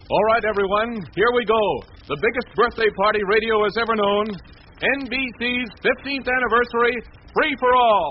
All right, everyone, here we go. The biggest birthday party radio has ever known. NBC's 15th anniversary, Free for All.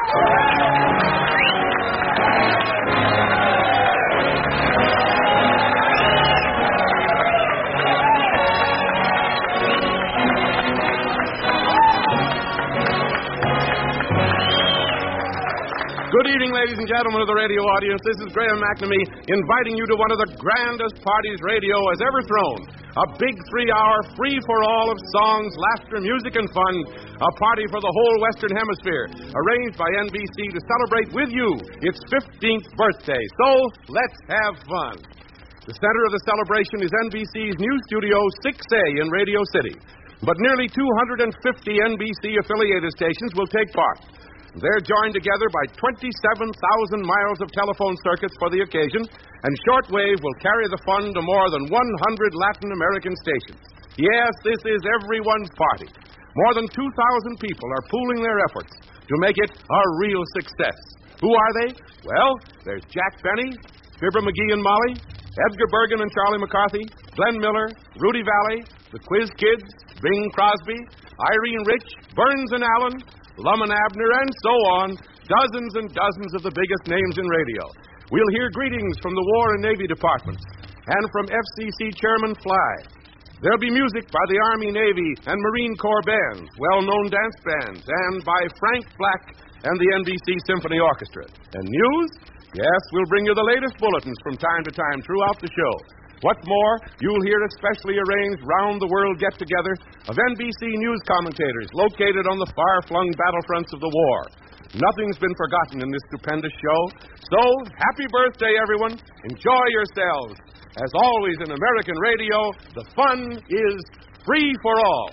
Good evening, ladies and gentlemen of the radio audience. This is Graham McNamee inviting you to one of the grandest parties radio has ever thrown. A big 3-hour free-for-all of songs, laughter, music, and fun. A party for the whole Western Hemisphere, arranged by NBC to celebrate with you its 15th birthday. So, let's have fun. The center of the celebration is NBC's new studio 6A in Radio City. But nearly 250 NBC-affiliated stations will take part. They're joined together by 27,000 miles of telephone circuits for the occasion, and shortwave will carry the fun to more than 100 Latin American stations. Yes, this is everyone's party. More than 2,000 people are pooling their efforts to make it a real success. Who are they? Well, there's Jack Benny, Fibber McGee and Molly, Edgar Bergen and Charlie McCarthy, Glenn Miller, Rudy Valley, the Quiz Kids, Bing Crosby, Irene Rich, Burns and Allen, Lum and Abner, and so on, dozens and dozens of the biggest names in radio. We'll hear greetings from the War and Navy departments and from FCC Chairman Fly. There'll be music by the Army, Navy, and Marine Corps bands, well-known dance bands, and by Frank Black and the NBC Symphony Orchestra. And news? Yes, we'll bring you the latest bulletins from time to time throughout the show. What's more, you'll hear a specially arranged round-the-world get-together of NBC news commentators located on the far-flung battlefronts of the war. Nothing's been forgotten in this stupendous show. So, happy birthday, everyone. Enjoy yourselves. As always in American radio, the fun is free for all.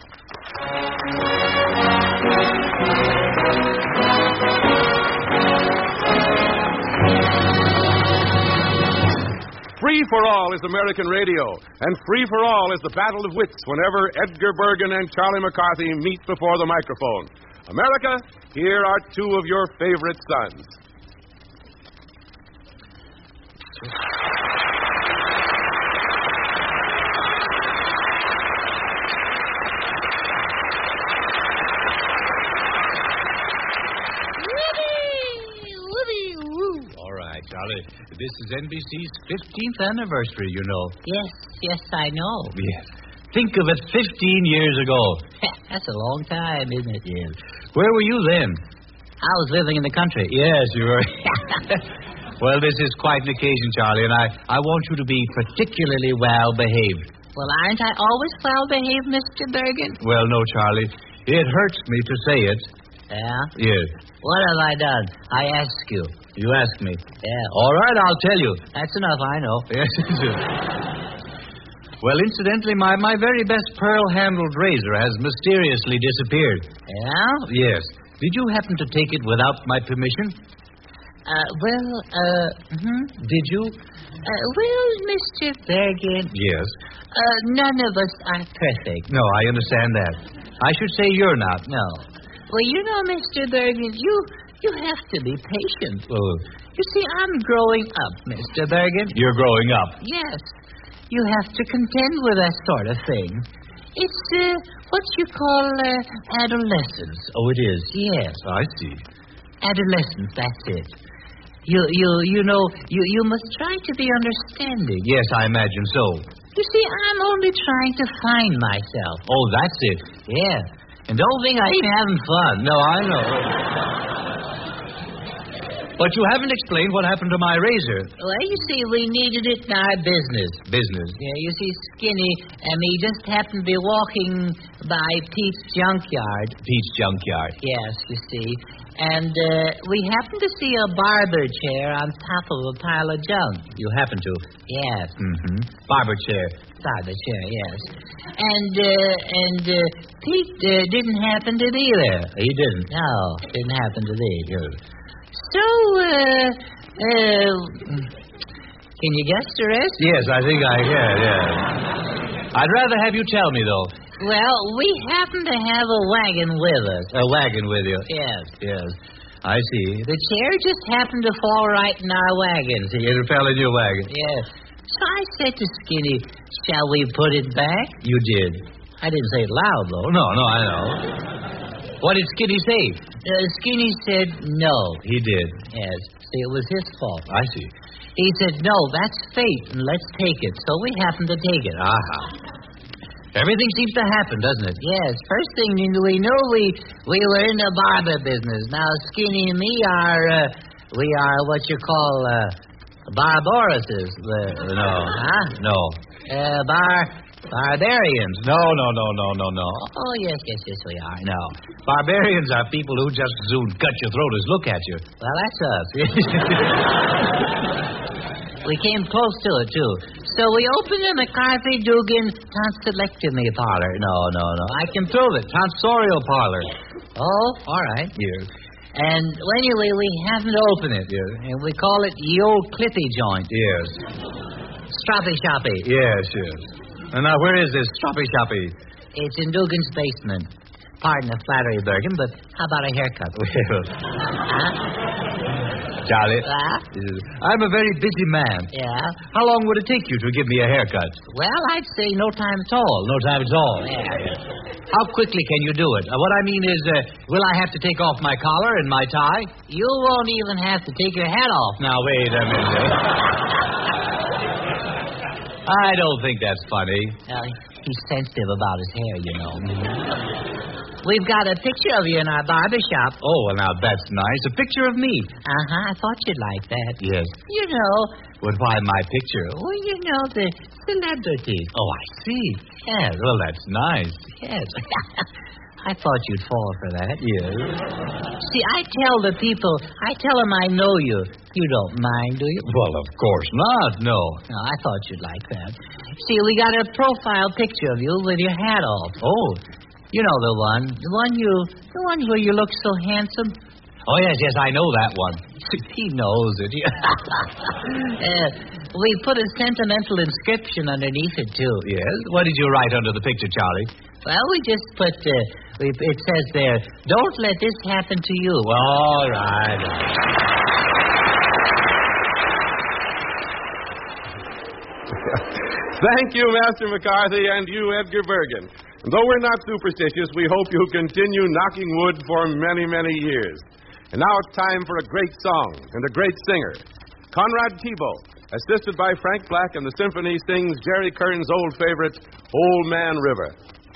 Free for All is American radio, and Free for All is the battle of wits whenever Edgar Bergen and Charlie McCarthy meet before the microphone. America, here are two of your favorite sons. Charlie, this is NBC's 15th anniversary, you know. Yes, I know. Yes. Think of it 15 years ago. That's a long time, isn't it? Yes. Where were you then? I was living in the country. Yes, you were. Well, this is quite an occasion, Charlie, and I want you to be particularly well-behaved. Well, aren't I always well-behaved, Mr. Bergen? Well, no, Charlie. It hurts me to say it. Yeah? Yes. What have I done? I ask you. You ask me. Yeah. All right, I'll tell you. That's enough, I know. Yes, Well, incidentally, my very best pearl-handled razor has mysteriously disappeared. Yeah? Yes. Did you happen to take it without my permission? Did you? Well, Mr. Bergen. Yes. None of us are perfect. No, I understand that. I should say you're not. No. Well, you know, Mr. Bergen, you have to be patient. Oh. You see, I'm growing up, Mr. Bergen. You're growing up? Yes. You have to contend with that sort of thing. It's what you call adolescence. Oh, it is? Yes. I see. Adolescence, that's it. You know, you must try to be understanding. Yes, I imagine so. You see, I'm only trying to find myself. Oh, that's it. Yeah. And don't think I ain't having fun. No, I know. But you haven't explained what happened to my razor. Well, you see, we needed it in our business. Business? Yeah, you see, Skinny and me just happened to be walking by Pete's junkyard. Pete's junkyard? Yes, you see. And we happened to see a barber chair on top of a pile of junk. You happened to? Yes. Mm-hmm. Barber chair. Barber chair, yes. And Pete didn't happen to be there. He didn't? No, didn't happen to be. Good. So, can you guess the rest? Yes, I think I can, yeah. I'd rather have you tell me, though. Well, we happen to have a wagon with us. A wagon with you? Yes. Yes. I see. The chair just happened to fall right in our wagon. See, it fell in your wagon. Yes. So I said to Skinny, shall we put it back? You did. I didn't say it loud, though. No, I know. What did Skinny say? Skinny said no. He did. Yes. See, it was his fault. I see. He said, no, that's fate, and let's take it. So we happened to take it. Aha. Everything seems to happen, doesn't it? Yes. First thing we knew, we were in the barber business. Now, Skinny and me we are what you call barbarouses. No. Huh? No. Barbarians. No. Oh, yes, we are. No. Barbarians are people who just soon cut your throat as look at you. Well, that's us. We came close to it, too. So we opened the McCarthy Dugan tonsillectomy parlor. No. I can prove it. Tonsorial parlor. Oh, all right. Yes. And anyway, we haven't opened it. Yes. And we call it the old Cliffy joint. Yes. Stroppy Shoppy. Yes. And now, where is this Stroppy Shoppy? It's in Dugan's basement. Pardon the flattery, Bergen, but how about a haircut? Well, Charlie, I'm a very busy man. Yeah? How long would it take you to give me a haircut? Well, I'd say no time at all. No time at all. Yeah. How quickly can you do it? What I mean is, will I have to take off my collar and my tie? You won't even have to take your hat off. Now, wait a minute. I don't think that's funny. He's sensitive about his hair, you know. We've got a picture of you in our barber shop. Oh, well, now, that's nice. A picture of me. Uh-huh. I thought you'd like that. Yes. You know. Well, why my picture? Well, you know, the celebrity. Oh, I see. Yes. Well, that's nice. Yes. I thought you'd fall for that. Yes. See, I tell them I know you. You don't mind, do you? Well, of course not, no. No, I thought you'd like that. See, we got a profile picture of you with your hat off. Oh. You know the one where you look so handsome. Oh, yes, I know that one. He knows it. We put a sentimental inscription underneath it, too. Yes? What did you write under the picture, Charlie? Well, we just put, it says there, don't let this happen to you. All right. Thank you, Master McCarthy, and you, Edgar Bergen. Though we're not superstitious, we hope you continue knocking wood for many, many years. And now it's time for a great song and a great singer. Conrad Thibault, assisted by Frank Black and the symphony, sings Jerry Kern's old favorite, Old Man River.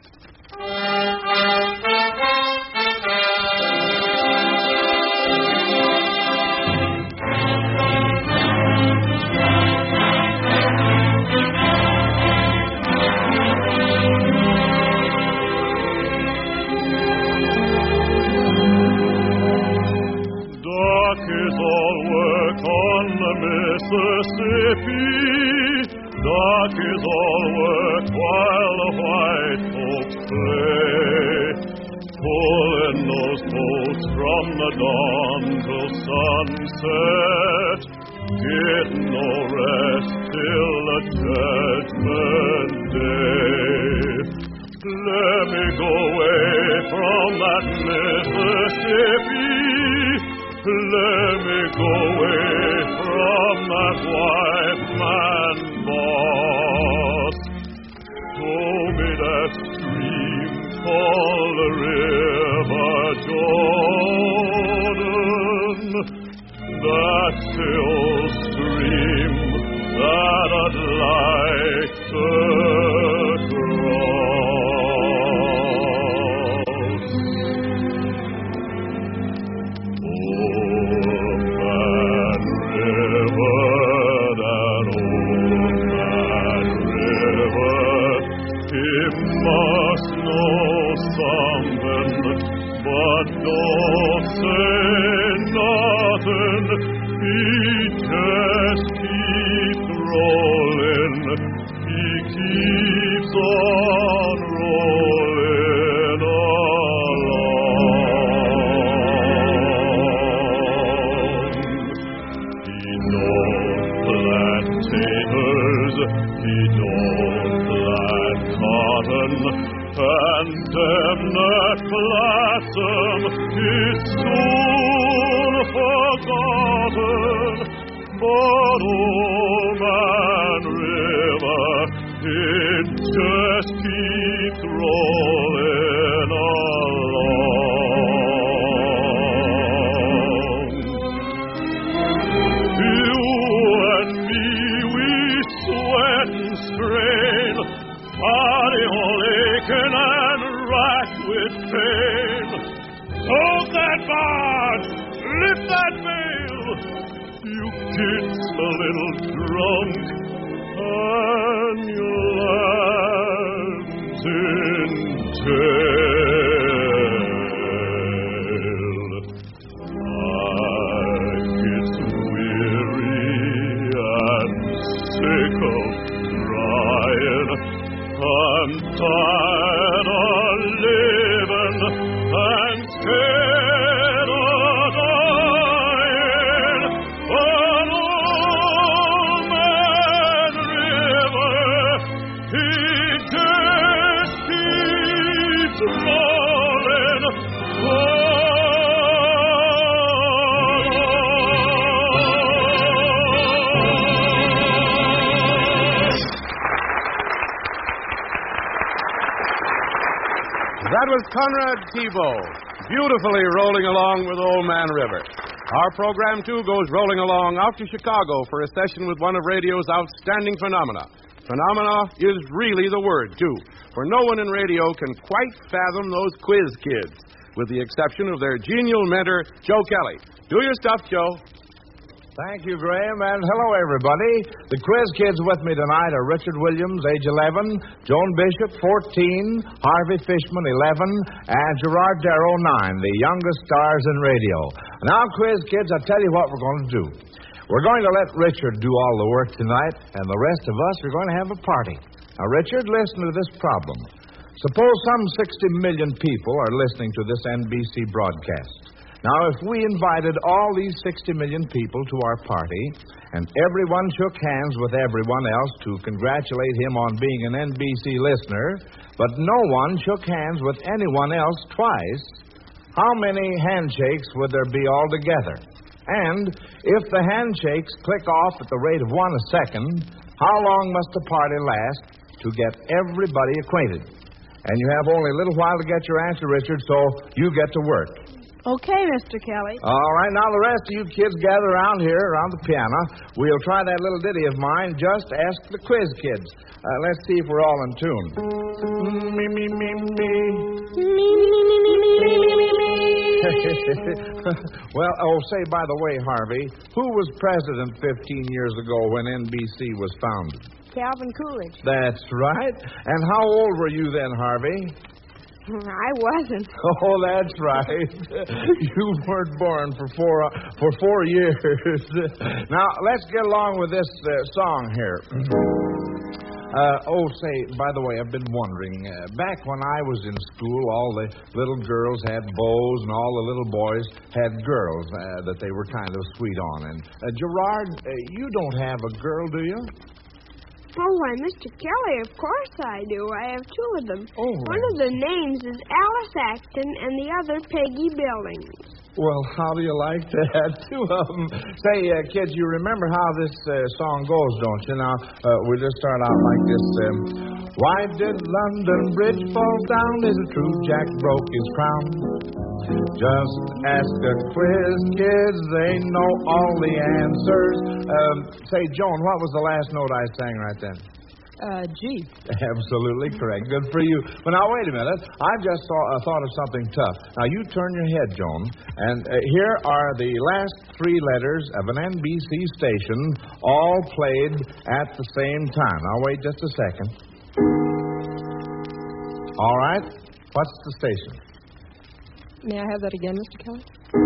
Mississippi, dark is all work while the white folks play. Pulling those boats from the dawn till sunset, getting no rest till the judgment day. Let me go away from that Mississippi. Let me go away from that white man boss. Show me that stream called the River Jordan, that still stream that I'd like to cross. Must know something, but don't say nothing. He just keeps rolling. He keeps on rolling along. He don't plant taters. He don't plant cotton, and them that plants 'em is soon forgotten. But old man it just keeps rolling along. You and me, we sweat and strain, body all aching and racked with pain. Hold that barge, lift that veil. You kids a little drunk, and your land's in tail. I get weary and sick of trying. I'm tired of living and scared of dying. An old man river, he just keeps rolling That was Conrad Thibault, beautifully rolling along with Old Man River. Our program, too, goes rolling along out to Chicago for a session with one of radio's outstanding phenomena. Phenomena is really the word, too, for no one in radio can quite fathom those quiz kids, with the exception of their genial mentor, Joe Kelly. Do your stuff, Joe. Thank you, Graham, and hello, everybody. The quiz kids with me tonight are Richard Williams, age 11, Joan Bishop, 14, Harvey Fishman, 11, and Gerard Darrow, 9, the youngest stars in radio. Now, quiz kids, I'll tell you what we're going to do. We're going to let Richard do all the work tonight, and the rest of us are going to have a party. Now, Richard, listen to this problem. Suppose some 60 million people are listening to this NBC broadcast. Now, if we invited all these 60 million people to our party, and everyone shook hands with everyone else to congratulate him on being an NBC listener, but no one shook hands with anyone else twice, how many handshakes would there be altogether? And if the handshakes click off at the rate of 1 a second, how long must the party last to get everybody acquainted? And you have only a little while to get your answer, Richard, so you get to work. Okay, Mr. Kelly. All right, now the rest of you kids gather around here, around the piano. We'll try that little ditty of mine, Just Ask the Quiz Kids. Let's see if we're all in tune. Me, me, me, me. Well, say, by the way, Harvey, who was president 15 years ago when NBC was founded? Calvin Coolidge. That's right. And how old were you then, Harvey? I wasn't. Oh, that's right. You weren't born for 4 years. Now, let's get along with this song here. Say, by the way, I've been wondering, back when I was in school, all the little girls had beaux and all the little boys had girls that they were kind of sweet on. And, Gerard, you don't have a girl, do you? Oh, why, Mr. Kelly, of course I do. I have 2 of them. Oh, one of the names is Alice Acton and the other Peggy Billings. Well, how do you like that? 2 of them. Say, kids, you remember how this song goes, don't you? Now, we'll just start out like this. Why did London Bridge fall down? Is it true Jack broke his crown? Just ask the quiz kids. They know all the answers. Say, Joan, what was the last note I sang right then? G. Absolutely correct. Good for you. But now, wait a minute. I just thought of something tough. Now, you turn your head, Joan, and here are the last 3 letters of an NBC station, all played at the same time. Now, wait just a second. All right. What's the station? May I have that again, Mr. Kelly?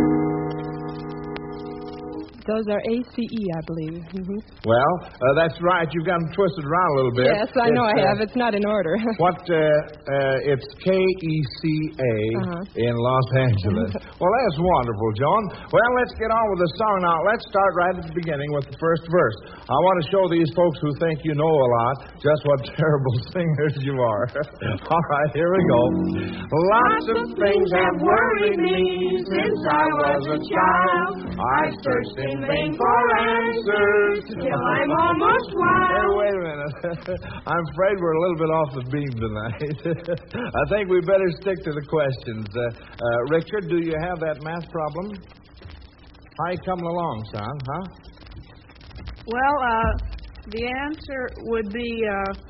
Those are ACE, I believe. Mm-hmm. Well, that's right. You've got them twisted around a little bit. Yes, I know I have. It's not in order. It's KECA in Los Angeles. Well, that's wonderful, Joan. Well, let's get on with the song now. Let's start right at the beginning with the first verse. I want to show these folks who think you know a lot just what terrible singers you are. All right, here we go. Lots of things have worried me since I was a child. I searched in in vain for answers till I'm almost Hey, wild. wait a minute. I'm afraid we're a little bit off the beam tonight. I think we better stick to the questions. Richard, do you have that math problem? How you coming along, son, huh? Well, the answer would be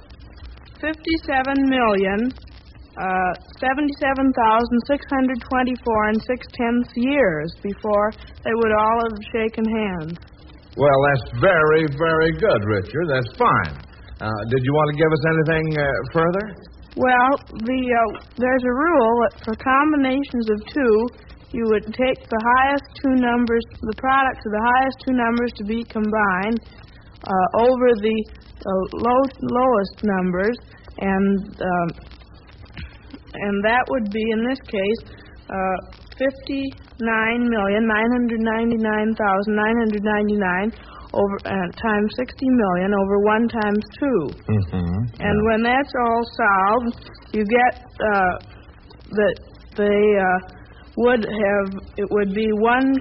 57,077,624 and 6/10 years before they would all have shaken hands. Well, that's very, very good, Richard. That's fine. Did you want to give us anything further? Well, there's a rule that for combinations of two, you would take the highest two numbers, the products of the highest two numbers to be combined over the lowest numbers, and that would be, in this case, 59,999,999 over times 60 million over 1 times 2. Mm-hmm. And when that's all solved, you get that it would be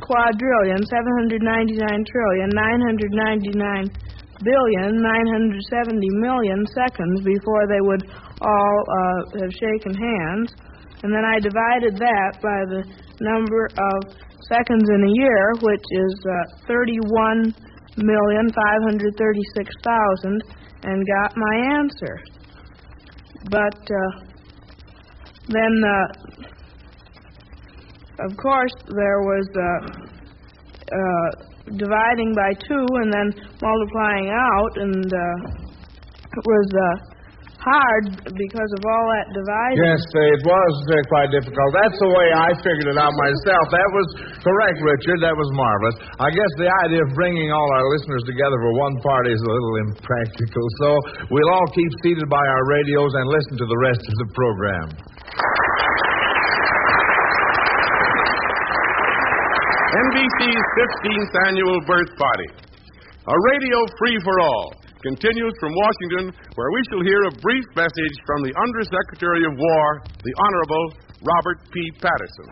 1,799,999,970,000,000 seconds before they would all have shaken hands. And then I divided that by the number of seconds in a year, which is 31,536,000, and got my answer. But then, of course, there was dividing by 2 and then multiplying out, and it was hard because of all that dividing. Yes, it was quite difficult. That's the way I figured it out myself. That was correct, Richard. That was marvelous. I guess the idea of bringing all our listeners together for one party is a little impractical, so we'll all keep seated by our radios and listen to the rest of the program. NBC's 15th annual birth party, a radio free-for-all, continues from Washington, where we shall hear a brief message from the Undersecretary of War, the Honorable Robert P. Patterson.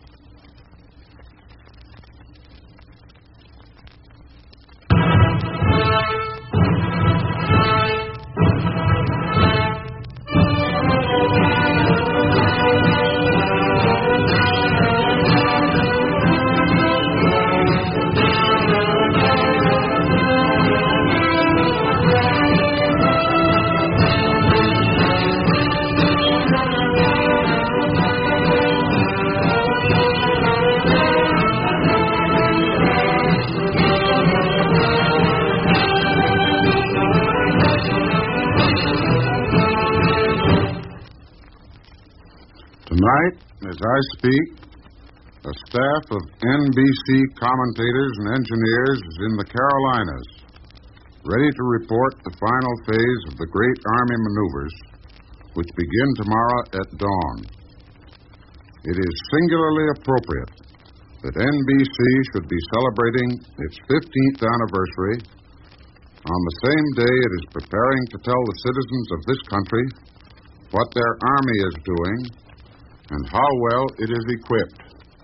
Tonight, as I speak, a staff of NBC commentators and engineers is in the Carolinas, ready to report the final phase of the great Army maneuvers, which begin tomorrow at dawn. It is singularly appropriate that NBC should be celebrating its 15th anniversary on the same day it is preparing to tell the citizens of this country what their Army is doing and how well it is equipped.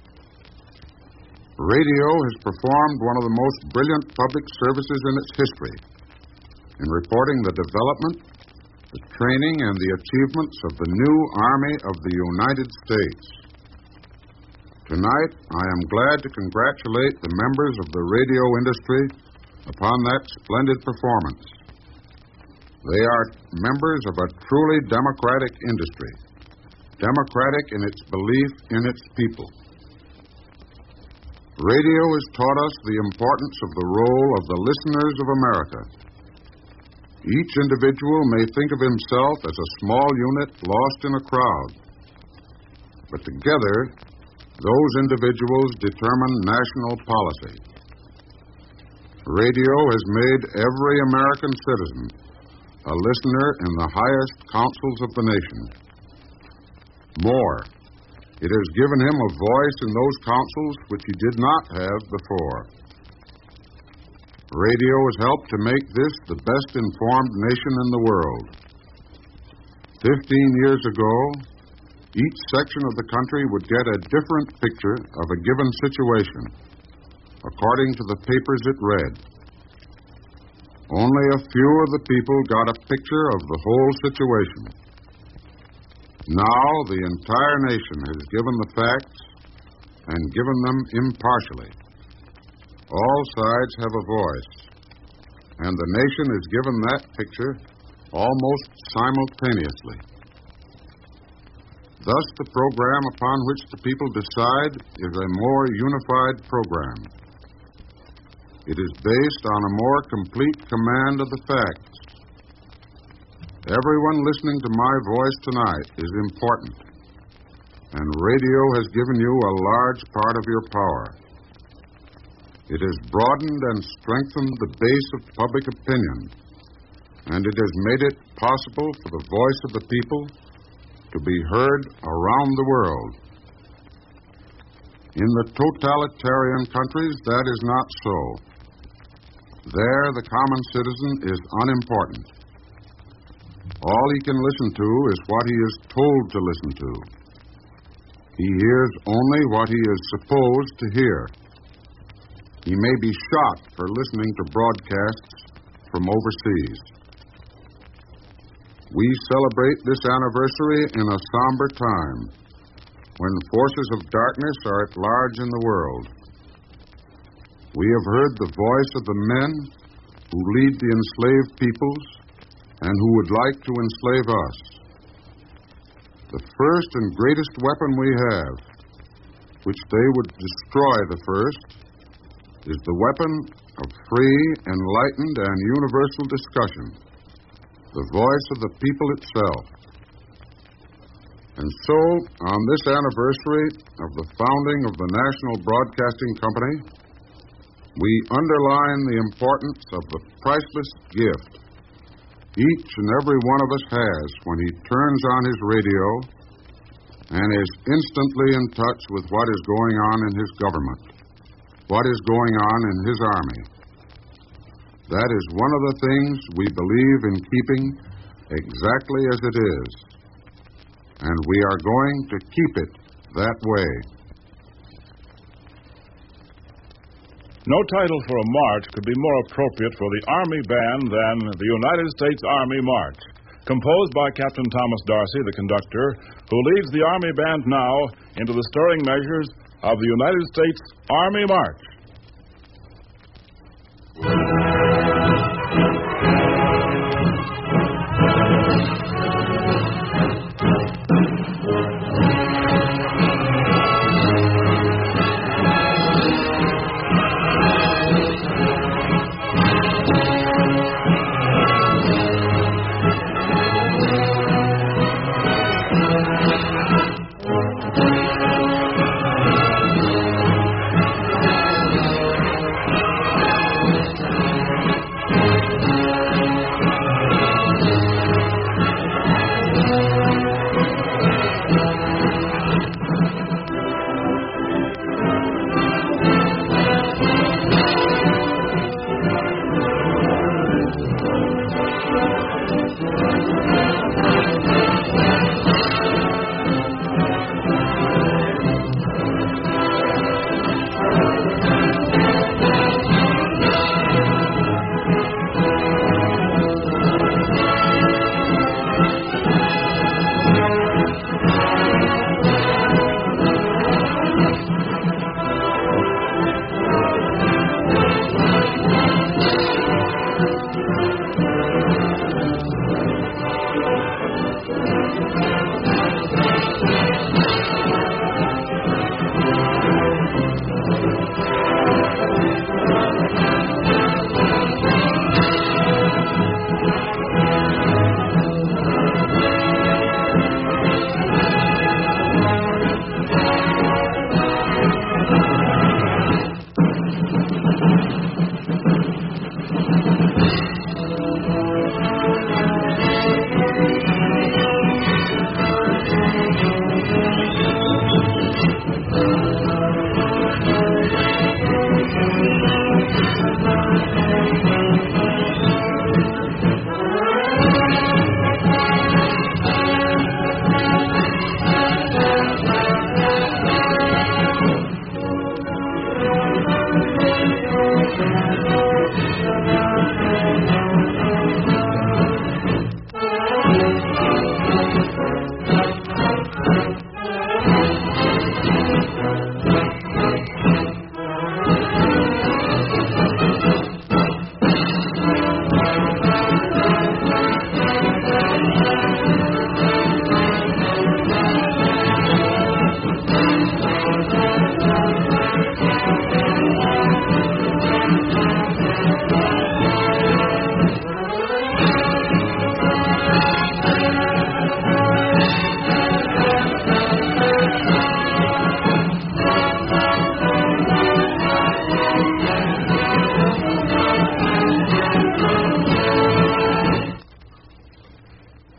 Radio has performed one of the most brilliant public services in its history in reporting the development, the training, and the achievements of the new Army of the United States. Tonight, I am glad to congratulate the members of the radio industry upon that splendid performance. They are members of a truly democratic industry, democratic in its belief in its people. Radio has taught us the importance of the role of the listeners of America. Each individual may think of himself as a small unit lost in a crowd, but together, those individuals determine national policy. Radio has made every American citizen a listener in the highest councils of the nation. More, it has given him a voice in those councils which he did not have before. Radio has helped to make this the best informed nation in the world. 15 years ago, each section of the country would get a different picture of a given situation. according to the papers it read. Only a few of the people got a picture of the whole situation. Now the entire nation has given the facts and given them impartially. All sides have a voice, and the nation is given that picture almost simultaneously. Thus, the program upon which the people decide is a more unified program. It is based on a more complete command of the facts. Everyone listening to my voice tonight is important, and radio has given you a large part of your power. It has broadened and strengthened the base of public opinion, and it has made it possible for the voice of the people to be heard around the world. In the totalitarian countries, that is not so. There, the common citizen is unimportant. All he can listen to is what he is told to listen to. He hears only what he is supposed to hear. He may be shot for listening to broadcasts from overseas. We celebrate this anniversary in a somber time, when forces of darkness are at large in the world. We have heard the voice of the men who lead the enslaved peoples and who would like to enslave us. The first and greatest weapon we have, which they would destroy the first, is the weapon of free, enlightened, and universal discussion, the voice of the people itself. And so, on this anniversary of the founding of the National Broadcasting Company, we underline the importance of the priceless gift each and every one of us has when he turns on his radio and is instantly in touch with what is going on in his government, what is going on in his army. That is one of the things we believe in keeping exactly as it is, and we are going to keep it that way. No title for a march could be more appropriate for the Army Band than the United States Army March, composed by Captain Thomas Darcy, the conductor, who leads the Army Band now into the stirring measures of the United States Army March.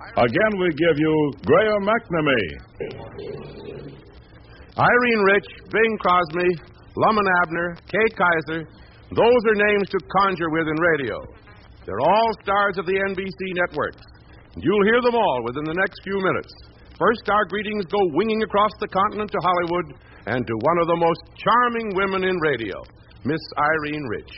Again, we give you Graham McNamee. Irene Rich, Bing Crosby, Lum and Abner, Kay Kaiser, those are names to conjure with in radio. They're all stars of the NBC networks. You'll hear them all within the next few minutes. First, our greetings go winging across the continent to Hollywood and to one of the most charming women in radio, Miss Irene Rich.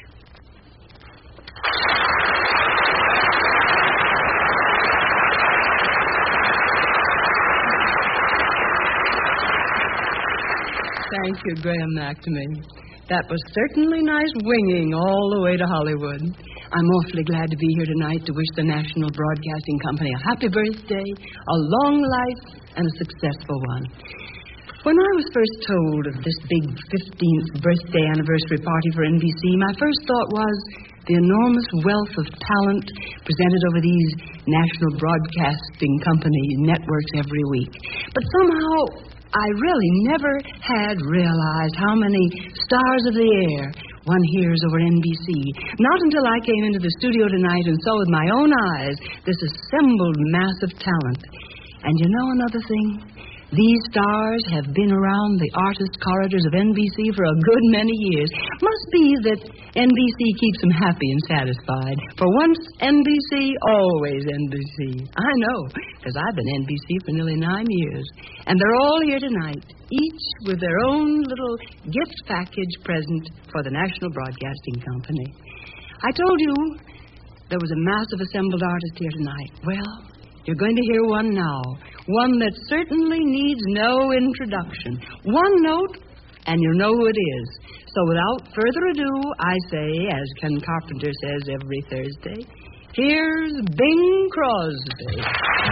Thank you, Graham McNamee. That was certainly nice winging all the way to Hollywood. I'm awfully glad to be here tonight to wish the National Broadcasting Company a happy birthday, a long life, and a successful one. When I was first told of this big 15th birthday anniversary party for NBC, my first thought was the enormous wealth of talent presented over these National Broadcasting Company networks every week. But somehow I really never had realized how many stars of the air one hears over NBC. Not until I came into the studio tonight and saw with my own eyes this assembled mass of talent. And you know another thing? These stars have been around the artist corridors of NBC for a good many years. Must be that NBC keeps them happy and satisfied. For once NBC, always NBC. I know, because I've been NBC for nearly 9 years. And they're all here tonight, each with their own little gift package present for the National Broadcasting Company. I told you there was a mass of assembled artists here tonight. Well, you're going to hear one now. One that certainly needs no introduction. One note, and you know who it is. So without further ado, I say, as Ken Carpenter says every Thursday, here's Bing Crosby.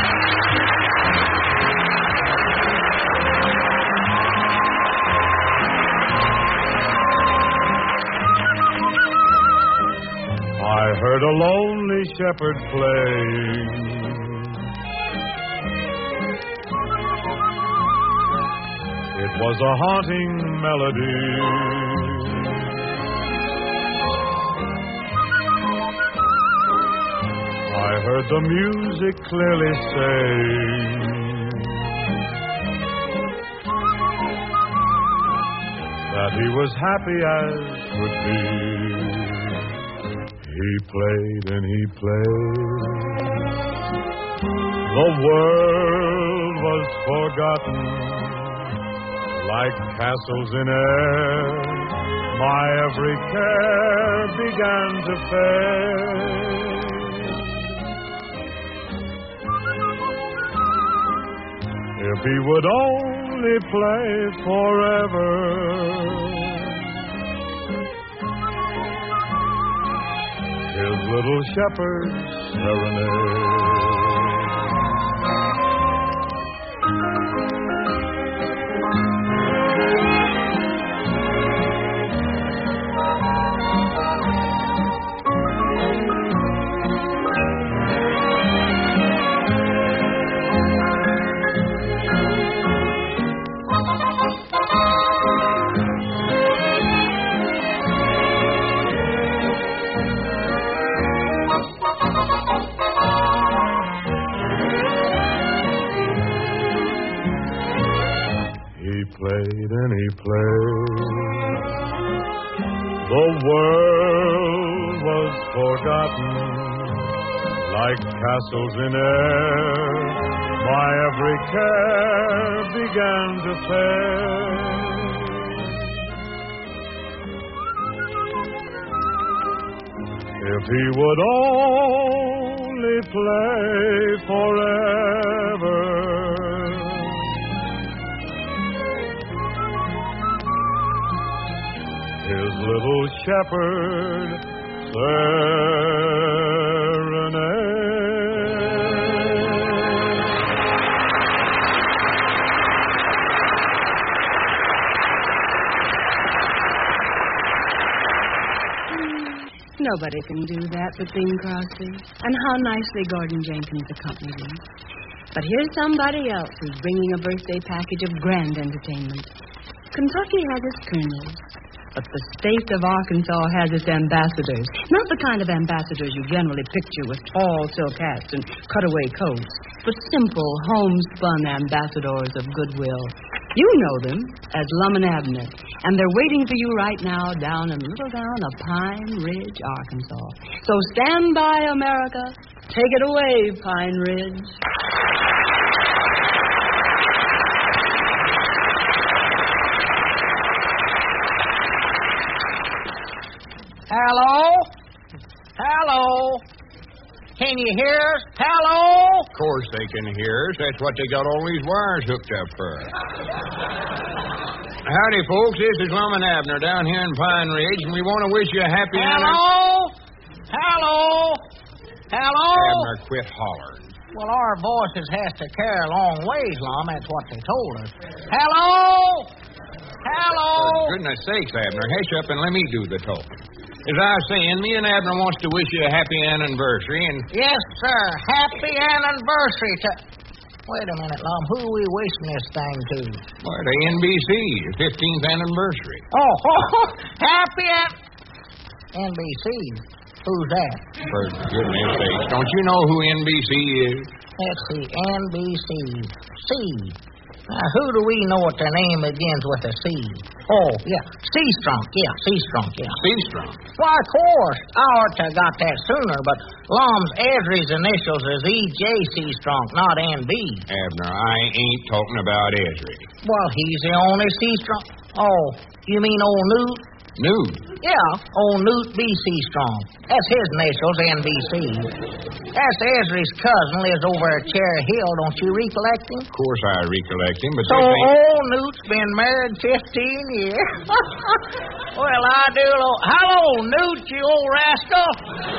I heard a lonely shepherd playing. It was a haunting melody. I heard the music clearly say, that he was happy as could be. He played and he played. The world was forgotten. Like castles in air, my every care began to fade. If he would only play forever, his little shepherd's serenade. Played and he played. The world was forgotten, like castles in air. My every care began to fade. If he would only play forever, his little shepherd serenade. Nobody can do that but Bing Crosby. And how nicely Gordon Jenkins accompanied him. But here's somebody else who's bringing a birthday package of grand entertainment. Kentucky has its colonels, but the state of Arkansas has its ambassadors. Not the kind of ambassadors you generally picture with tall silk hats and cutaway coats. the simple, homespun ambassadors of goodwill. You know them as Lum and Abner, and they're waiting for you right now down in little town of Pine Ridge, Arkansas. So stand by, America. Take it away, Pine Ridge. Hello? Hello? Can you hear us? Hello? Of course they can hear us. That's what they got all these wires hooked up for. Howdy, folks. This is Lum and Abner down here in Pine Ridge, and we want to wish you a happy... Hello? Hello? Hello? Abner, quit hollering. Well, our voices has to carry a long ways, Lum. That's what they told us. Hello? Hello? For goodness sakes, Abner, hush up and let me do the talking. As I was saying, me and Abner wants to wish you a happy anniversary, and... Yes, sir. Happy anniversary to... Wait a minute, Lum. Who are we wishing this thing to? Why, to NBC, your 15th anniversary. Oh, happy NBC. Who's that? For goodness sakes, don't you know who NBC is? Let's see, NBC. C. Now, who do we know what their name begins with a C? Oh, yeah. Seastrunk. Yeah, Seastrunk, yeah. Seastrunk? Why, of course. I ought to have got that sooner, but Lum's Esri's initials is E.J. Seastrunk, not N.B. Abner, I ain't talking about Esri. Well, he's the only Seastrunk. Oh, you mean old Newt? Newt? Yeah, old Newt B. Seastrong. That's his initials, NBC. That's Esri's cousin, lives over at Cherry Hill. Don't you recollect him? Of course I recollect him, but so this ain't... old Newt's been married 15 years. Well, I do. Hello, Newt, you old rascal.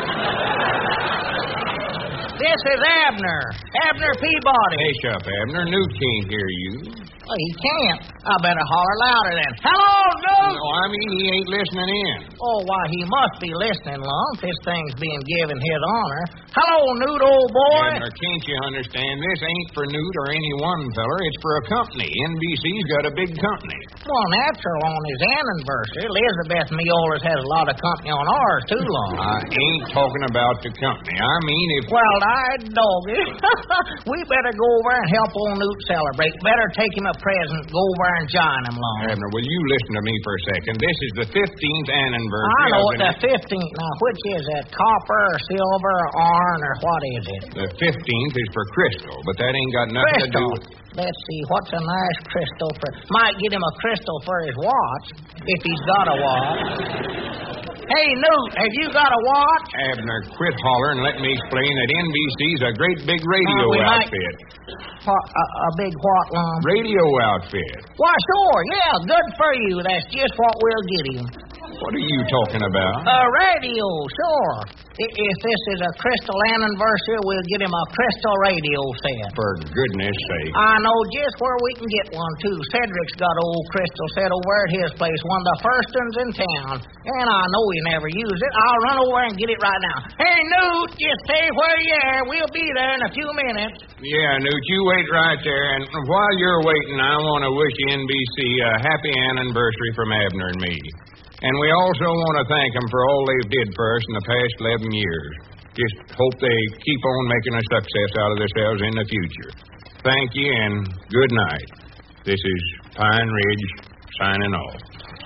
This is Abner. Abner Peabody. Hush up, Abner. Newt can't hear you. Well, he can't. I better holler louder then. Hello, Newt! No, I mean he ain't listening in. Oh, why, he must be listening, Lum. This thing's being given his honor. Hello, Newt, old boy. Abner, can't you understand? This ain't for Newt or any one feller. It's for a company. NBC's got a big company. Well, natural on his anniversary. Elizabeth and me always has a lot of company on ours, too, Lum. I ain't talking about the company. I mean if... Well, I doggy. We better go over and help old Newt celebrate. Better take him a present, go over and join him, Lum. Abner, will you listen to me for a second? This is the 15th anniversary. I know the 15th. Now, which is it? Copper or silver or iron or what is it? The 15th is for crystal, but that ain't got nothing to do with... Let's see, what's a nice crystal for... Might get him a crystal for his watch, if he's got a watch. Hey, Newt, have you got a watch? Abner, quit hollering and let me explain that NBC's a great big radio outfit. A big what, Lum? Radio outfit. Why, sure, yeah, good for you. That's just what we'll get him. What are you talking about? A radio, sure. If this is a crystal anniversary, we'll get him a crystal radio set. For goodness sake. I know just where we can get one, too. Cedric's got an old crystal set over at his place, one of the first ones in town. And I know he never used it. I'll run over and get it right now. Hey, Newt, just stay where you are. We'll be there in a few minutes. Yeah, Newt, you wait right there. And while you're waiting, I want to wish NBC a happy anniversary from Abner and me. And we also want to thank them for all they've did for us in the past 11 years. Just hope they keep on making a success out of themselves in the future. Thank you and good night. This is Pine Ridge signing off.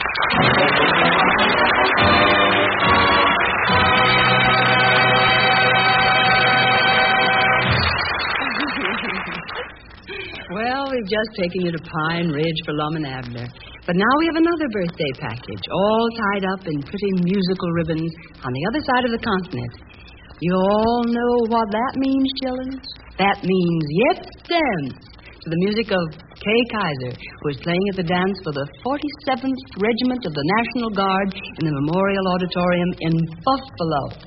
Well, we've just taken you to Pine Ridge for Lum and Abner. But now we have another birthday package, all tied up in pretty musical ribbons on the other side of the continent. You all know what that means, children? That means Yet Dance, to the music of Kay Kaiser, who is playing at the dance for the 47th Regiment of the National Guard in the Memorial Auditorium in Buffalo.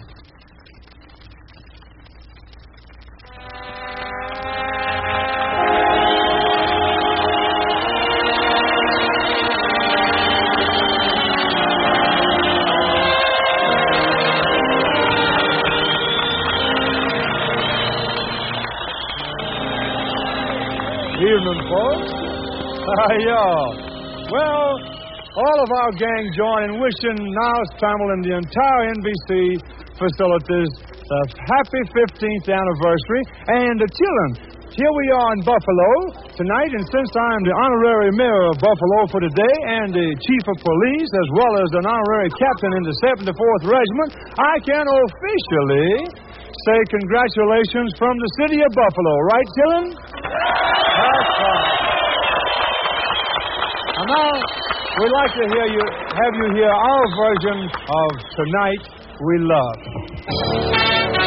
Evening, folks. Well, all of our gang join in wishing Niles Trammell and the entire NBC facilities a happy 15th anniversary. And children, here we are in Buffalo tonight, and since I'm the honorary mayor of Buffalo for today and the chief of police, as well as an honorary captain in the 74th Regiment, I can officially say congratulations from the city of Buffalo. Right, Dylan? That's right. And now, we'd like to have you hear our version of Tonight We Love.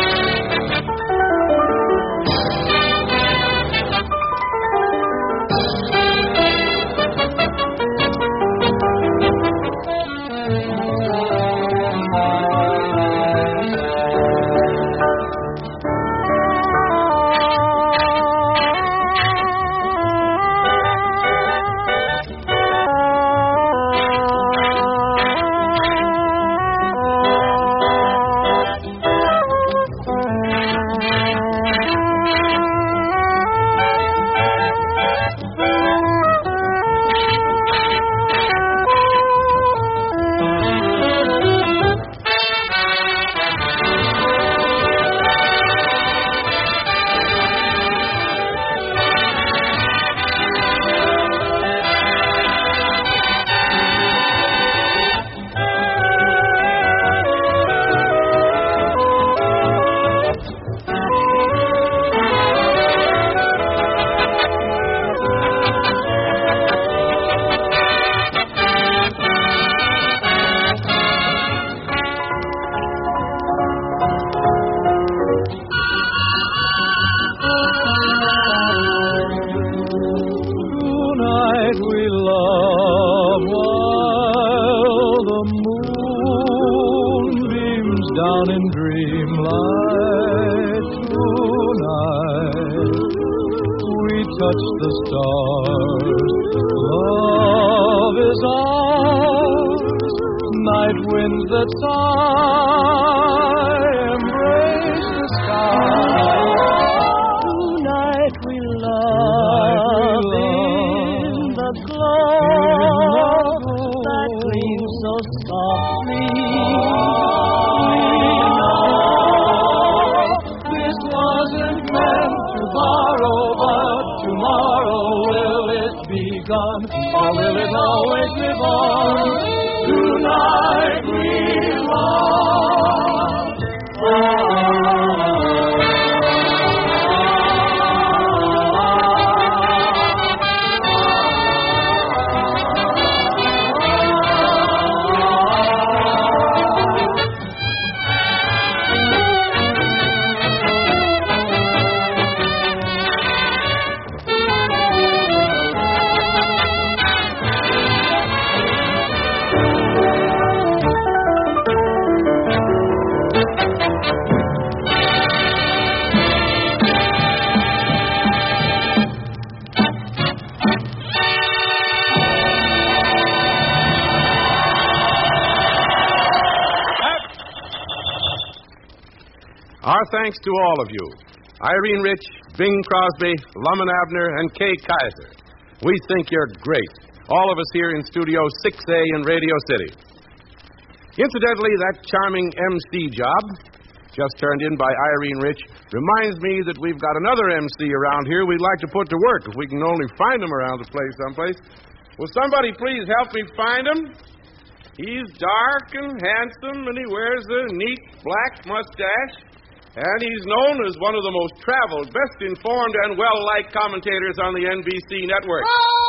Our thanks to all of you, Irene Rich, Bing Crosby, Lum and Abner, and Kay Kaiser. We think you're great, all of us here in Studio 6A in Radio City. Incidentally, that charming MC job, just turned in by Irene Rich, reminds me that we've got another MC around here we'd like to put to work if we can only find him around the place someplace. Will somebody please help me find him? He's dark and handsome, and he wears a neat black mustache. And he's known as one of the most traveled, best informed, and well-liked commentators on the NBC network.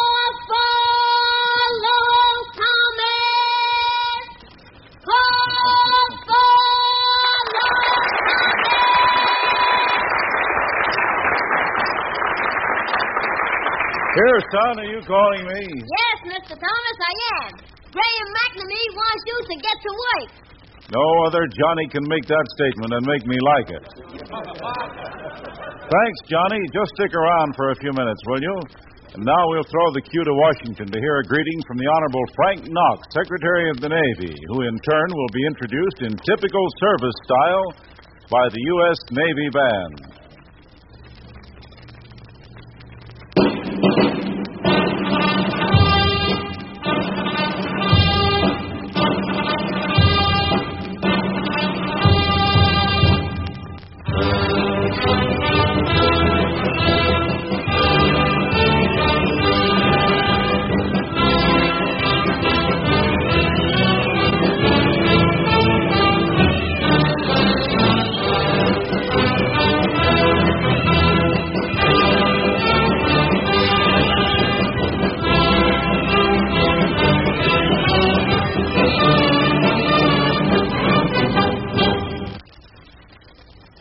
Here, son, are you calling me? Yes, Mr. Thomas, I am. Graham McNamee wants you to get to work. No other Johnny can make that statement and make me like it. Thanks, Johnny. Just stick around for a few minutes, will you? And now we'll throw the cue to Washington to hear a greeting from the Honorable Frank Knox, Secretary of the Navy, who in turn will be introduced in typical service style by the U.S. Navy Band.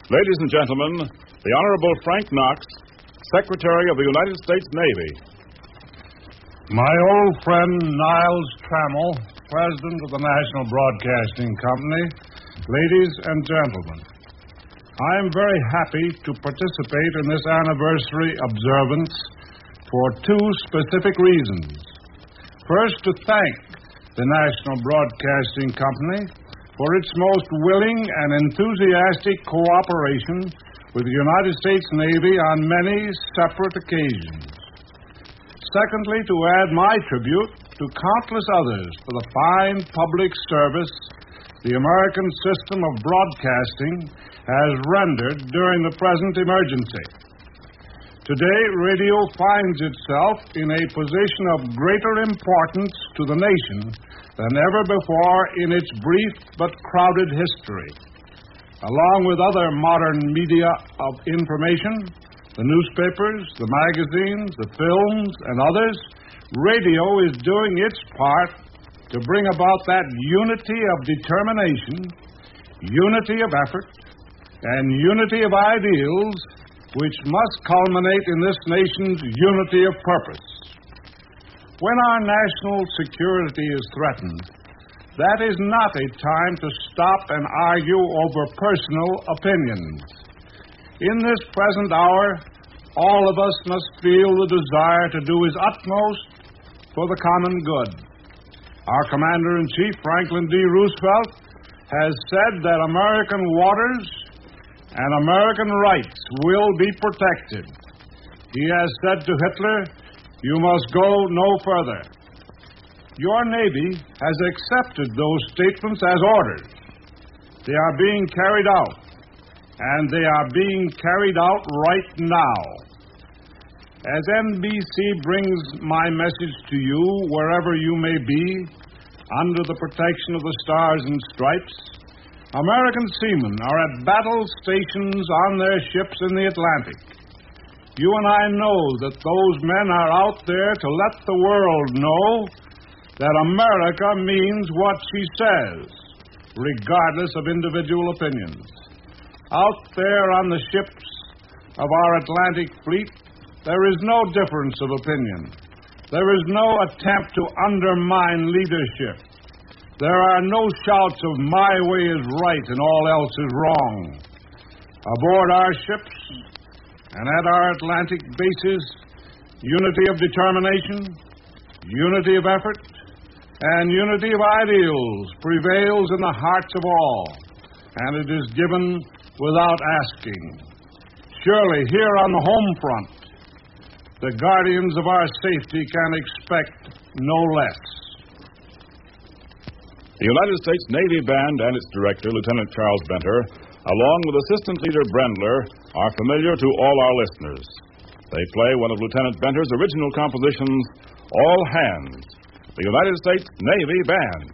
Ladies and gentlemen, the Honorable Frank Knox, Secretary of the United States Navy. My old friend Niles Trammell, President of the National Broadcasting Company, ladies and gentlemen, I am very happy to participate in this anniversary observance for two specific reasons. First, to thank the National Broadcasting Company for its most willing and enthusiastic cooperation with the United States Navy on many separate occasions. Secondly, to add my tribute to countless others for the fine public service the American system of broadcasting has rendered during the present emergency. Today, radio finds itself in a position of greater importance to the nation than ever before in its brief but crowded history. Along with other modern media of information, the newspapers, the magazines, the films, and others, radio is doing its part to bring about that unity of determination, unity of effort, and unity of ideals which must culminate in this nation's unity of purpose. When our national security is threatened, that is not a time to stop and argue over personal opinions. In this present hour, all of us must feel the desire to do his utmost for the common good. Our Commander-in-Chief, Franklin D. Roosevelt, has said that American waters and American rights will be protected. He has said to Hitler, "You must go no further." Your Navy has accepted those statements as orders. They are being carried out, and they are being carried out right now. As NBC brings my message to you, wherever you may be, under the protection of the Stars and Stripes, American seamen are at battle stations on their ships in the Atlantic. You and I know that those men are out there to let the world know that America means what she says, regardless of individual opinions. Out there on the ships of our Atlantic fleet, there is no difference of opinion. There is no attempt to undermine leadership. There are no shouts of "my way is right and all else is wrong." Aboard our ships and at our Atlantic bases, unity of determination, unity of effort, and unity of ideals prevails in the hearts of all, and it is given without asking. Surely, here on the home front, the guardians of our safety can expect no less. The United States Navy Band and its director, Lieutenant Charles Benter, along with Assistant Leader Brendler, are familiar to all our listeners. They play one of Lieutenant Benter's original compositions, All Hands, the United States Navy Band.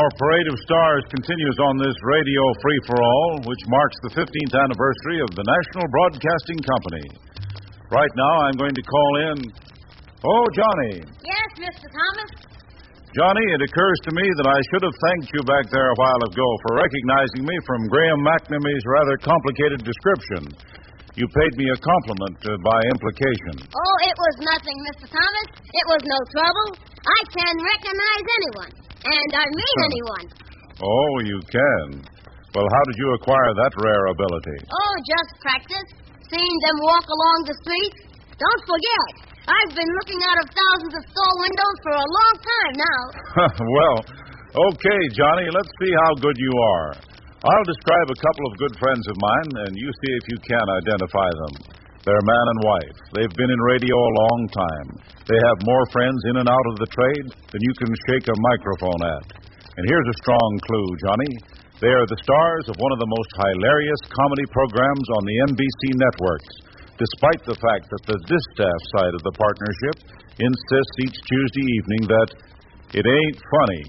Our parade of stars continues on this radio free-for-all, which marks the 15th anniversary of the National Broadcasting Company. Right now, I'm going to call in... Oh, Johnny. Yes, Mr. Thomas? Johnny, it occurs to me that I should have thanked you back there a while ago for recognizing me from Graham McNamee's rather complicated description. You paid me a compliment by implication. Oh, it was nothing, Mr. Thomas. It was no trouble. I can recognize anyone. And I mean anyone. Oh, you can. Well, how did you acquire that rare ability? Oh, just practice. Seen them walk along the streets. Don't forget, I've been looking out of thousands of store windows for a long time now. Well, okay, Johnny, let's see how good you are. I'll describe a couple of good friends of mine, and you see if you can identify them. They're man and wife. They've been in radio a long time. They have more friends in and out of the trade than you can shake a microphone at. And here's a strong clue, Johnny. They are the stars of one of the most hilarious comedy programs on the NBC networks, despite the fact that the distaff side of the partnership insists each Tuesday evening that it ain't funny.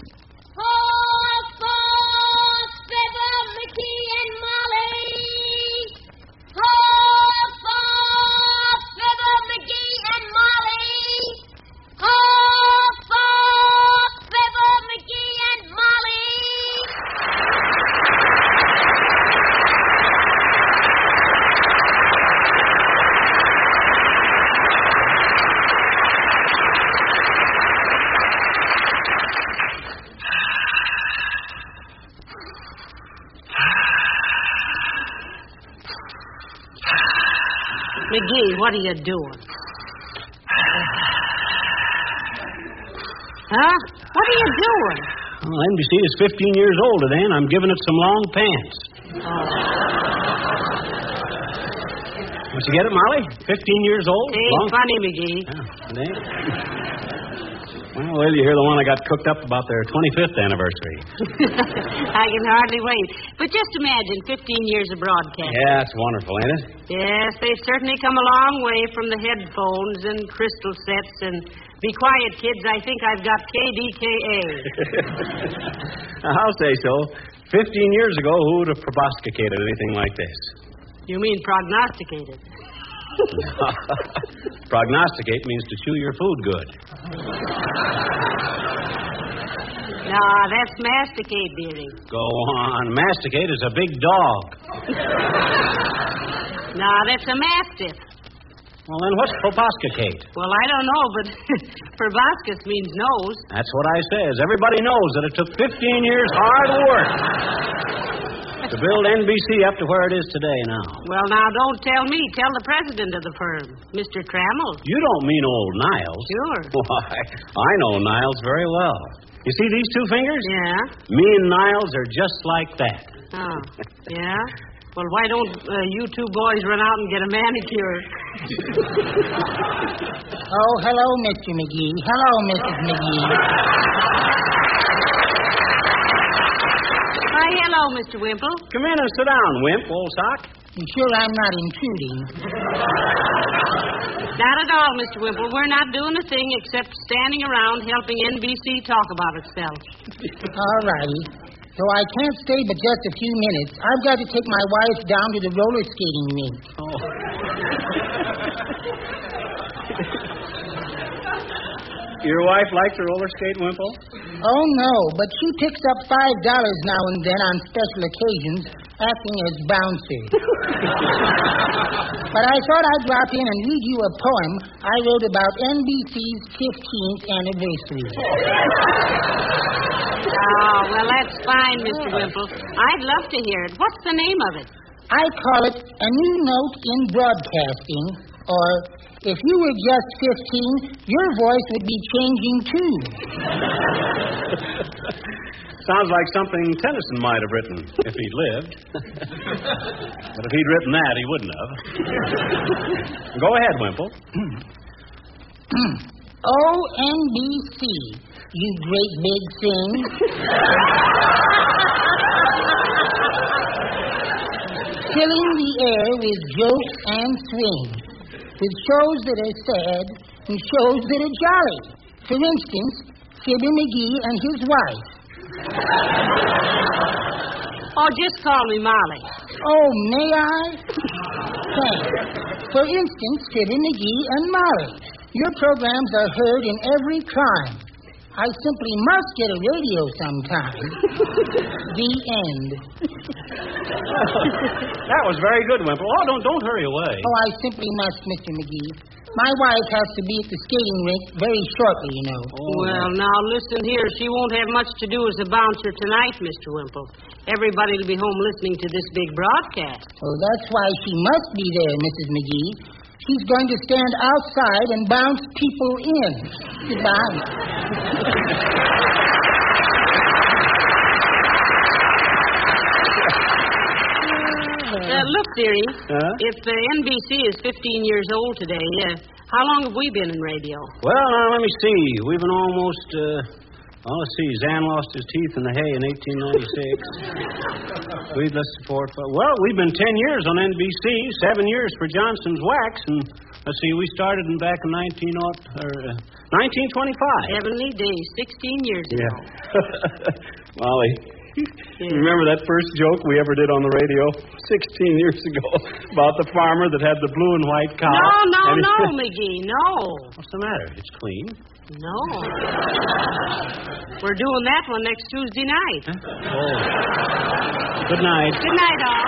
McGee, what are you doing? Huh? What are you doing? Well, NBC is 15 years old today, and I'm giving it some long pants. Did you get it, Molly? 15 years old? It ain't funny, McGee. Oh, it ain't? Well, you hear the one I got cooked up about their 25th anniversary. I can hardly wait. But just imagine 15 years of broadcasting. Yeah, it's wonderful, ain't it? Yes, they've certainly come a long way from the headphones and crystal sets and be quiet, kids, I think I've got KDKA. I'll say so. 15 years ago, who would have prognosticated anything like this? You mean prognosticated? Prognosticate means to chew your food good. Nah, that's masticate, dearie. Go on. Masticate is a big dog. Nah, that's a mastiff. Well, then what's proboscicate? Well, I don't know, but proboscis means nose. That's what I says. Everybody knows that it took 15 years hard work to build NBC up to where it is today now. Well, now, don't tell me. Tell the president of the firm, Mr. Trammell. You don't mean old Niles. Sure. Why, I know Niles very well. You see these two fingers? Yeah. Me and Niles are just like that. Oh, yeah? Well, why don't you two boys run out and get a manicure? Oh, hello, Mr. McGee. Hello, Mrs. McGee. Why, hello, Mr. Wimple. Come in and sit down, Wimp, old sock. You sure I'm not intruding? Not at all, Mr. Wimple. We're not doing a thing except standing around helping NBC talk about itself. All righty. So I can't stay but just a few minutes. I've got to take my wife down to the roller skating rink. Oh. Your wife likes to roller skate, Wimple? Oh, no, but she picks up $5 now and then on special occasions, acting as bouncer. But I thought I'd drop in and read you a poem I wrote about NBC's 15th anniversary. Oh, well, that's fine, Mr. Wimple. I'd love to hear it. What's the name of it? I call it A New Note in Broadcasting, or if you were just 15, your voice would be changing too. Sounds like something Tennyson might have written if he'd lived. But if he'd written that, he wouldn't have. Go ahead, Wimple. ONBC, you great big thing. Filling the air with jokes and swing, with shows that are sad and shows that are jolly. For instance, Fibber McGee and his wife. Oh, just call me Molly. Oh, may I? Thanks. For instance, Fibby, McGee, and Molly. Your programs are heard in every clime. I simply must get a radio sometime. The end. That was very good, Wimple. Oh, don't hurry away. Oh, I simply must, Mr. McGee. My wife has to be at the skating rink very shortly, you know. Well, now, listen here. She won't have much to do as a bouncer tonight, Mr. Wimple. Everybody will be home listening to this big broadcast. Oh, that's why she must be there, Mrs. McGee. She's going to stand outside and bounce people in. Goodbye. Look, dearie, if the NBC is 15 years old today, how long have we been in radio? Well, now, let me see. We've been almost, let's see. Zan lost his teeth in the hay in 1896. We've listened for it. Well, we've been 10 years on NBC, 7 years for Johnson's Wax, and let's see, we started back in 1925. Heavenly days, 16 years ago. Yeah. Molly, you remember that first joke we ever did on the radio 16 years ago about the farmer that had the blue and white cow? No, McGee, no. What's the matter? It's clean. No. We're doing that one next Tuesday night. Huh? Oh. Good night. Good night, all.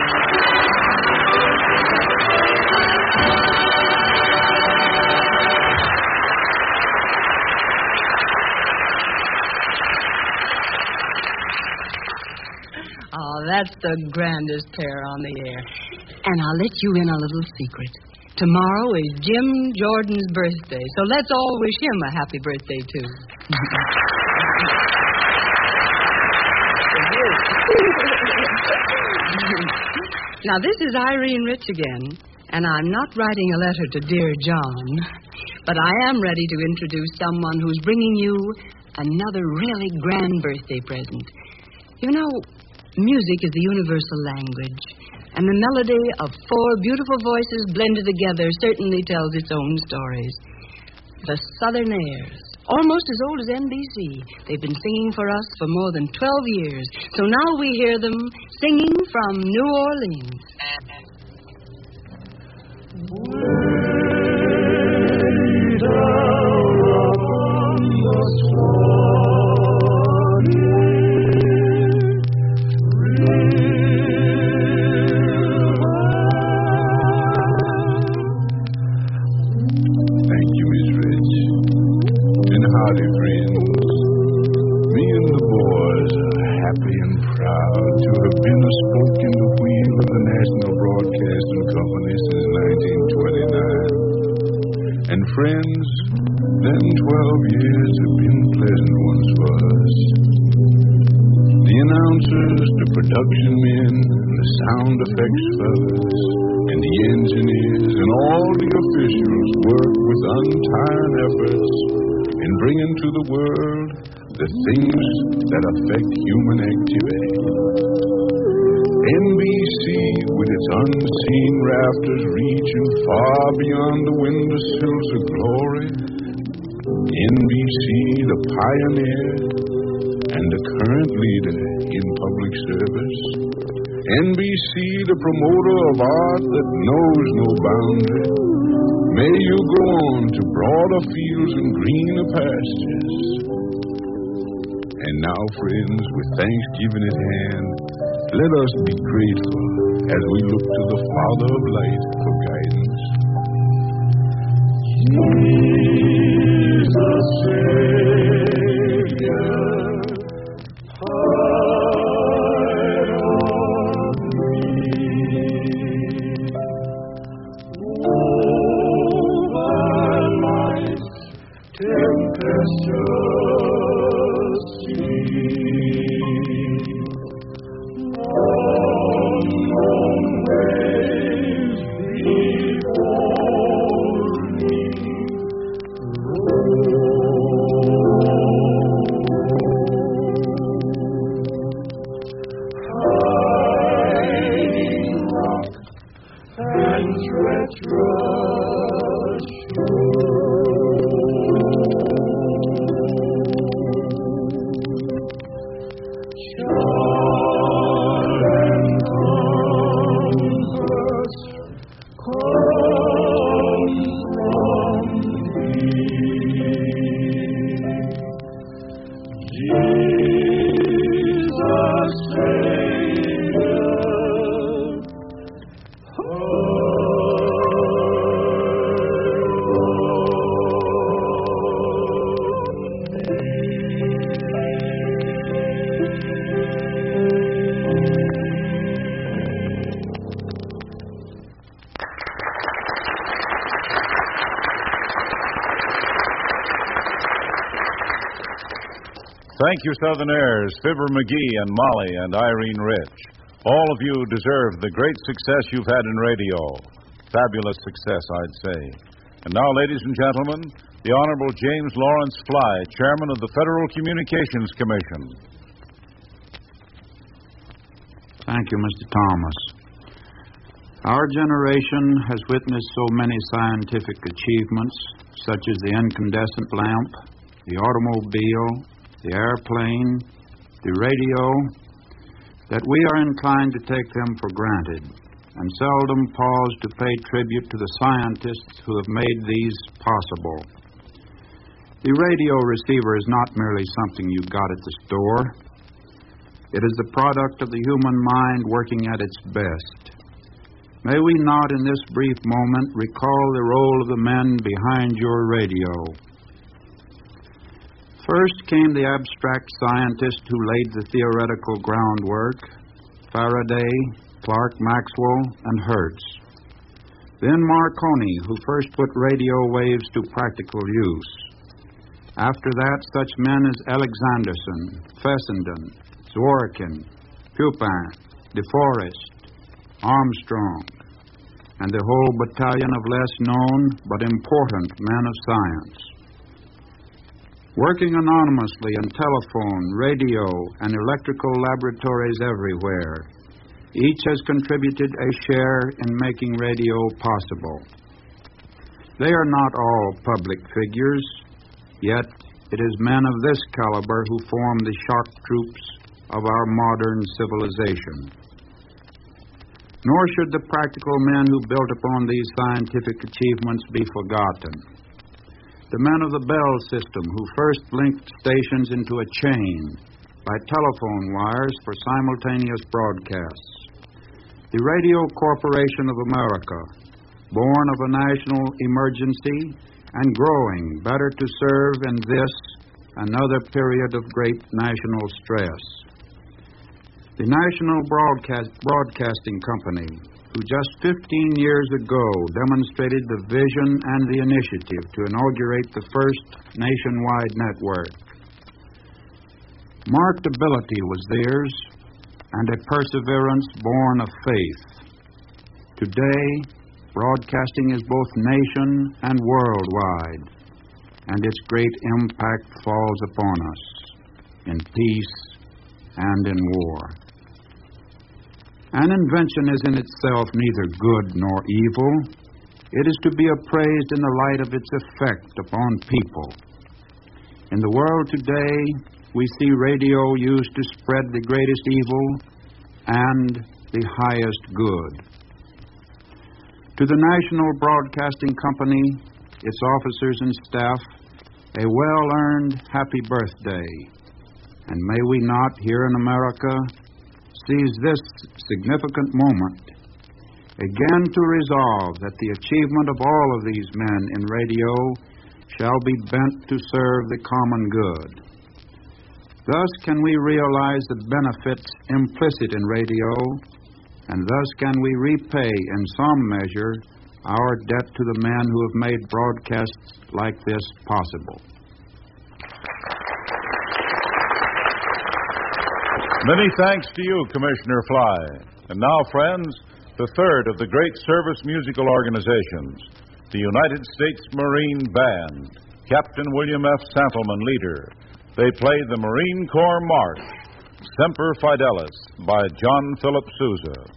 Oh, that's the grandest pair on the air. And I'll let you in a little secret. Tomorrow is Jim Jordan's birthday, so let's all wish him a happy birthday, too. Now, this is Irene Rich again, and I'm not writing a letter to Dear John, but I am ready to introduce someone who's bringing you another really grand birthday present. You know, music is the universal language, and the melody of four beautiful voices blended together certainly tells its own stories. The Southern Airs, almost as old as NBC. They've been singing for us for more than 12 years, so now we hear them singing from New Orleans. Friends, them 12 years have been pleasant ones for us. The announcers, the production men, the sound effects fellas, and the engineers, and all the officials work with untiring efforts in bringing to the world the things that affect human activity. NBC, with its unseen rafters reaching far beyond the windowsills of glory. NBC, the pioneer and the current leader in public service. NBC, the promoter of art that knows no boundary. May you go on to broader fields and greener pastures. And now, friends, with Thanksgiving at hand, let us be grateful as we look to the Father of Light for guidance. Jesus, Savior, hide on me. Oh, thy life's tempestuous sea. Thank you, Southerners, Fibber McGee and Molly and Irene Rich. All of you deserve the great success you've had in radio. Fabulous success, I'd say. And now, ladies and gentlemen, the Honorable James Lawrence Fly, Chairman of the Federal Communications Commission. Thank you, Mr. Thomas. Our generation has witnessed so many scientific achievements, such as the incandescent lamp, the automobile, the airplane, the radio, that we are inclined to take them for granted and seldom pause to pay tribute to the scientists who have made these possible. The radio receiver is not merely something you got at the store. It is the product of the human mind working at its best. May we not in this brief moment recall the role of the men behind your radio. First came the abstract scientist who laid the theoretical groundwork, Faraday, Clerk Maxwell, and Hertz. Then Marconi, who first put radio waves to practical use. After that, such men as Alexanderson, Fessenden, Zworykin, Pupin, De Forest, Armstrong, and the whole battalion of less known but important men of science. Working anonymously in telephone, radio, and electrical laboratories everywhere, each has contributed a share in making radio possible. They are not all public figures, yet it is men of this caliber who form the shock troops of our modern civilization. Nor should the practical men who built upon these scientific achievements be forgotten. The men of the Bell system who first linked stations into a chain by telephone wires for simultaneous broadcasts. The Radio Corporation of America, born of a national emergency and growing better to serve in this, another period of great national stress. The National Broadcasting Company, who just 15 years ago demonstrated the vision and the initiative to inaugurate the first nationwide network. Marked ability was theirs, and a perseverance born of faith. Today, broadcasting is both nation and worldwide, and its great impact falls upon us in peace and in war. An invention is in itself neither good nor evil. It is to be appraised in the light of its effect upon people. In the world today, we see radio used to spread the greatest evil and the highest good. To the National Broadcasting Company, its officers and staff, a well-earned happy birthday. And may we not, here in America, seize this significant moment again to resolve that the achievement of all of these men in radio shall be bent to serve the common good. Thus can we realize the benefits implicit in radio, and thus can we repay in some measure our debt to the men who have made broadcasts like this possible. Many thanks to you, Commissioner Fly. And now, friends, the third of the great service musical organizations, the United States Marine Band, Captain William F. Santelman, leader. They played the Marine Corps March, Semper Fidelis, by John Philip Sousa.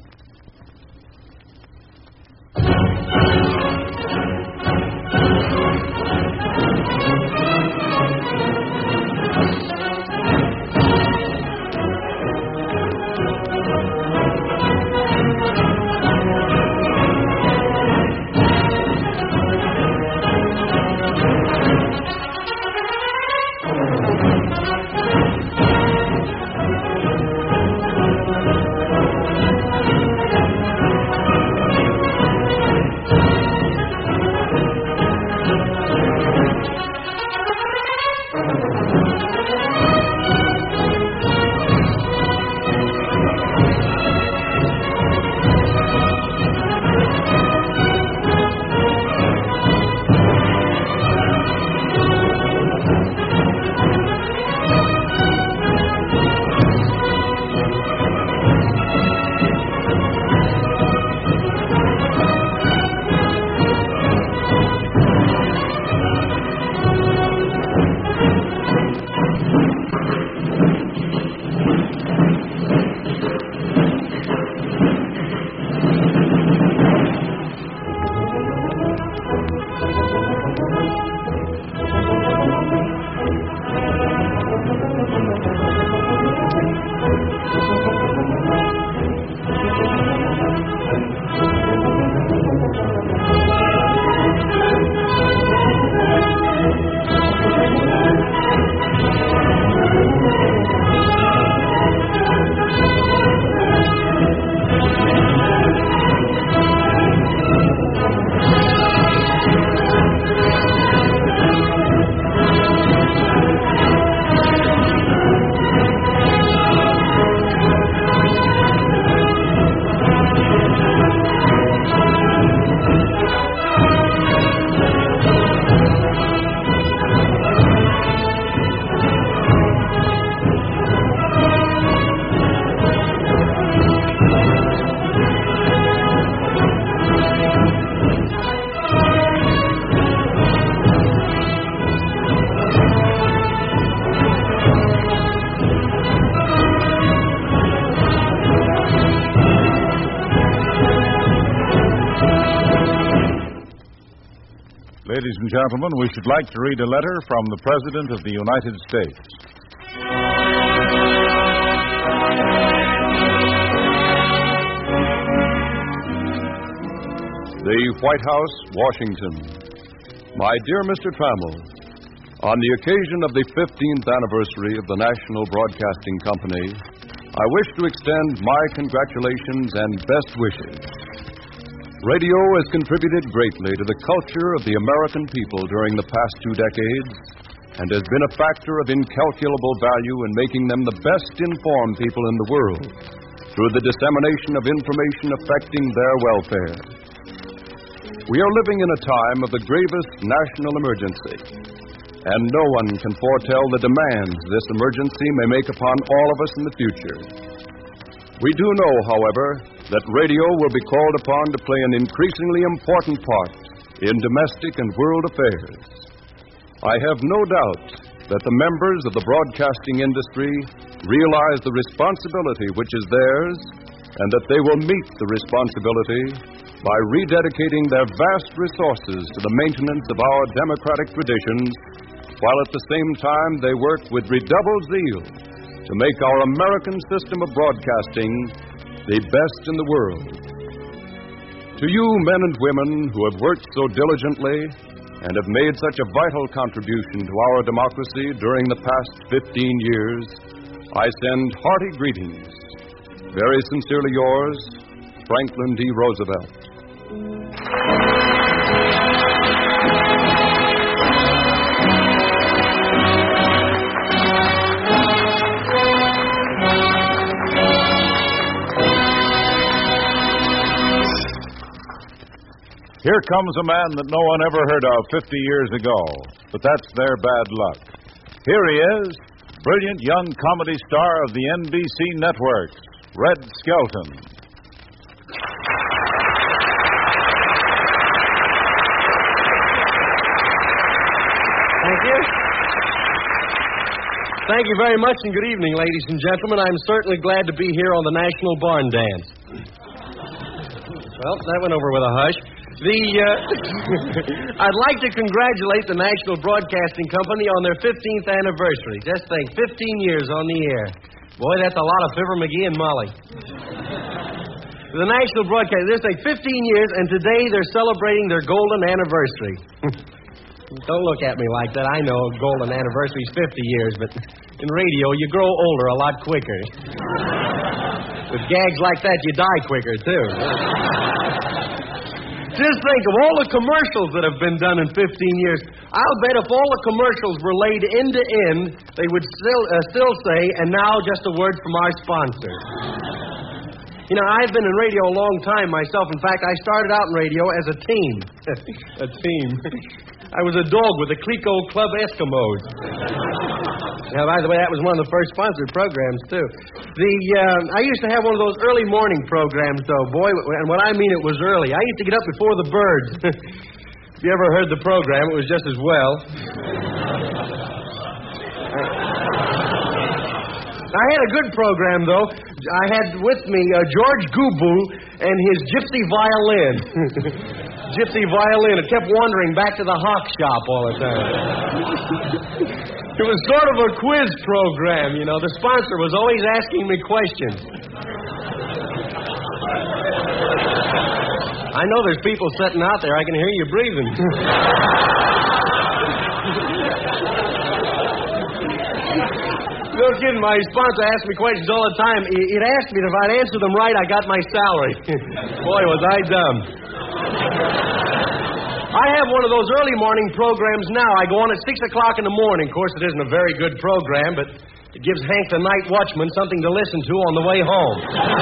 Ladies and gentlemen, we should like to read a letter from the President of the United States. The White House, Washington. My dear Mr. Trammell, on the occasion of the 15th anniversary of the National Broadcasting Company, I wish to extend my congratulations and best wishes. Radio has contributed greatly to the culture of the American people during the past 2 decades and has been a factor of incalculable value in making them the best informed people in the world through the dissemination of information affecting their welfare. We are living in a time of the gravest national emergency, and no one can foretell the demands this emergency may make upon all of us in the future. We do know, however, that radio will be called upon to play an increasingly important part in domestic and world affairs. I have no doubt that the members of the broadcasting industry realize the responsibility which is theirs, and that they will meet the responsibility by rededicating their vast resources to the maintenance of our democratic traditions, while at the same time they work with redoubled zeal to make our American system of broadcasting the best in the world. To you, men and women who have worked so diligently and have made such a vital contribution to our democracy during the past 15 years, I send hearty greetings. Very sincerely yours, Franklin D. Roosevelt. Here comes a man that no one ever heard of 50 years ago, but that's their bad luck. Here he is, brilliant young comedy star of the NBC networks, Red Skelton. Thank you. Thank you very much, and good evening, ladies and gentlemen. I'm certainly glad to be here on the National Barn Dance. Well, that went over with a hush. I'd like to congratulate the National Broadcasting Company on their 15th anniversary. Just think, 15 years on the air. Boy, that's a lot of Fibber McGee and Molly. The National Broadcasting, just think, 15 years, and today they're celebrating their golden anniversary. Don't look at me like that. I know golden anniversary is 50 years, but in radio, you grow older a lot quicker. With gags like that, you die quicker, too. Just think of all the commercials that have been done in 15 years. I'll bet if all the commercials were laid end to end, they would still say, and now just a word from our sponsor. You know, I've been in radio a long time myself. In fact, I started out in radio as a team. A team. I was a dog with the Clico Club Eskimos. Now, by the way, that was one of the first sponsored programs, too. I used to have one of those early morning programs, though, boy, and what I mean it was early. I used to get up before the birds. If you ever heard the program, it was just as well. I had a good program, though. I had with me George Gubu and his gypsy violin. Gypsy violin. It kept wandering back to the hawk shop all the time. It was sort of a quiz program, you know. The sponsor was always asking me questions. I know there's people sitting out there. I can hear you breathing. No kidding, my sponsor asked me questions all the time. He'd ask me if I'd answer them right, I got my salary. Boy, was I dumb. I have one of those early morning programs now. I go on at 6 o'clock in the morning. Of course, it isn't a very good program, but it gives Hank the night watchman something to listen to on the way home.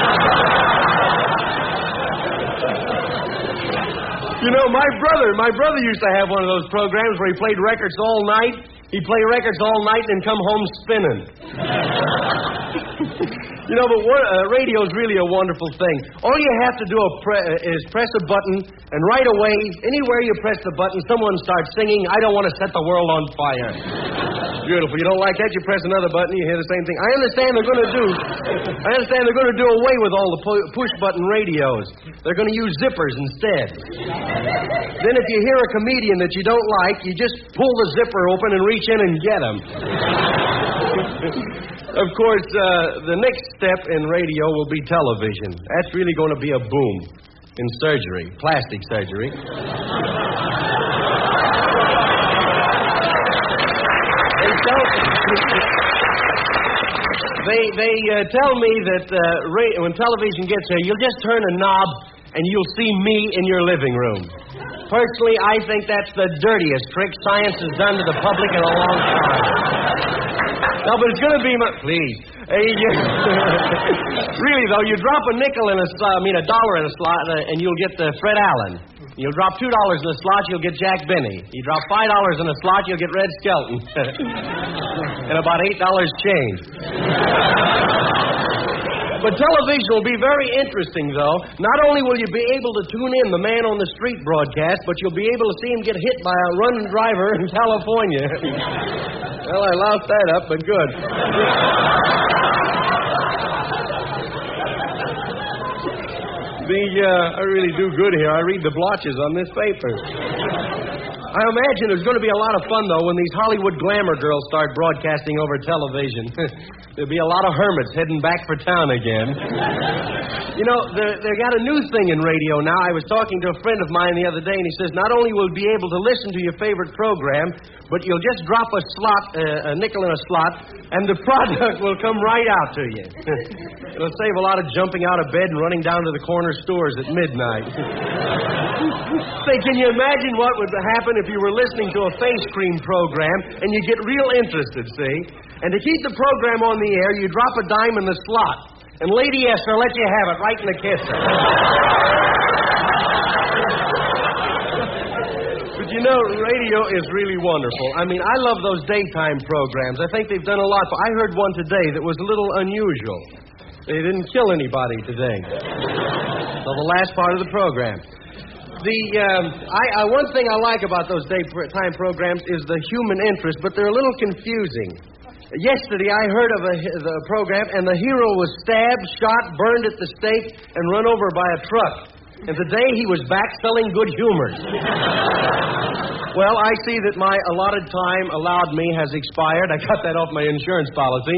You know, my brother used to have one of those programs where he played records all night. He'd play records all night and come home spinning. You know, but radio's really a wonderful thing. All you have to do is press a button, and right away, anywhere you press the button, someone starts singing, "I don't want to set the world on fire." Beautiful. You don't like that, you press another button, you hear the same thing. I understand they're going to do away with all the push-button radios. They're going to use zippers instead. Then if you hear a comedian that you don't like, you just pull the zipper open and reach in and get him. Of course, the next step in radio will be television. That's really going to be a boom in surgery, plastic surgery. They tell me that when television gets here, you'll just turn a knob and you'll see me in your living room. Personally, I think that's the dirtiest trick science has done to the public in a long time. No, but it's going to be please. Really, though, you drop a nickel in a dollar in a slot, and you'll get Fred Allen. You'll drop $2 in a slot, you'll get Jack Benny. You drop $5 in a slot, you'll get Red Skelton. And about $8 change. But television will be very interesting, though. Not only will you be able to tune in the Man on the Street broadcast, but you'll be able to see him get hit by a running driver in California. Well, I loused that up, but good. I really do good here. I read the blotches on this paper. I imagine there's going to be a lot of fun, though, when these Hollywood glamour girls start broadcasting over television. There'll be a lot of hermits heading back for town again. You know, they got a new thing in radio now. I was talking to a friend of mine the other day, and he says not only will you be able to listen to your favorite program, but you'll just drop a nickel in a slot, and the product will come right out to you. It'll save a lot of jumping out of bed and running down to the corner stores at midnight. Say, can you imagine what would happen if you were listening to a face cream program and you get real interested, see? And to keep the program on the air, you drop a dime in the slot. And Lady Esther let you have it right in the kisser. But you know, radio is really wonderful. I mean, I love those daytime programs. I think they've done a lot. I heard one today that was a little unusual. They didn't kill anybody today. So the last part of the program. One thing I like about those daytime programs is the human interest, but they're a little confusing. Yesterday, I heard of the program, and the hero was stabbed, shot, burned at the stake, and run over by a truck. And today, he was back selling good humors. Well, I see that my allotted time allowed me has expired. I got that off my insurance policy.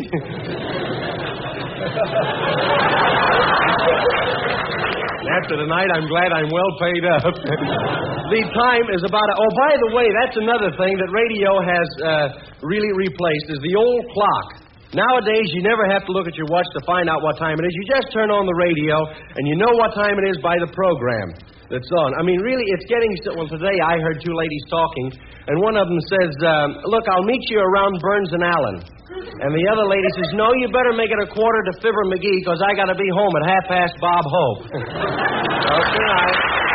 After tonight, I'm glad I'm well paid up. The time is about... by the way, that's another thing that radio has really replaced is the old clock. Nowadays, you never have to look at your watch to find out what time it is. You just turn on the radio, and you know what time it is by the program that's on. I mean, really, it's getting... Well, today I heard two ladies talking, and one of them says, look, I'll meet you around Burns and Allen. And the other lady says, no, you better make it a quarter to Fibber McGee, because I got to be home at 1:30 Bob Hope. Okay.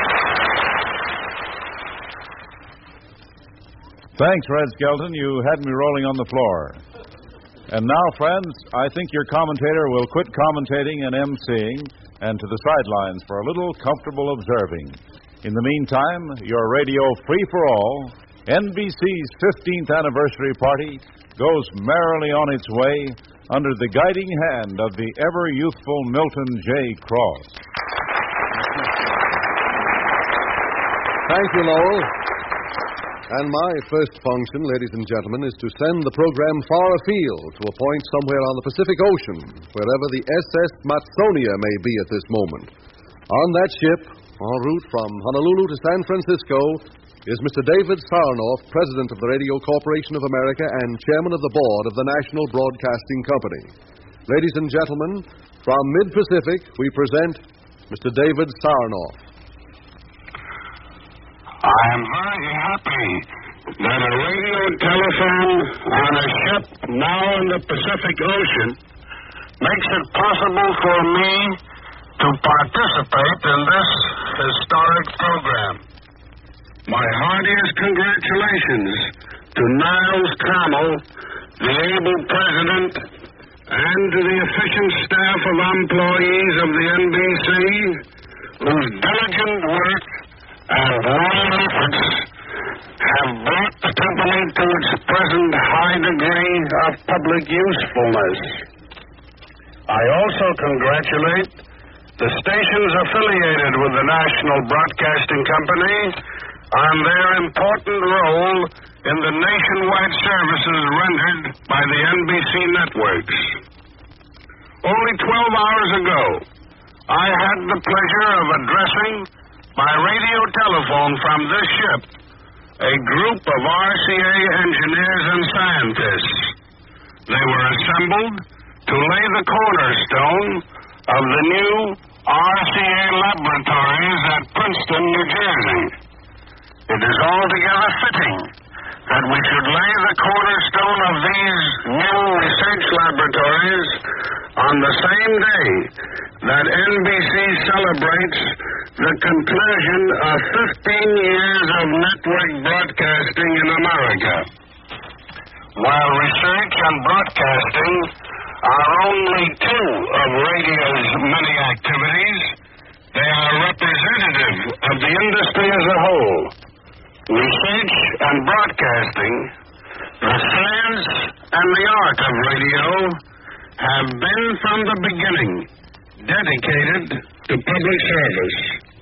Thanks, Red Skelton. You had me rolling on the floor. And now, friends, I think your commentator will quit commentating and emceeing and to the sidelines for a little comfortable observing. In the meantime, your radio free-for-all, NBC's 15th anniversary party, goes merrily on its way under the guiding hand of the ever-youthful Milton J. Cross. Thank you, Lowell. And my first function, ladies and gentlemen, is to send the program far afield to a point somewhere on the Pacific Ocean, wherever the SS Matsonia may be at this moment. On that ship, en route from Honolulu to San Francisco, is Mr. David Sarnoff, President of the Radio Corporation of America and Chairman of the Board of the National Broadcasting Company. Ladies and gentlemen, from Mid-Pacific, we present Mr. David Sarnoff. I am very happy that a radio telephone on a ship now in the Pacific Ocean makes it possible for me to participate in this historic program. My heartiest congratulations to Niles Trammell, the able president and to the efficient staff of employees of the NBC, whose diligent work and loyal efforts have brought the company to its present high degree of public usefulness. I also congratulate the stations affiliated with the National Broadcasting Company on their important role in the nationwide services rendered by the NBC networks. Only 12 hours ago, I had the pleasure of addressing by radio telephone from this ship a group of RCA engineers and scientists. They were assembled to lay the cornerstone of the new RCA laboratories at Princeton, New Jersey. It is altogether fitting that we should lay the cornerstone of these new research laboratories on the same day that NBC celebrates the conclusion of 15 years of network broadcasting in America. While research and broadcasting are only two of radio's many activities, they are representative of the industry as a whole. Research and broadcasting, the science and the art of radio, have been from the beginning dedicated to public service.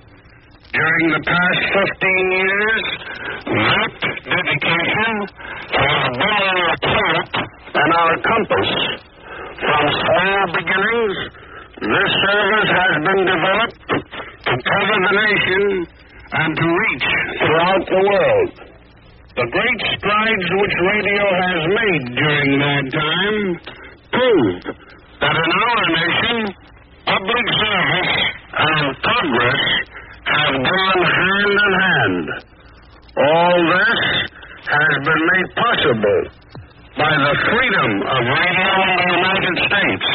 During the past 15 years, that dedication has been our thought and our compass. From small beginnings, this service has been developed to cover the nation and to reach throughout the world. The great strides which radio has made during that time prove that in our nation, public service and progress have gone hand in hand. All this has been made possible by the freedom of radio in the United States.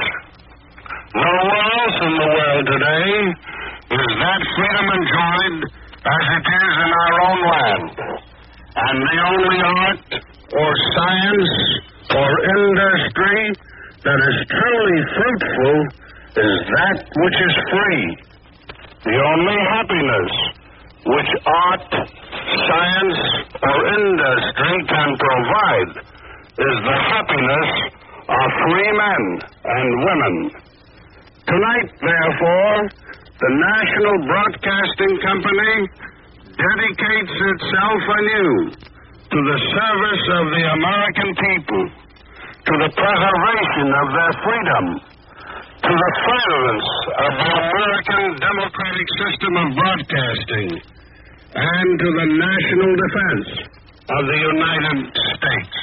Nowhere else in the world today is that freedom enjoyed as it is in our own land. And the only art or science or industry that is truly fruitful is that which is free. The only happiness which art, science, or industry can provide is the happiness of free men and women. Tonight, therefore, the National Broadcasting Company dedicates itself anew to the service of the American people, to the preservation of their freedom, to the furtherance of the American democratic system of broadcasting, and to the national defense of the United States.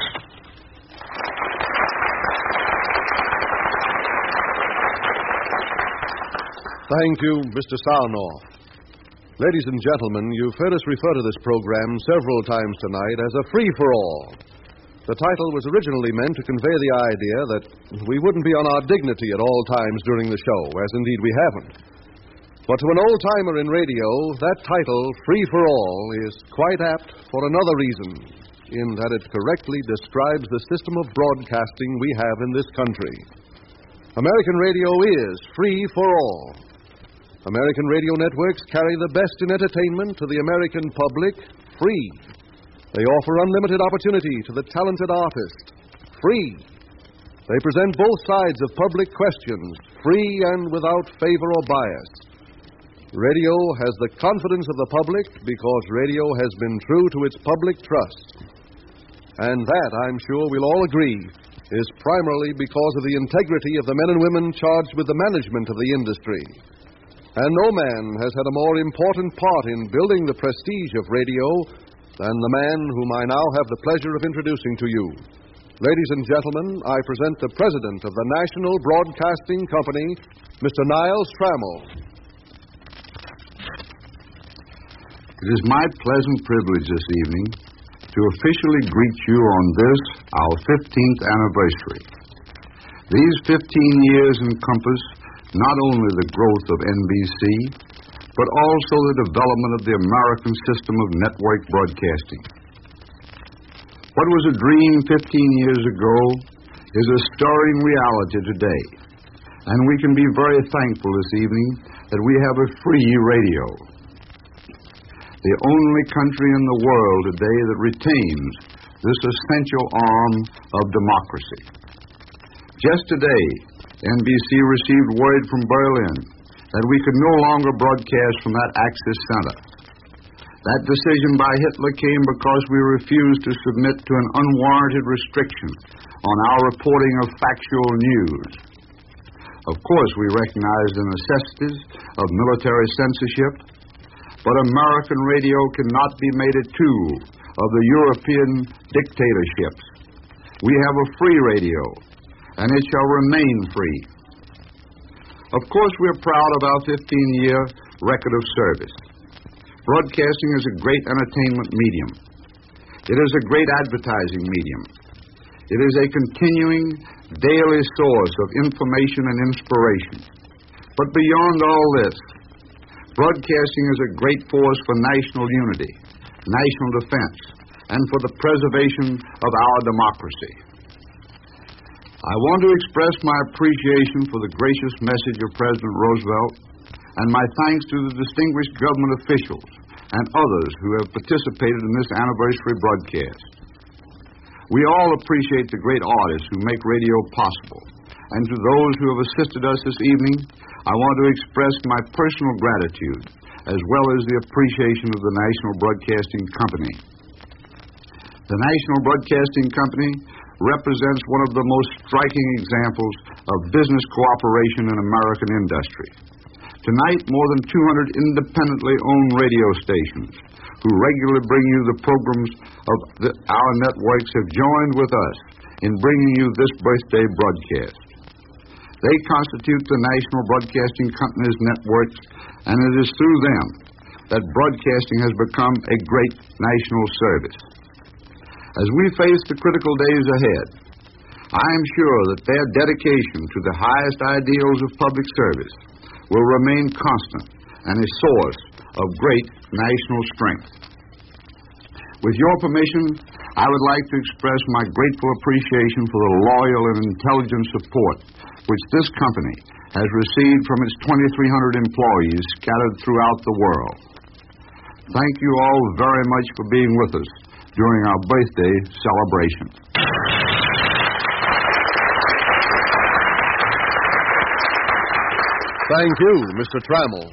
Thank you, Mr. Sarnoff. Ladies and gentlemen, you've heard us refer to this program several times tonight as a free-for-all. The title was originally meant to convey the idea that we wouldn't be on our dignity at all times during the show, as indeed we haven't. But to an old-timer in radio, that title, Free-for-All, is quite apt for another reason, in that it correctly describes the system of broadcasting we have in this country. American radio is free for all. American radio networks carry the best in entertainment to the American public free. They offer unlimited opportunity to the talented artist free. They present both sides of public questions free and without favor or bias. Radio has the confidence of the public because radio has been true to its public trust. And that, I'm sure we'll all agree, is primarily because of the integrity of the men and women charged with the management of the industry. And no man has had a more important part in building the prestige of radio than the man whom I now have the pleasure of introducing to you. Ladies and gentlemen, I present the President of the National Broadcasting Company, Mr. Niles Trammell. It is my pleasant privilege this evening to officially greet you on this, our 15th anniversary. These 15 years encompass not only the growth of NBC, but also the development of the American system of network broadcasting. What was a dream 15 years ago is a stirring reality today. And we can be very thankful this evening that we have a free radio. The only country in the world today that retains this essential arm of democracy. Just today, NBC received word from Berlin that we could no longer broadcast from that Axis Center. That decision by Hitler came because we refused to submit to an unwarranted restriction on our reporting of factual news. Of course, we recognize the necessities of military censorship, but American radio cannot be made a tool of the European dictatorships. We have a free radio, and it shall remain free. Of course, we're proud of our 15-year record of service. Broadcasting is a great entertainment medium. It is a great advertising medium. It is a continuing, daily source of information and inspiration. But beyond all this, broadcasting is a great force for national unity, national defense, and for the preservation of our democracy. I want to express my appreciation for the gracious message of President Roosevelt and my thanks to the distinguished government officials and others who have participated in this anniversary broadcast. We all appreciate the great artists who make radio possible, and to those who have assisted us this evening, I want to express my personal gratitude as well as the appreciation of the National Broadcasting Company. The National Broadcasting Company represents one of the most striking examples of business cooperation in American industry. Tonight, more than 200 independently owned radio stations who regularly bring you the programs of our networks have joined with us in bringing you this birthday broadcast. They constitute the National Broadcasting Company's networks, and it is through them that broadcasting has become a great national service. As we face the critical days ahead, I am sure that their dedication to the highest ideals of public service will remain constant and a source of great national strength. With your permission, I would like to express my grateful appreciation for the loyal and intelligent support which this company has received from its 2,300 employees scattered throughout the world. Thank you all very much for being with us during our birthday celebration. Thank you, Mr. Trammell.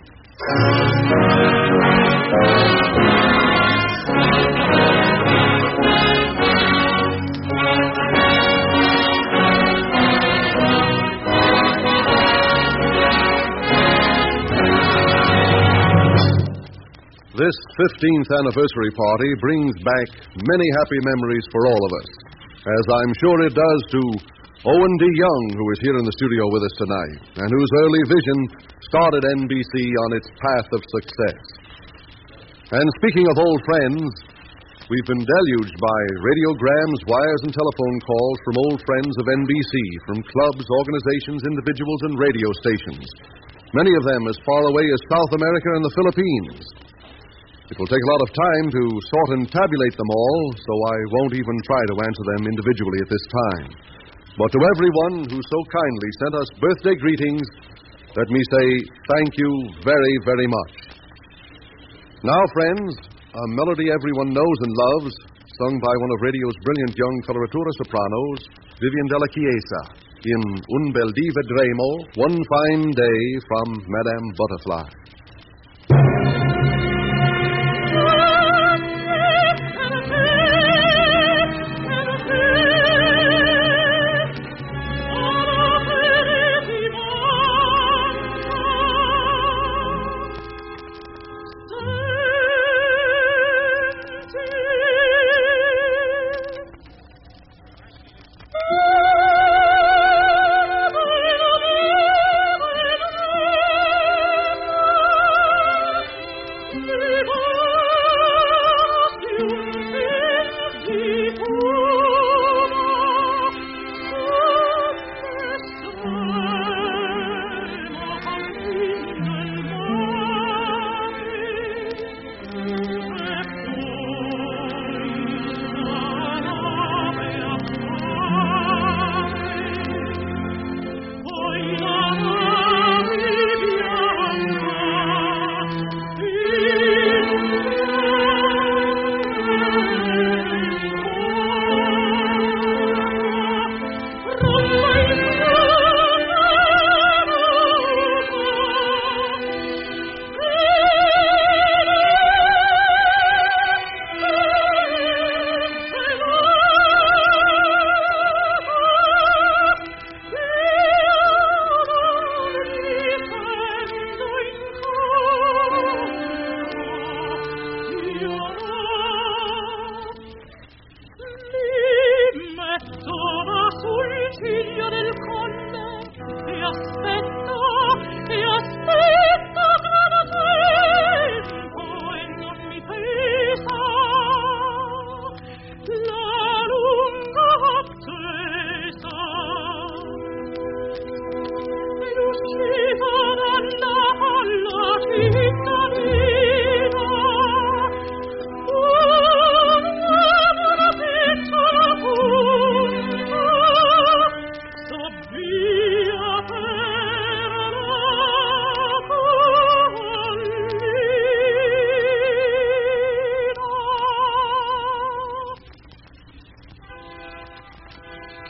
This 15th anniversary party brings back many happy memories for all of us, as I'm sure it does to Owen D. Young, who is here in the studio with us tonight, and whose early vision started NBC on its path of success. And speaking of old friends, we've been deluged by radiograms, wires, and telephone calls from old friends of NBC, from clubs, organizations, individuals, and radio stations, many of them as far away as South America and the Philippines. It will take a lot of time to sort and tabulate them all, so I won't even try to answer them individually at this time. But to everyone who so kindly sent us birthday greetings, let me say thank you very, very much. Now, friends, a melody everyone knows and loves, sung by one of radio's brilliant young coloratura sopranos, Vivian Della Chiesa, in Un bel dì vedremo, One Fine Day from Madame Butterfly.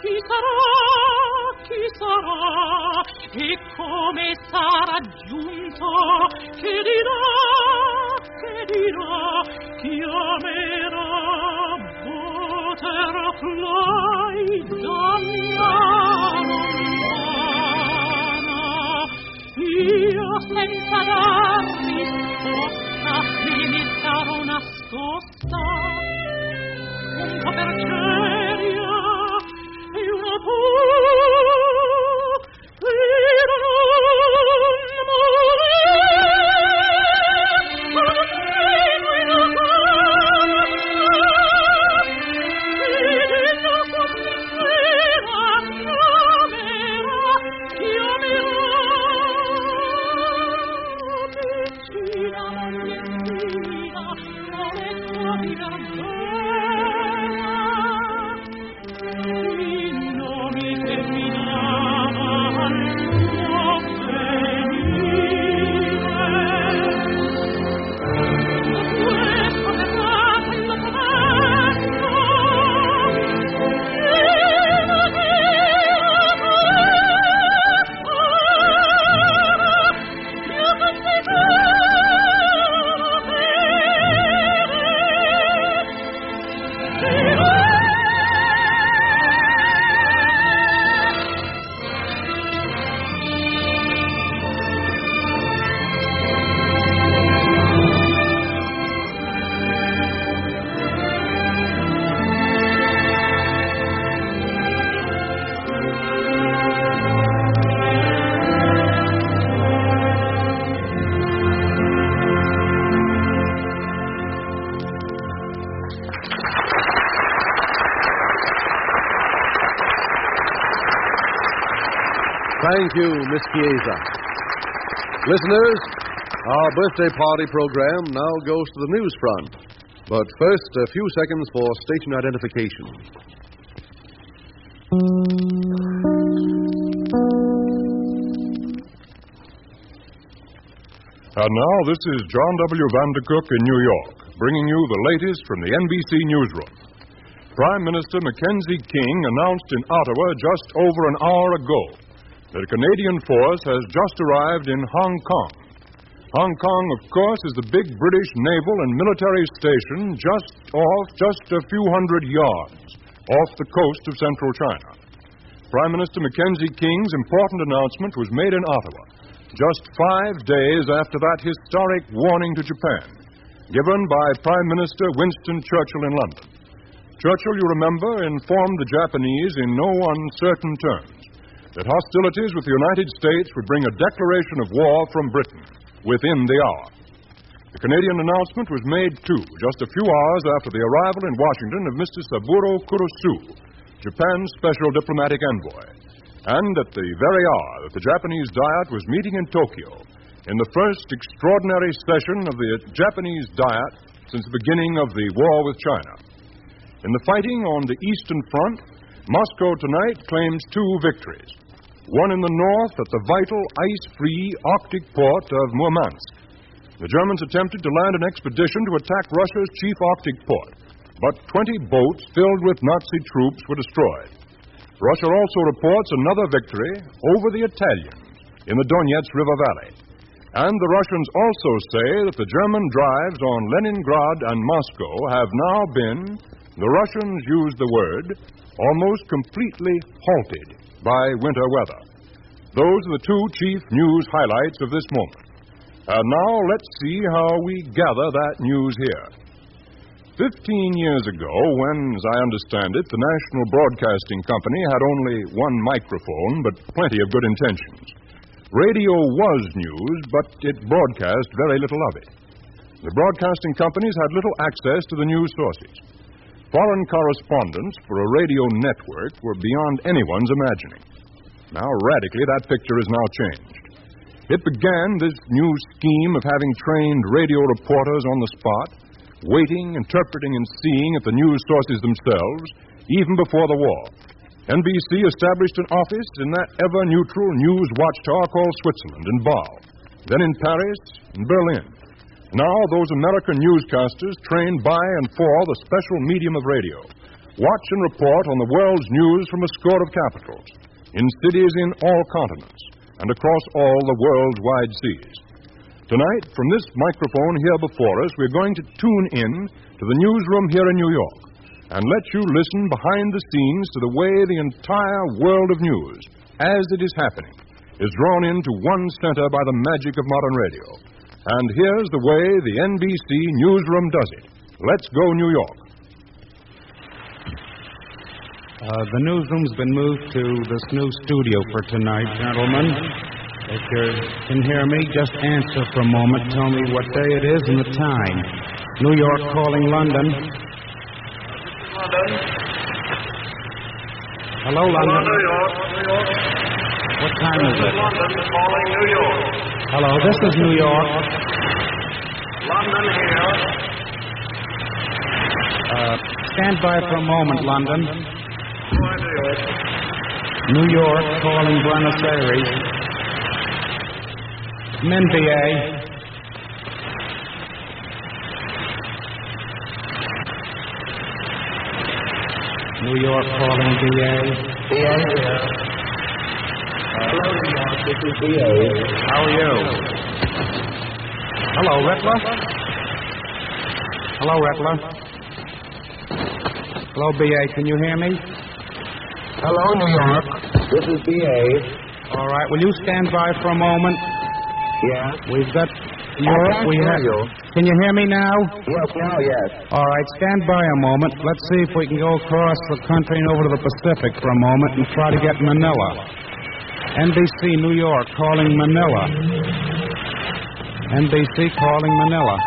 chi sarà, e come sarà giunto, che dirà, chiamerà butterfly donna lontana. Io senza dar risposta me ne sarò nascosta, un po' per ceria e una Thank you, Miss Chiesa. Listeners, our birthday party program now goes to the news front. But first, a few seconds for station identification. And now, this is John W. Vandercook in New York, bringing you the latest from the NBC newsroom. Prime Minister Mackenzie King announced in Ottawa just over an hour ago that a Canadian force has just arrived in Hong Kong. Hong Kong, of course, is the big British naval and military station just a few hundred yards off the coast of central China. Prime Minister Mackenzie King's important announcement was made in Ottawa just 5 days after that historic warning to Japan, given by Prime Minister Winston Churchill in London. Churchill, you remember, informed the Japanese in no uncertain terms that hostilities with the United States would bring a declaration of war from Britain within the hour. The Canadian announcement was made, too, just a few hours after the arrival in Washington of Mr. Saburo Kurosu, Japan's special diplomatic envoy, and at the very hour that the Japanese Diet was meeting in Tokyo in the first extraordinary session of the Japanese Diet since the beginning of the war with China. In the fighting on the Eastern Front, Moscow tonight claims 2 victories. One in the north at the vital, ice-free Arctic port of Murmansk. The Germans attempted to land an expedition to attack Russia's chief Arctic port, but 20 boats filled with Nazi troops were destroyed. Russia also reports another victory over the Italians in the Donetsk River Valley. And the Russians also say that the German drives on Leningrad and Moscow have now been, the Russians use the word, almost completely halted by winter weather. Those are the 2 chief news highlights of this moment. And now let's see how we gather that news here. 15 years ago, when, as I understand it, the National Broadcasting Company had only one microphone, but plenty of good intentions. Radio was news, but it broadcast very little of it. The broadcasting companies had little access to the news sources. Foreign correspondents for a radio network were beyond anyone's imagining. Now, radically, that picture is now changed. It began, this new scheme of having trained radio reporters on the spot, waiting, interpreting, and seeing at the news sources themselves, even before the war. NBC established an office in that ever-neutral news watchtower called Switzerland, in Basel, then in Paris and Berlin. Now, those American newscasters trained by and for the special medium of radio Watch and report on the world's news from a score of capitals, in cities in all continents, and across all the world's wide seas. Tonight, from this microphone here before us, we're going to tune in to the newsroom here in New York and let you listen behind the scenes to the way the entire world of news, as it is happening, is drawn into one center by the magic of modern radio. And here's the way the NBC newsroom does it. Let's go, New York. The newsroom's been moved to this new studio for tonight, gentlemen. If you can hear me, just answer for a moment. Tell me what day it is and the time. New York calling London. London. Hello, London. Hello, New York. New York. What time is it? London calling New York. Hello, this is New York. London here. Stand by for a moment, London. New York. New York calling Buenos Aires. Come in, BA. New York calling BA. BA here. Hello, New York. This is BA. How are you? Hello, Rickler. Hello, Rickler. Hello, BA. Can you hear me? Hello, New York. This is BA. All right. Will you stand by for a moment? Yes. We've got we have you. Can you hear me now? Yes, now, yes. All right. Stand by a moment. Let's see if we can go across the country and over to the Pacific for a moment and try to get Manila. NBC New York calling Manila. NBC calling Manila.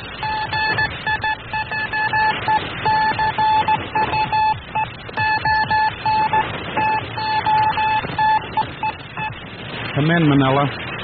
Come in, Manila.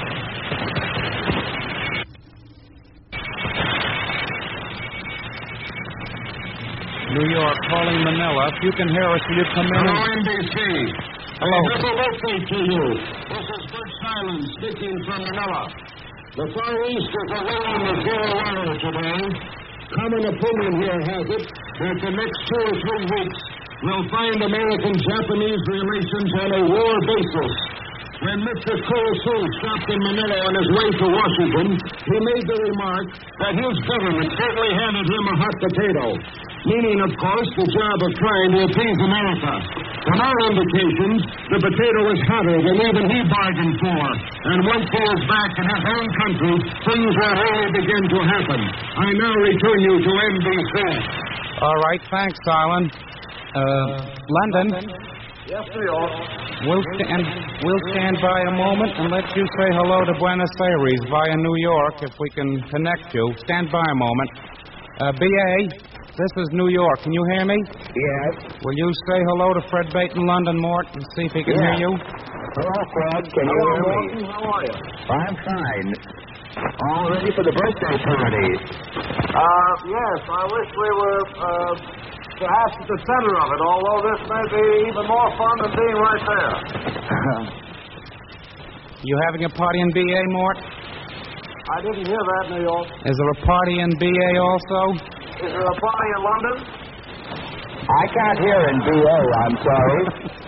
New York calling Manila. If you can hear us, will you come in? Hello, NBC. Hello. This is Oakley to you. This is Bert Silence speaking from Manila. The Far East is awaiting the zero hour today. Common opinion here has it that the next 2 or 3 weeks will find American-Japanese relations on a war basis. When Mr. Kurosu stopped in Manila on his way to Washington, he made the remark that his government certainly handed him a hot potato, meaning, of course, the job of trying to appease America. From all indications, the potato is hotter than even he bargained for. And once he is back in his own country, things will really begin to happen. I now return you to NBC. All right. Thanks, Silent. London. Yes, New York. We'll stand by a moment and let you say hello to Buenos Aires via New York if we can connect you. Stand by a moment. BA, this is New York. Can you hear me? Yes. Will you say hello to Fred Bate in London, Mort, and see if he can hear you? Hello, Fred. Can you hear me? How are you? I'm fine. All ready for the birthday party? Yes, I wish we were perhaps at the center of it, although this may be even more fun than being right there. You having a party in BA, Mort? I didn't hear that, New York. Is there a party in BA also? Is there a party in London? I can't hear in BA, I'm sorry.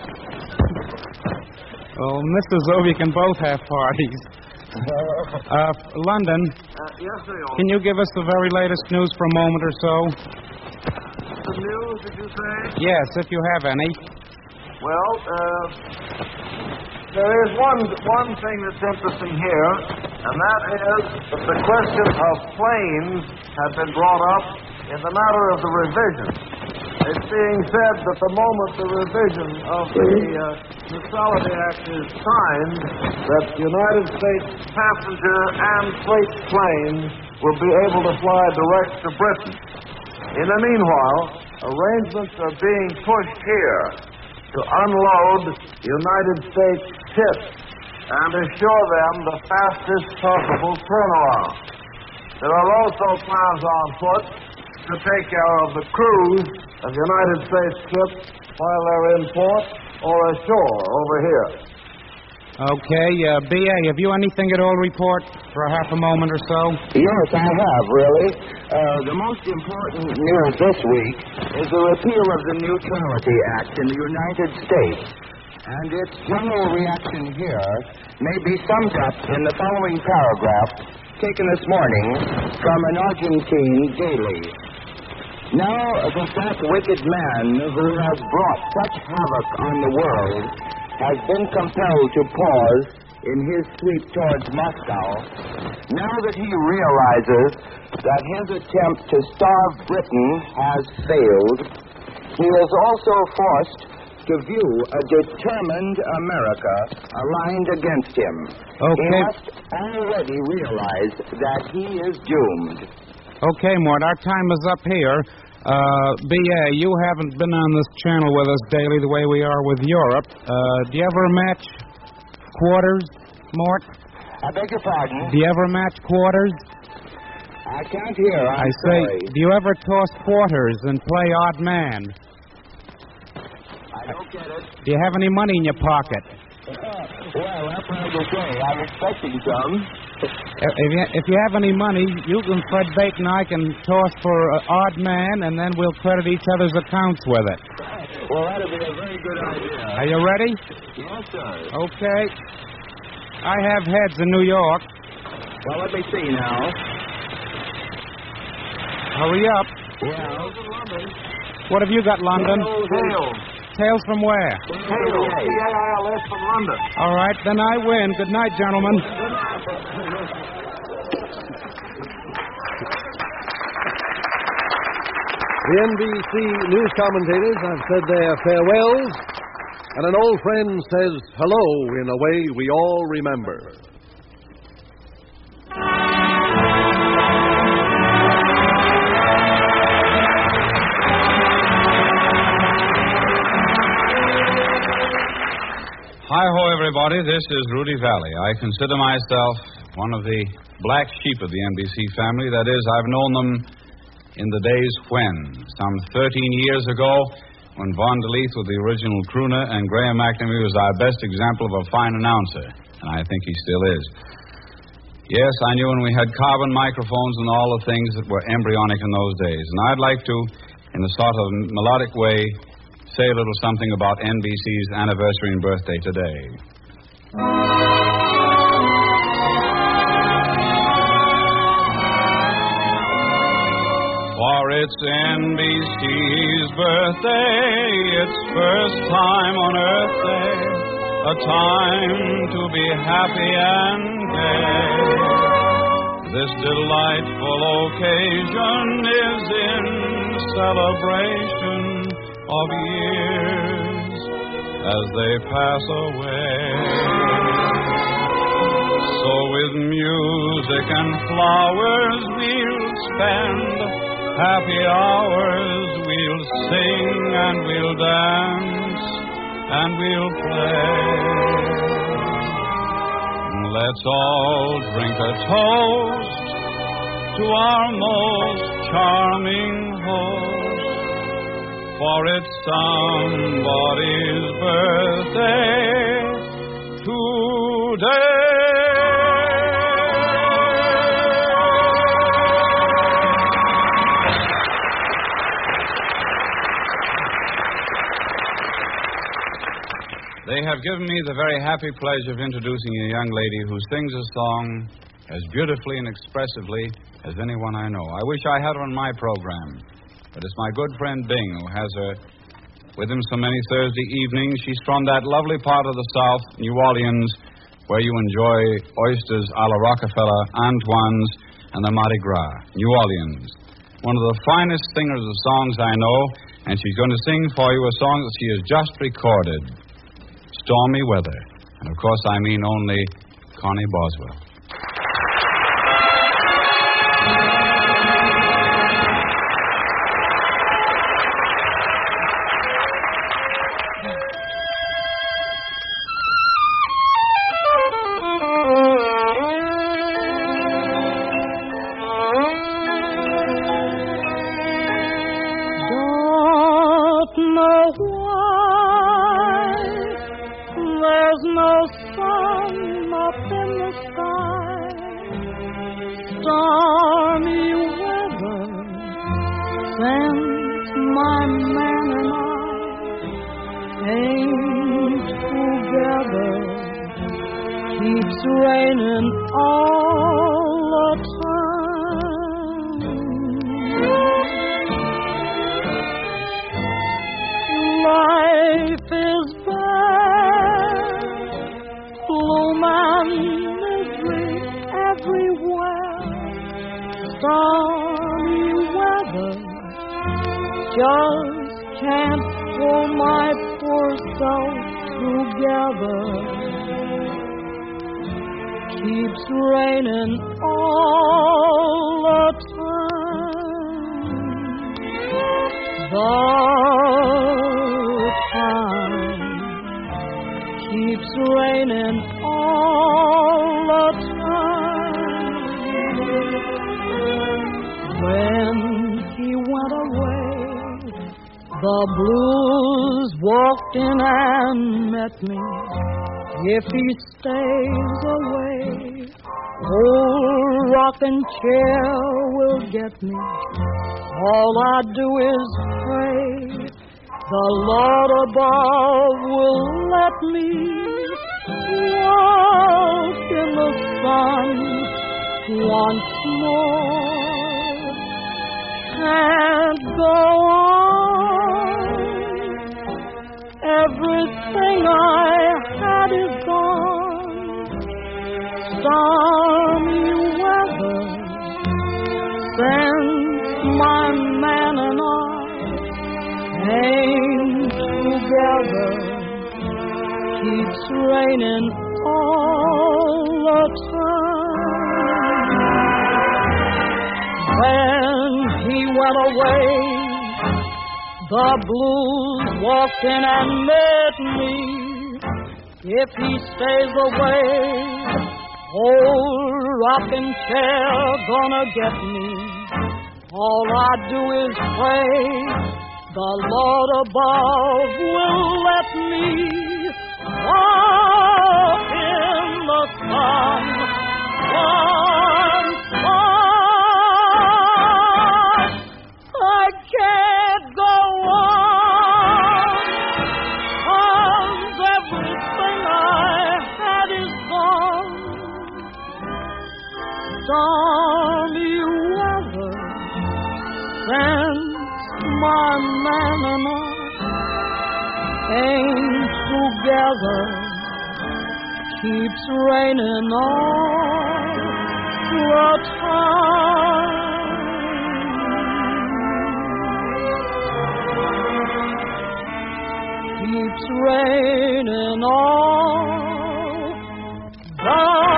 Oh, Mr. Zovey can both have parties. London, Yes, New York. can you give us the very latest news for a moment or so? The news, did you say? Yes, if you have any. Well, there is one thing that's interesting here, and that is that the question of planes has been brought up in the matter of the revision. It's being said that the moment the revision of the Neutrality Act is signed, that United States passenger and freight planes will be able to fly direct to Britain. In the meanwhile, arrangements are being pushed here to unload United States ships and assure them the fastest possible turnaround. There are also plans on foot to take care of the crews of United States ships while they're in port or ashore over here. Okay, B.A., have you anything at all report for a half a moment or so? Yes, I have, really. The most important news this week is the repeal of the Neutrality Act in the United States. And its general reaction here may be summed up in the following paragraph taken this morning from an Argentine daily. Now that wicked man who has brought such havoc on the world has been compelled to pause in his sweep towards Moscow, now that he realizes that his attempt to starve Britain has failed, he is also forced to view a determined America aligned against him. Okay. He must already realize that he is doomed. Okay, Mort, our time is up here. B.A., you haven't been on this channel with us daily the way we are with Europe. Do you ever match quarters, Mort? I beg your pardon? Do you ever match quarters? I can't hear. I'm say, sorry. do you ever toss quarters and play odd man? I don't get it. Do you have any money in your pocket? Well, that's hard to say. I'm expecting some. If you have any money, you and Fred Bate and I can toss for odd man, and then we'll credit each other's accounts with it. Well, that'd be a very good idea. Are you ready? Yes, sir. Okay. I have heads in New York. Well, let me see now. Hurry up. Well, What have you got, London? Tails. Tails from where? T-A-I-L-S from London. All right, then I win. Good night, gentlemen. The NBC news commentators have said their farewells, and an old friend says hello in a way we all remember. Hi-ho, everybody. This is Rudy Valley. I consider myself one of the black sheep of the NBC family. That is, I've known them in the days when, some 13 years ago, when Von DeLeith was the original crooner and Graham McNamee was our best example of a fine announcer, and I think he still is. Yes, I knew when we had carbon microphones and all the things that were embryonic in those days. And I'd like to, in a sort of melodic way, say a little something about NBC's anniversary and birthday today. For it's NBC's birthday, its first time on Earth Day, a time to be happy and gay. This delightful occasion is in celebration of years as they pass away. So with music and flowers we'll spend happy hours, we'll sing and we'll dance and we'll play. Let's all drink a toast to our most charming host, for it's somebody's birthday today. They have given me the very happy pleasure of introducing a young lady who sings a song as beautifully and expressively as anyone I know. I wish I had her on my program. But it's my good friend Bing who has her with him so many Thursday evenings. She's from that lovely part of the South, New Orleans, where you enjoy oysters a la Rockefeller, Antoine's, and the Mardi Gras. New Orleans. One of the finest singers of songs I know, and she's going to sing for you a song that she has just recorded, Stormy Weather. And, of course, I mean only Connie Boswell. Don't know why there's no sun up in the sky. Stormy weather since my man and I ain't together. Keeps raining all the time. Life is bad, gloom and misery everywhere. Stormy weather just can't pull my poor self together. Keeps raining all the time. The time keeps raining all the time. When he went away, the blues walked in and met me. If he stays away, old rocking chair will get me. All I do is pray the Lord above will let me walk in the sun once more. Can't go on. Everything I had is gone. Stormy weather since my man and I ain't together. Keeps raining all the time. When he went away, the blues walked in and met me. If he stays away, old rocking chair gonna get me. All I do is pray the Lord above will let me walk in the sun once more. I can't go on, 'cause everything I had is gone. Stormy weather since my man and I ain't together. Keeps raining all the time. Keeps raining all the time.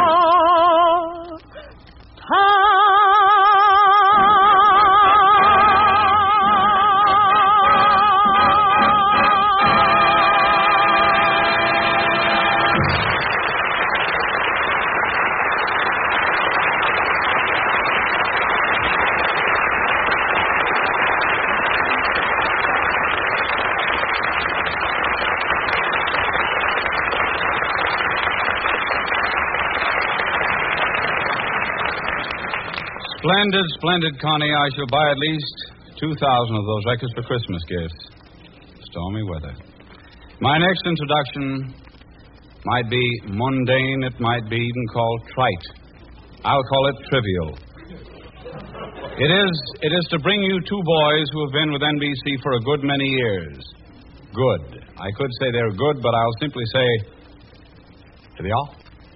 Splendid, splendid, Connie. I shall buy at least 2,000 of those records for Christmas gifts. Stormy weather. My next introduction might be mundane. It might be even called trite. I'll call it trivial. It is to bring you two boys who have been with NBC for a good many years. Good. I could say they're good, but I'll simply say, to the off.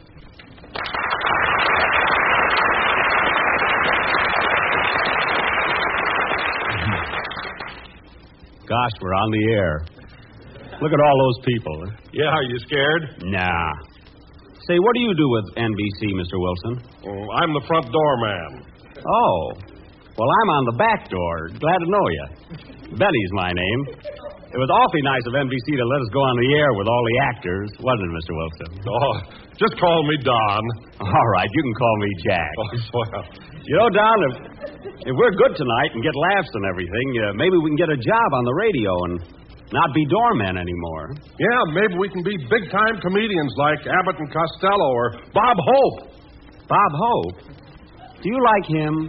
Gosh, we're on the air. Look at all those people. Yeah, are you scared? Nah. Say, what do you do with NBC, Mr. Wilson? Oh, I'm the front door man. Oh. Well, I'm on the back door. Glad to know you. Benny's my name. It was awfully nice of NBC to let us go on the air with all the actors, wasn't it, Mr. Wilson? Oh, just call me Don. All right, you can call me Jack. Oh, swell. You know, Don, if we're good tonight and get laughs and everything, maybe we can get a job on the radio and Not be doormen anymore. Yeah, maybe we can be big-time comedians like Abbott and Costello or Bob Hope. Bob Hope? Do you like him?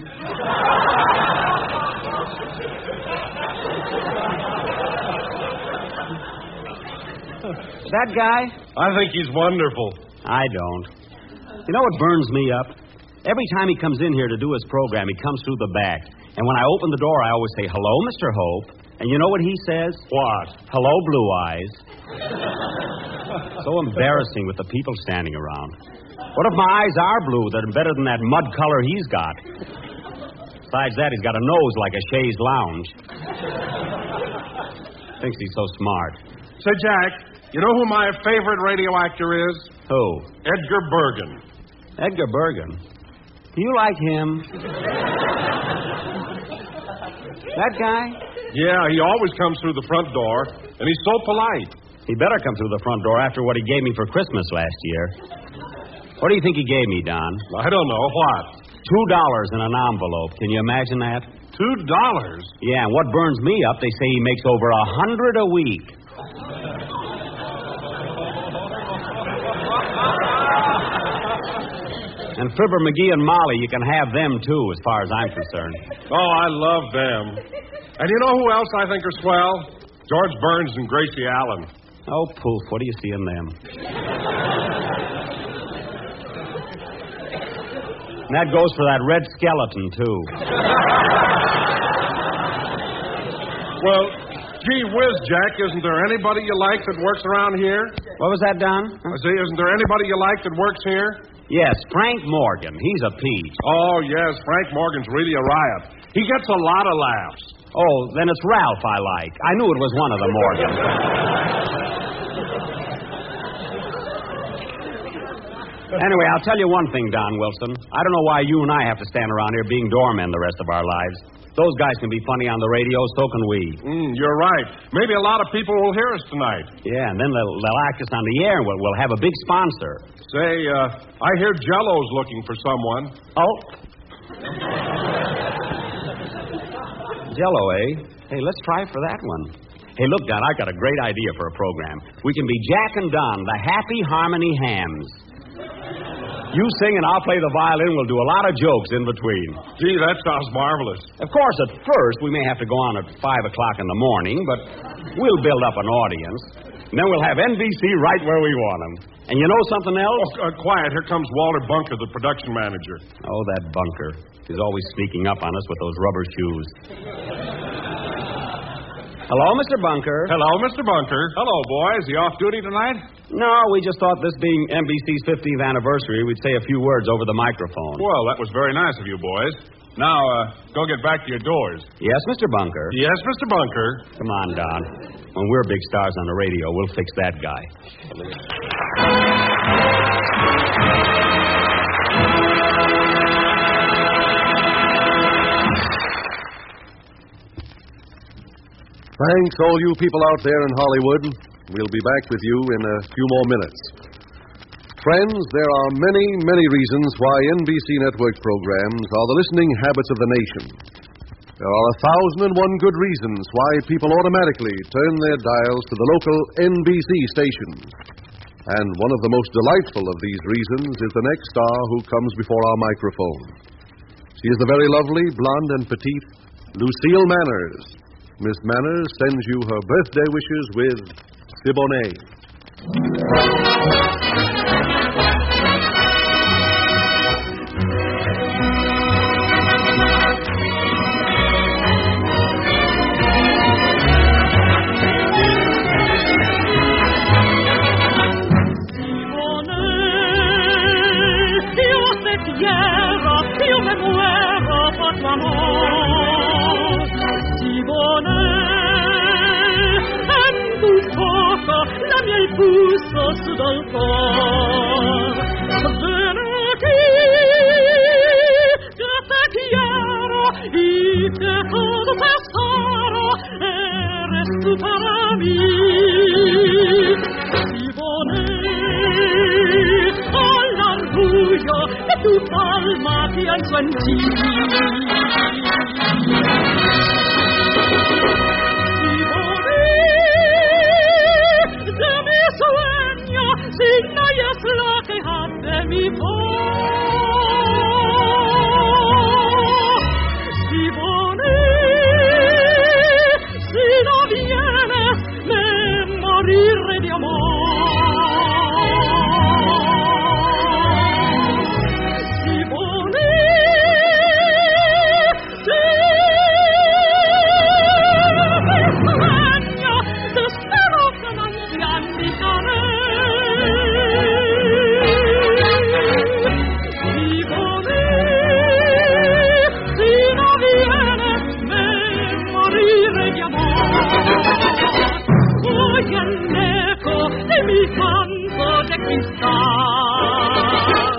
That guy? I think he's wonderful. I don't. You know what burns me up? Every time he comes in here to do his program, he comes through the back. And when I open the door, I always say, "Hello, Mr. Hope." And you know what he says? What? "Hello, Blue Eyes." So embarrassing with the people standing around. What if my eyes are blue? They're better than that mud color he's got. Besides that, he's got a nose like a chaise lounge. Thinks he's so smart. Say, Jack, you know who my favorite radio actor is? Who? Edgar Bergen. Edgar Bergen? Do you like him? That guy? Yeah, he always comes through the front door, and he's so polite. He better come through the front door after what he gave me for Christmas last year. What do you think he gave me, Don? I don't know. What? $2 in an envelope. Can you imagine that? $2? Yeah, and what burns me up, they say he makes over $100 a week. And Fibber McGee and Molly, you can have them, too, as far as I'm concerned. Oh, I love them. And you know who else I think are swell? George Burns and Gracie Allen. Oh, poof, what do you see in them? And that goes for that red skeleton, too. Well, gee whiz, Jack, isn't there anybody you like that works around here? What was that, Don? I say, isn't there anybody you like that works here? Yes, Frank Morgan. He's a peach. Oh, yes, Frank Morgan's really a riot. He gets a lot of laughs. Oh, then it's Ralph I like. I knew it was one of the Morgans. Anyway, I'll tell you one thing, Don Wilson. I don't know why you and I have to stand around here being doormen the rest of our lives. Those guys can be funny on the radio, so can we. You're right. Maybe a lot of people will hear us tonight. Yeah, and then they'll act us on the air, and we'll have a big sponsor. Say, I hear Jell-O's looking for someone. Oh. Jell-O, eh? Hey, let's try for that one. Hey, look, Don, I got a great idea for a program. We can be Jack and Don, the Happy Harmony Hams. You sing and I'll play the violin. We'll do a lot of jokes in between. Gee, that sounds marvelous. Of course, at first, we may have to go on at 5 o'clock in the morning, but we'll build up an audience. And then we'll have NBC right where we want them. And you know something else? Oh, quiet. Here comes Walter Bunker, the production manager. Oh, that Bunker. He's always sneaking up on us with those rubber shoes. Hello, Mr. Bunker. Hello, Mr. Bunker. Hello, boys. You off duty tonight? No, we just thought this being NBC's 50th anniversary, we'd say a few words over the microphone. Well, that was very nice of you, boys. Now, go get back to your doors. Yes, Mr. Bunker. Yes, Mr. Bunker. Come on, Don. When we're big stars on the radio, we'll fix that guy. Thanks, all you people out there in Hollywood. We'll be back with you in a few more minutes. Friends, there are many, many reasons why NBC network programs are the listening habits of the nation. There are 1,001 good reasons why people automatically turn their dials to the local NBC stations. And one of the most delightful of these reasons is the next star who comes before our microphone. She is the very lovely, blonde and petite Lucille Manners. Miss Manners sends you her birthday wishes with Siboney. de cristal.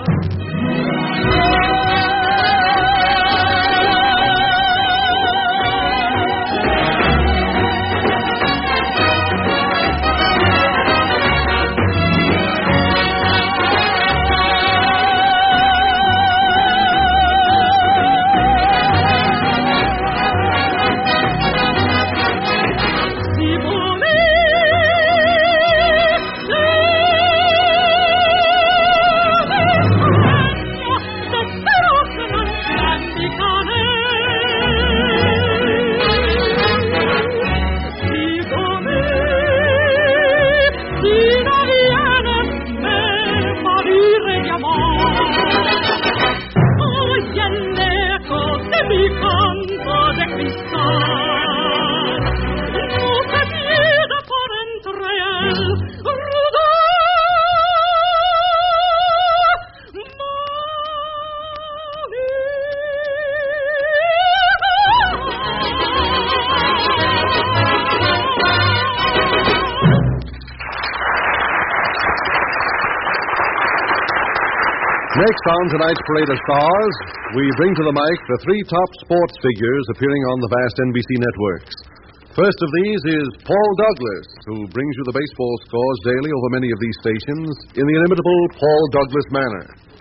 Next on tonight's Parade of Stars, we bring to the mic the three top sports figures appearing on the vast NBC networks. First of these is Paul Douglas, who brings you the baseball scores daily over many of these stations in the inimitable Paul Douglas manner.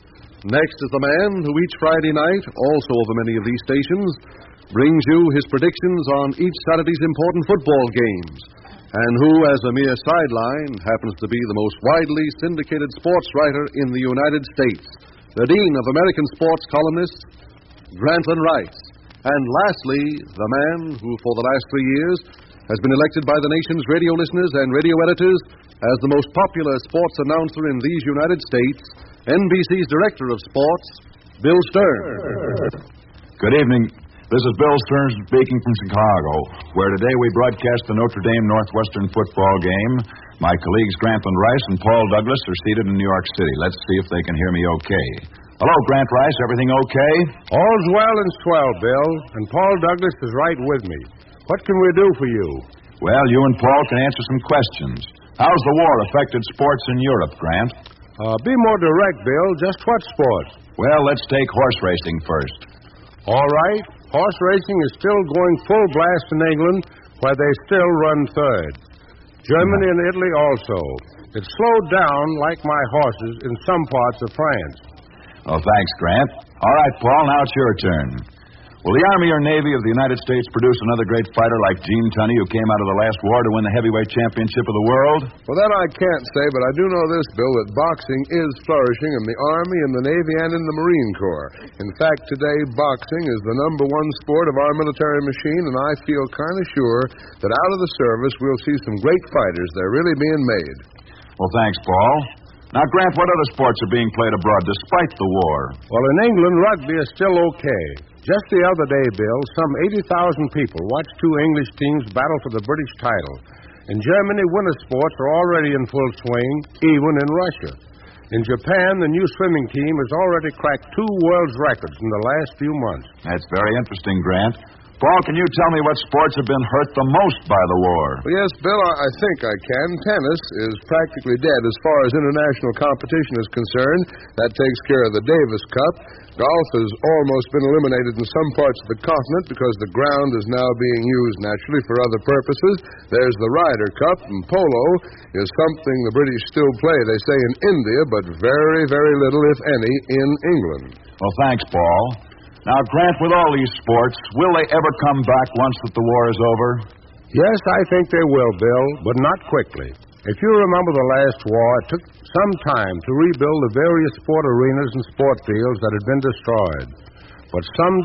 Next is the man who each Friday night, also over many of these stations, brings you his predictions on each Saturday's important football games, and who, as a mere sideline, happens to be the most widely syndicated sports writer in the United States, the Dean of American Sports Columnists, Grantland Rice. And lastly, the man who, for the last 3 years, has been elected by the nation's radio listeners and radio editors as the most popular sports announcer in these United States, NBC's Director of Sports, Bill Stern. Good evening. This is Bill Stern speaking from Chicago, where today we broadcast the Notre Dame Northwestern football game. My colleagues Grantland Rice and Paul Douglas are seated in New York City. Let's see if they can hear me okay. Hello, Grant Rice. Everything okay? All's well and swell, Bill. And Paul Douglas is right with me. What can we do for you? Well, you and Paul can answer some questions. How's the war affected sports in Europe, Grant? Be more direct, Bill. Just what sport? Well, let's take horse racing first. All right. Horse racing is still going full blast in England, where they still run third. Germany and Italy also. It's slowed down, like my horses, in some parts of France. Oh, thanks, Grant. All right, Paul, now it's your turn. Will the Army or Navy of the United States produce another great fighter like Gene Tunney, who came out of the last war to win the heavyweight championship of the world? Well, that I can't say, but I do know this, Bill, that boxing is flourishing in the Army, in the Navy, and in the Marine Corps. In fact, today, boxing is the #1 sport of our military machine, and I feel kind of sure that out of the service we'll see some great fighters. They're really being made. Well, thanks, Paul. Now, Grant, what other sports are being played abroad despite the war? Well, in England, rugby is still okay. Just the other day, Bill, some 80,000 people watched two English teams battle for the British title. In Germany, winter sports are already in full swing, even in Russia. In Japan, the new swimming team has already cracked 2 world records in the last few months. That's very interesting, Grant. Paul, can you tell me what sports have been hurt the most by the war? Well, yes, Bill, I think I can. Tennis is practically dead as far as international competition is concerned. That takes care of the Davis Cup. Golf has almost been eliminated in some parts of the continent because the ground is now being used naturally for other purposes. There's the Ryder Cup, and polo is something the British still play, they say, in India, but very, very little, if any, in England. Well, thanks, Paul. Now, Grant, with all these sports, will they ever come back once that the war is over? Yes, I think they will, Bill, but not quickly. If you remember the last war, it took some time to rebuild the various sport arenas and sport fields that had been destroyed. But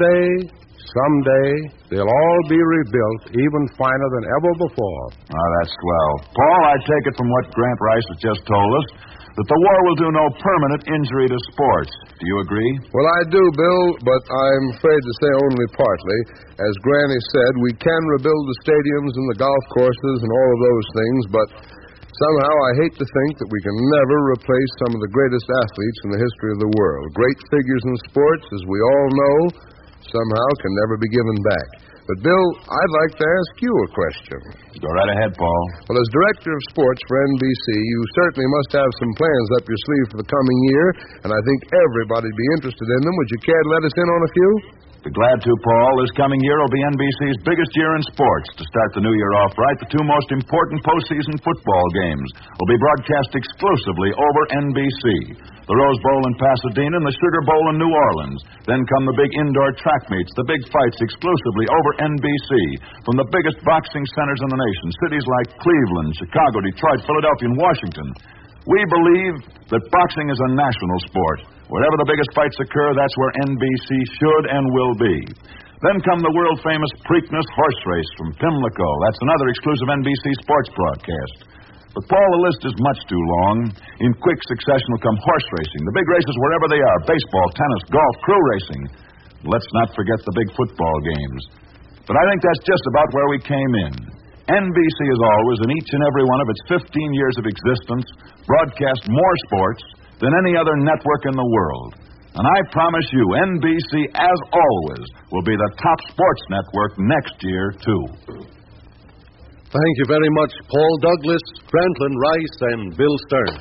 someday, they'll all be rebuilt even finer than ever before. Oh, that's swell. Paul, I take it from what Grant Rice has just told us that the war will do no permanent injury to sports. Do you agree? Well, I do, Bill, but I'm afraid to say only partly. As Granny said, we can rebuild the stadiums and the golf courses and all of those things, but somehow I hate to think that we can never replace some of the greatest athletes in the history of the world. Great figures in sports, as we all know, somehow can never be given back. But, Bill, I'd like to ask you a question. Go right ahead, Paul. Well, as director of sports for NBC, you certainly must have some plans up your sleeve for the coming year, and I think everybody'd be interested in them. Would you care to let us in on a few? Be glad to, Paul. This coming year will be NBC's biggest year in sports. To start the new year off right, the two most important postseason football games will be broadcast exclusively over NBC. The Rose Bowl in Pasadena and the Sugar Bowl in New Orleans. Then come the big indoor track meets, the big fights exclusively over NBC. From the biggest boxing centers in the nation, cities like Cleveland, Chicago, Detroit, Philadelphia, and Washington. We believe that boxing is a national sport. Wherever the biggest fights occur, that's where NBC should and will be. Then come the world-famous Preakness horse race from Pimlico. That's another exclusive NBC sports broadcast. But, Paul, the list is much too long. In quick succession will come horse racing, the big races wherever they are, baseball, tennis, golf, crew racing. Let's not forget the big football games. But I think that's just about where we came in. NBC, as always, in each and every one of its 15 years of existence, broadcast more sports than any other network in the world. And I promise you, NBC, as always, will be the top sports network next year, too. Thank you very much, Paul Douglas, Grantland Rice, and Bill Stern.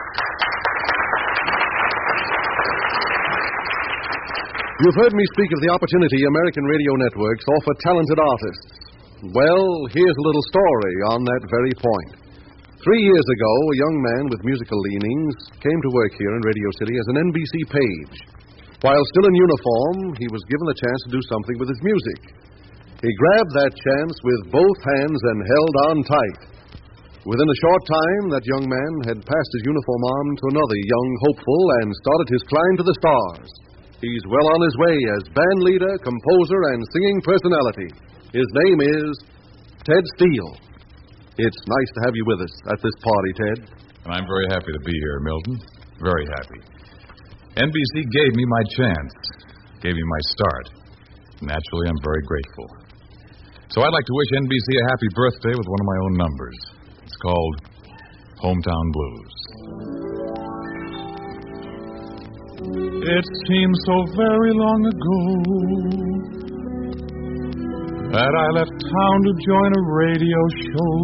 You've heard me speak of the opportunity American radio networks offer talented artists. Well, here's a little story on that very point. 3 years ago, a young man with musical leanings came to work here in Radio City as an NBC page. While still in uniform, he was given the chance to do something with his music. He grabbed that chance with both hands and held on tight. Within a short time, that young man had passed his uniform on to another young hopeful and started his climb to the stars. He's well on his way as band leader, composer, and singing personality. His name is Ted Steele. It's nice to have you with us at this party, Ted. And I'm very happy to be here, Milton. Very happy. NBC gave me my chance, gave me my start. Naturally, I'm very grateful. So I'd like to wish NBC a happy birthday with one of my own numbers. It's called Hometown Blues. It seems so very long ago that I left town to join a radio show.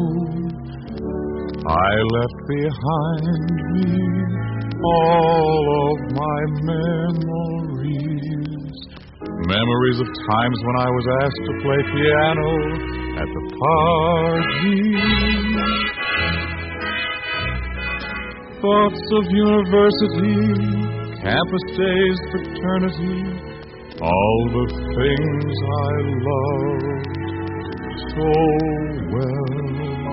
I left behind me all of my memories. Memories of times when I was asked to play piano at the party. Thoughts of university, campus days, fraternity, all the things I loved so well.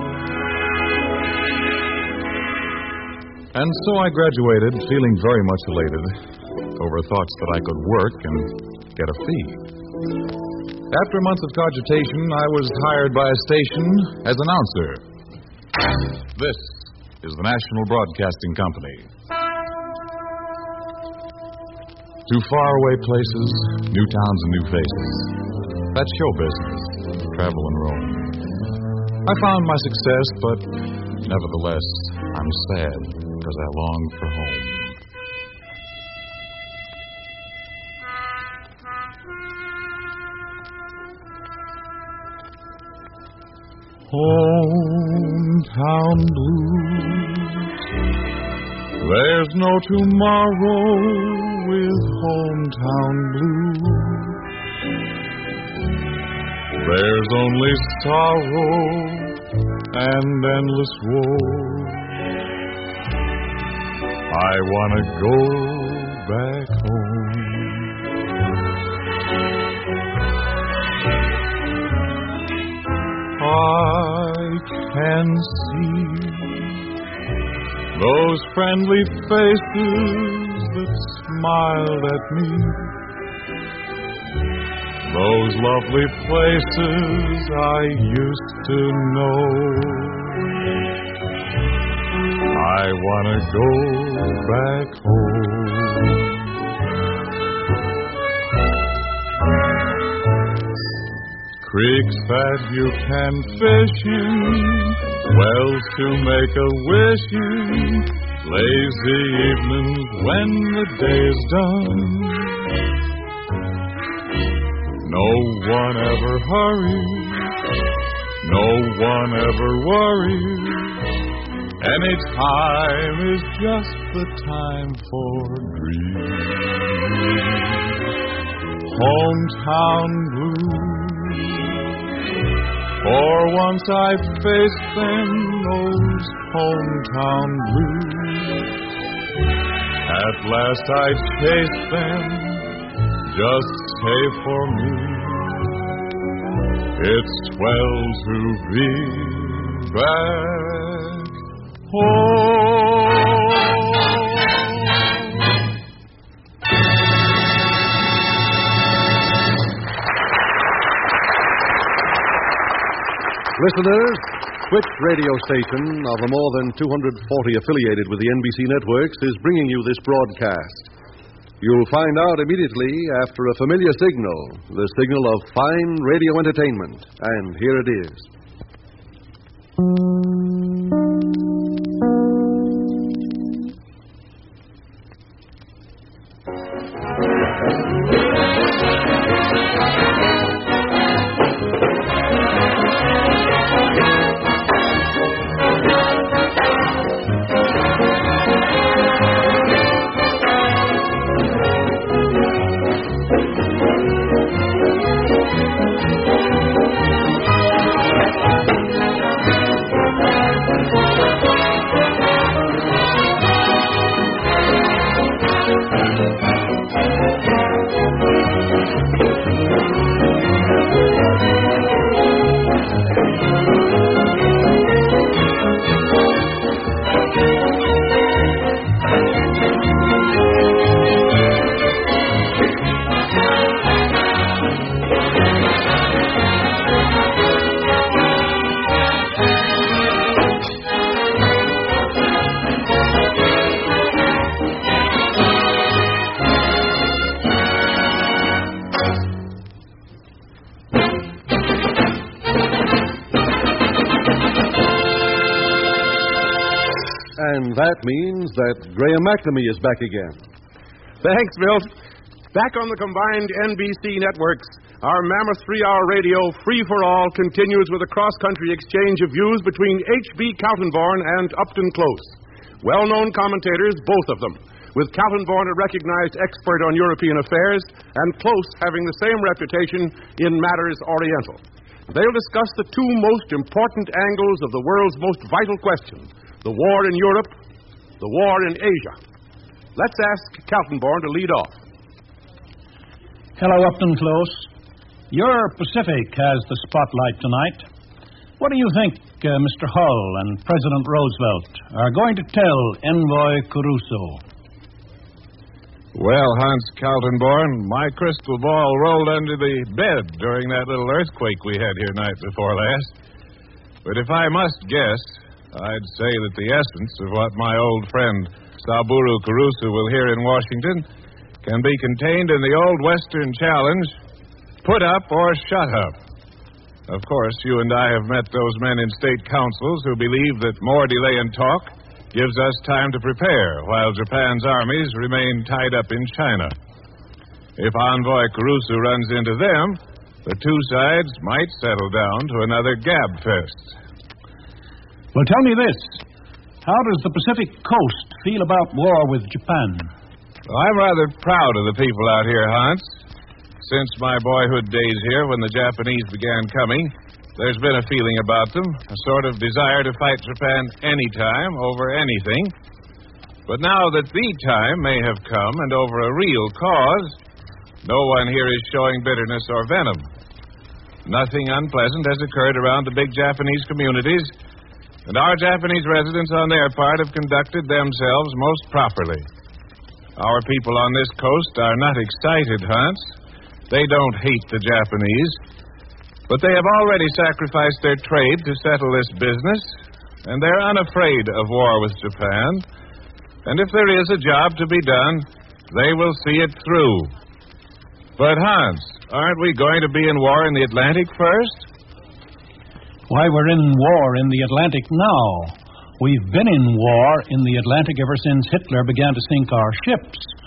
And so I graduated feeling very much elated over thoughts that I could work and get a fee. After months of cogitation, I was hired by a station as announcer. This is the National Broadcasting Company. To faraway places, new towns and new faces. That's show business, travel and roam. I found my success, but nevertheless, I'm sad because I long for home. Hometown blues. There's no tomorrow with hometown blues. There's only sorrow and endless woe. I want to go back home. I can see those friendly faces that smiled at me, those lovely places I used to know. I want to go back home. Creeks that you can fish in, wells to make a wish in, lazy evenings when the day is done. No one ever hurries, no one ever worries. Any time is just the time for dreams. Hometown blues. For once I faced them, those hometown blues. At last I chased them, just say for me, it's swell to be back home. Listeners, which radio station of the more than 240 affiliated with the NBC networks is bringing you this broadcast? You'll find out immediately after a familiar signal, the signal of fine radio entertainment. And here it is. And that means that Graham McNamee is back again. Thanks, Milt. Back on the combined NBC networks, our mammoth 3-hour radio free-for-all continues with a cross-country exchange of views between H.B. Kaltenborn and Upton Close. Well-known commentators, both of them, with Kaltenborn a recognized expert on European affairs and Close having the same reputation in matters Oriental. They'll discuss the two most important angles of the world's most vital question, the war in Europe, the war in Asia. Let's ask Kaltenborn to lead off. Hello, Upton Close. Your Pacific has the spotlight tonight. What do you think Mr. Hull and President Roosevelt are going to tell Envoy Caruso? Well, Hans Kaltenborn, my crystal ball rolled under the bed during that little earthquake we had here night before last. But if I must guess, I'd say that the essence of what my old friend Saburo Caruso will hear in Washington can be contained in the old Western challenge, put up or shut up. Of course, you and I have met those men in state councils who believe that more delay in talk gives us time to prepare while Japan's armies remain tied up in China. If Envoy Caruso runs into them, the two sides might settle down to another gab fest. Well, tell me this. How does the Pacific Coast feel about war with Japan? I'm rather proud of the people out here, Hans. Since my boyhood days here, when the Japanese began coming, there's been a feeling about them, a sort of desire to fight Japan anytime, over anything. But now that the time may have come, and over a real cause, no one here is showing bitterness or venom. Nothing unpleasant has occurred around the big Japanese communities, and our Japanese residents on their part have conducted themselves most properly. Our people on this coast are not excited, Hans. They don't hate the Japanese, but they have already sacrificed their trade to settle this business, and they're unafraid of war with Japan. And if there is a job to be done, they will see it through. But, Hans, aren't we going to be in war in the Atlantic first? Why, we're in war in the Atlantic now. We've been in war in the Atlantic ever since Hitler began to sink our ships.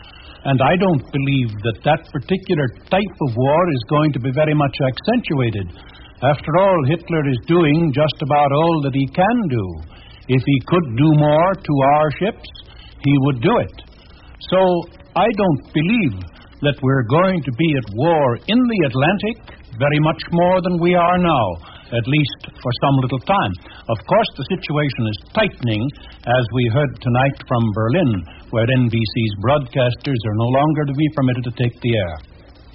And I don't believe that particular type of war is going to be very much accentuated. After all, Hitler is doing just about all that he can do. If he could do more to our ships, he would do it. So I don't believe that we're going to be at war in the Atlantic very much more than we are now, at least for some little time. Of course, the situation is tightening, as we heard tonight from Berlin, where NBC's broadcasters are no longer to be permitted to take the air.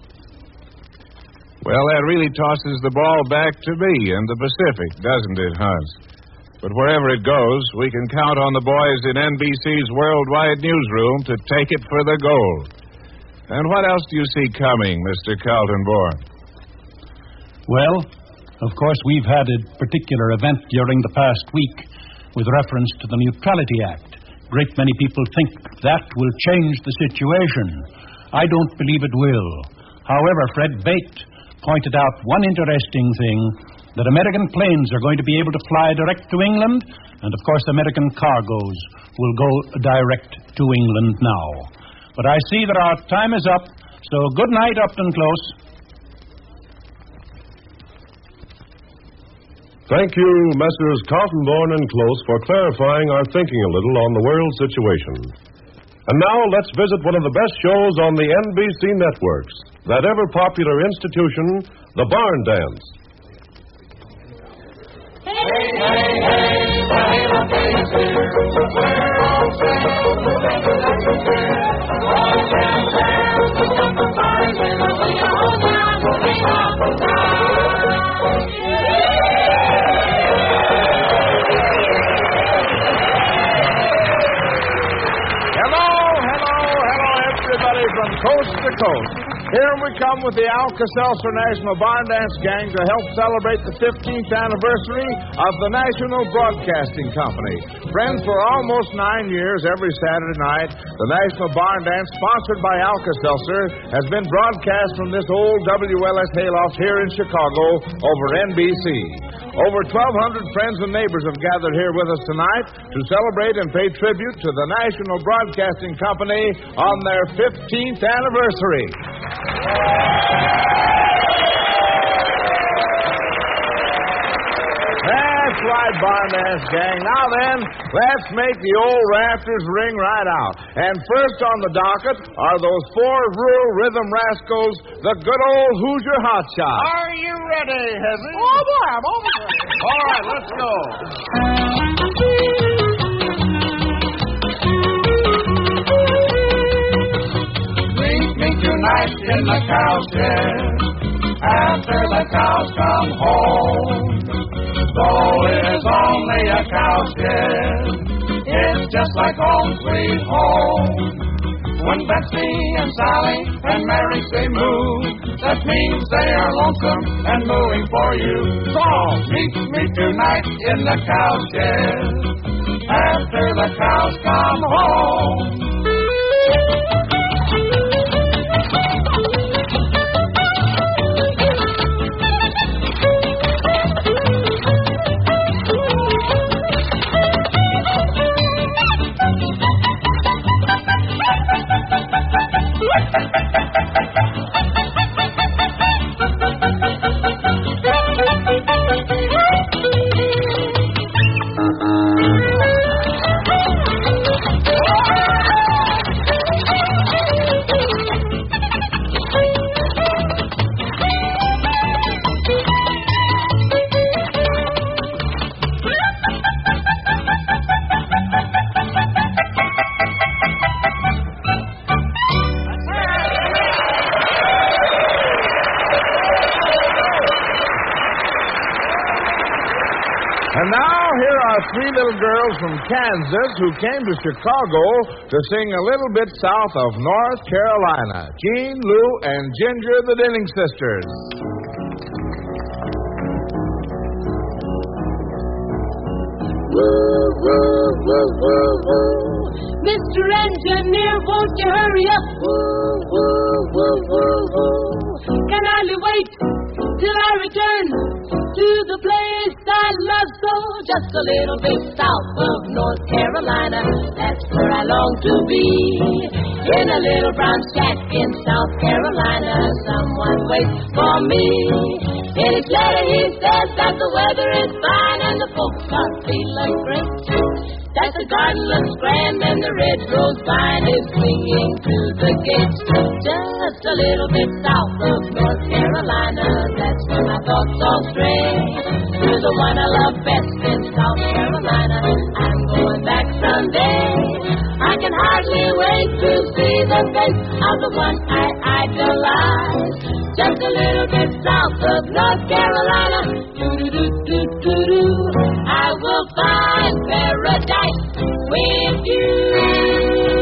Well, that really tosses the ball back to me in the Pacific, doesn't it, Hans? But wherever it goes, we can count on the boys in NBC's worldwide newsroom to take it for the gold. And what else do you see coming, Mr. Kaltenborn? Well, of course, we've had a particular event during the past week with reference to the Neutrality Act. A great many people think that will change the situation. I don't believe it will. However, Fred Bate pointed out one interesting thing, that American planes are going to be able to fly direct to England, and of course American cargoes will go direct to England now. But I see that our time is up, so good night, Upton Close. Thank you, Messrs. Kaltenborn and Close, for clarifying our thinking a little on the world situation. And now let's visit one of the best shows on the NBC networks, that ever-popular institution, the Barn Dance. Hey, hey, hey, the Halo Days here. We're all sail the weather that we fear. All sail sail to jump the fire in the way all down the way up and down. Hello, everybody from coast to coast. Here we come with the Alka-Seltzer National Barn Dance Gang to help celebrate the 15th anniversary of the National Broadcasting Company. Friends, for almost 9 years, every Saturday night, the National Barn Dance, sponsored by Alka-Seltzer, has been broadcast from this old WLS hayloft here in Chicago over NBC. Over 1,200 friends and neighbors have gathered here with us tonight to celebrate and pay tribute to the National Broadcasting Company on their 15th anniversary. That's right, Barn Dance Gang. Now then, let's make the old rafters ring right out. And first on the docket are those 4 rural rhythm rascals, the good old Hoosier Hotshot. Are you ready, Hezzy? Oh, boy, I'm almost ready. All right, let's go. Meet me tonight in the cowshed after the cows come home. Though it is only a cowshed, it's just like home sweet home. When Betsy and Sally and Mary say moo, that means they are lonesome and mooing for you. So meet me tonight in the cowshed after the cows come home. And now here are 3 little girls from Kansas who came to Chicago to sing a little bit south of North Carolina. Jean, Lou, and Ginger, the Denning sisters. Mr. Engineer, won't you hurry up? Can hardly wait till I return to the place I love so. Just a little bit south of North Carolina, that's where I long to be. In a little brown shack in South Carolina, someone waits for me. In his letter he says that the weather is fine and the folks are feeling great. That the garden looks grand and the red rose vine is swinging to the gates. Just a little bit south of North Carolina, that's where my thoughts all stray. To the one I love best in South Carolina, I'm going back someday. I can hardly wait to see the face of the one I idolize. Just a little bit south of North Carolina, do-do-do-do-do-do, I will find paradise with you.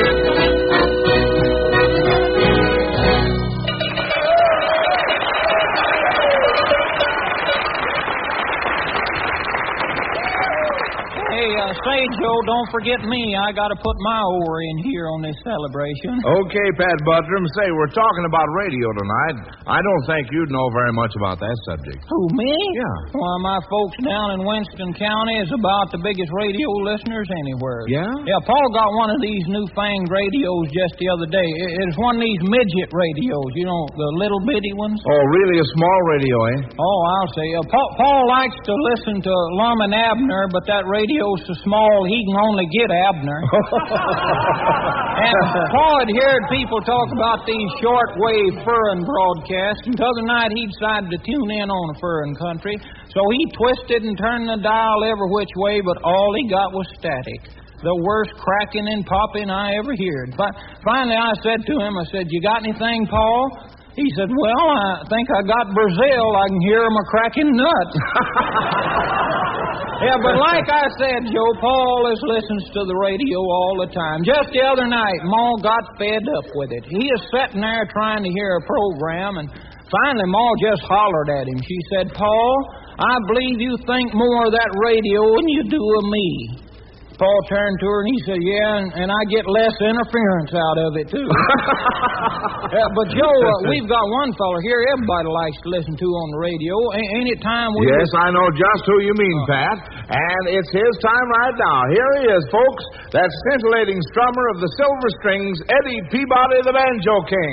Say, Joe, don't forget me. I got to put my oar in here on this celebration. Okay, Pat Buttram. Say, we're talking about radio tonight. I don't think you'd know very much about that subject. Who, me? Yeah. Why, my folks down in Winston County is about the biggest radio listeners anywhere. Yeah? Yeah, Paul got one of these new-fanged radios just the other day. It's one of these midget radios, you know, the little bitty ones. Oh, really? A small radio, eh? Oh, I'll say. Paul likes to listen to Lum and Abner, but that radio's so small he can only get Abner. And Paul had heard people talk about these shortwave furrin broadcasts, and the other night he decided to tune in on a furrin country, so he twisted and turned the dial every which way, but all he got was static. The worst cracking and popping I ever heard. But finally I said to him, you got anything, Paul? He said, well, I think I got Brazil. I can hear him a-cracking nuts. Yeah, but like I said, Joe, Paul listens to the radio all the time. Just the other night, Ma got fed up with it. He is sitting there trying to hear a program, and finally Ma just hollered at him. She said, Paul, I believe you think more of that radio than you do of me. Paul turned to her and he said, yeah, and I get less interference out of it, too. But, Joe, we've got one fella here everybody likes to listen to on the radio. Ain't it time we... Yes, I know just who you mean, Pat. And it's his time right now. Here he is, folks. That scintillating strummer of the silver strings, Eddie Peabody, the Banjo King.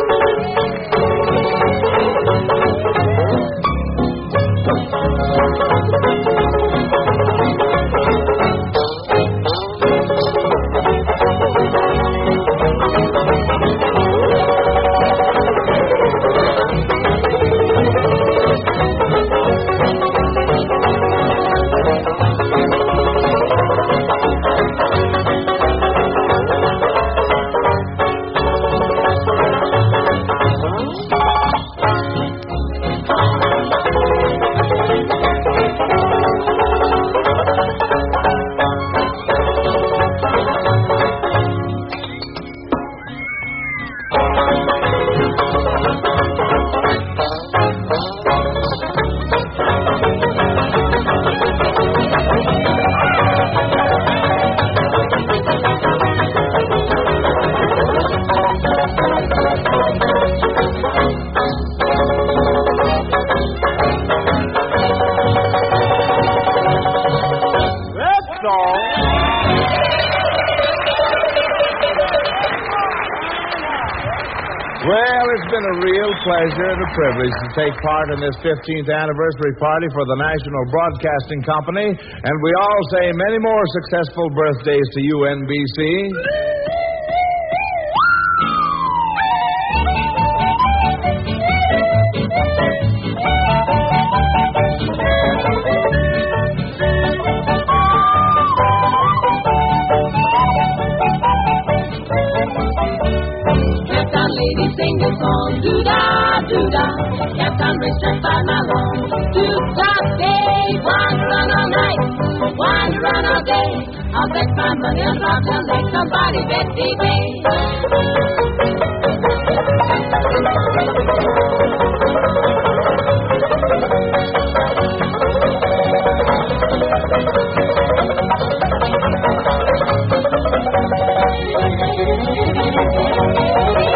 Pleasure and a privilege to take part in this 15th anniversary party for the National Broadcasting Company, and we all say many more successful birthdays to you, NBC. Sing the song, doo-da, doo-da. Kept on racing by my lawn. Two-top day, one run all night, one run all day. I'll bet my money on rock and let somebody bet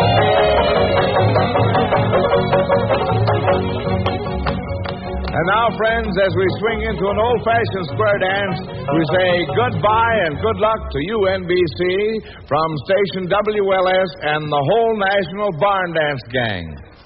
And now friends, as we swing into an old-fashioned square dance, we say goodbye and good luck to you, NBC, from station WLS and the whole National Barn Dance Gang.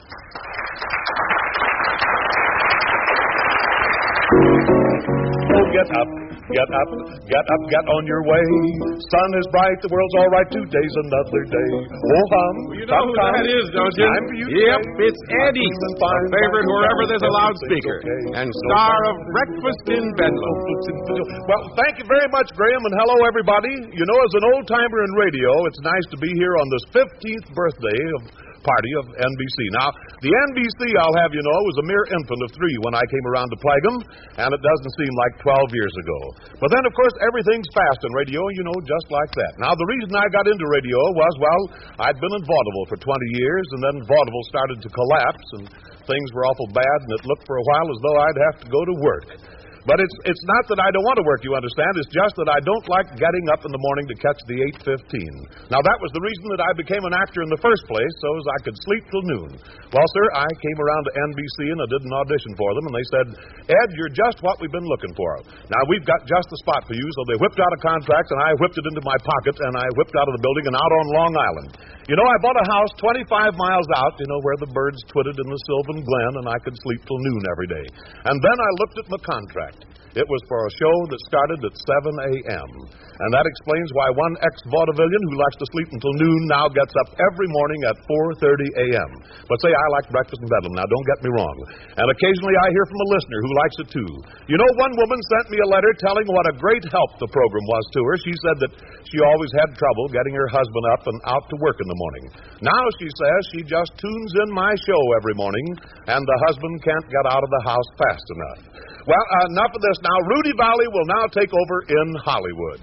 Oh, get up. Get up, get on your way. Sun is bright, the world's all right. Today's another day. Oh, hum. You know who that is, don't you? Time for you Yep, today. it's Eddie, a favorite wherever there's a loudspeaker, and star of Breakfast in Bedlam. Well, thank you very much, Graham, and hello, everybody. You know, as an old-timer in radio, it's nice to be here on this 15th birthday party of NBC. Now, the NBC, I'll have you know, was a mere infant of 3 when I came around to plague them, and it doesn't seem like 12 years ago. But then, of course, everything's fast in radio, you know, just like that. Now, the reason I got into radio was, well, I'd been in vaudeville for 20 years, and then vaudeville started to collapse, and things were awful bad, and it looked for a while as though I'd have to go to work. But it's not that I don't want to work, you understand. It's just that I don't like getting up in the morning to catch the 8:15. Now, that was the reason that I became an actor in the first place, so as I could sleep till noon. Well, sir, I came around to NBC and I did an audition for them, and they said, Ed, you're just what we've been looking for. Now, we've got just the spot for you, so they whipped out a contract, and I whipped it into my pocket, and I whipped out of the building and out on Long Island. You know, I bought a house 25 miles out, you know, where the birds twittered in the Sylvan Glen, and I could sleep till noon every day. And then I looked at my contract. It was for a show that started at 7 a.m. And that explains why one ex-vaudevillian who likes to sleep until noon now gets up every morning at 4:30 a.m. But say, I like Breakfast in Bedlam. Now, don't get me wrong. And occasionally I hear from a listener who likes it, too. You know, one woman sent me a letter telling what a great help the program was to her. She said that she always had trouble getting her husband up and out to work in the morning. Now, she says, she just tunes in my show every morning, and the husband can't get out of the house fast enough. Well, enough of this now. Rudy Valley will now take over in Hollywood.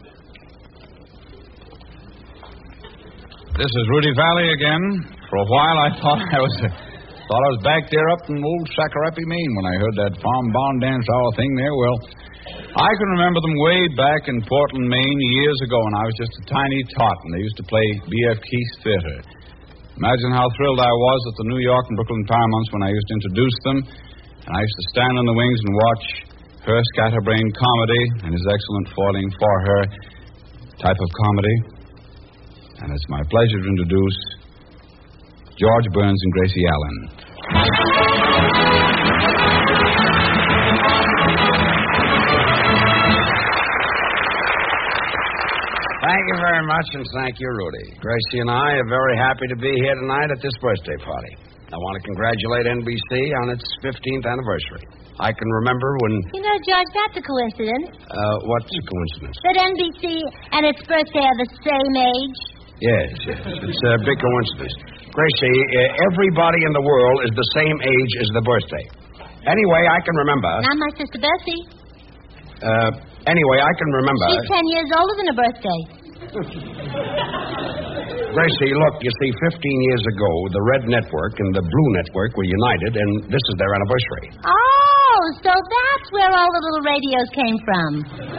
This is Rudy Valley again. For a while, I thought I was back there up in old Sacarappy, Maine, when I heard that farm barn dance hour thing there. Well, I can remember them way back in Portland, Maine, years ago, when I was just a tiny tot, and they used to play B.F. Keith's Theater. Imagine how thrilled I was at the New York and Brooklyn Paramounts when I used to introduce them. And I used to stand on the wings and watch her scatterbrained comedy and his excellent falling for her type of comedy. And it's my pleasure to introduce George Burns and Gracie Allen. Thank you very much, and thank you, Rudy. Gracie and I are very happy to be here tonight at this birthday party. I want to congratulate NBC on its 15th anniversary. I can remember when... You know, George, that's a coincidence. What's a coincidence? That NBC and its birthday are the same age. Yes. It's a big coincidence. Gracie, everybody in the world is the same age as the birthday. Anyway, I can remember... Not my sister Bessie. Anyway, I can remember... She's 10 years older than her birthday. Gracie, look, you see, 15 years ago, the Red Network and the Blue Network were united, and this is their anniversary. Oh, so that's where all the little radios came from.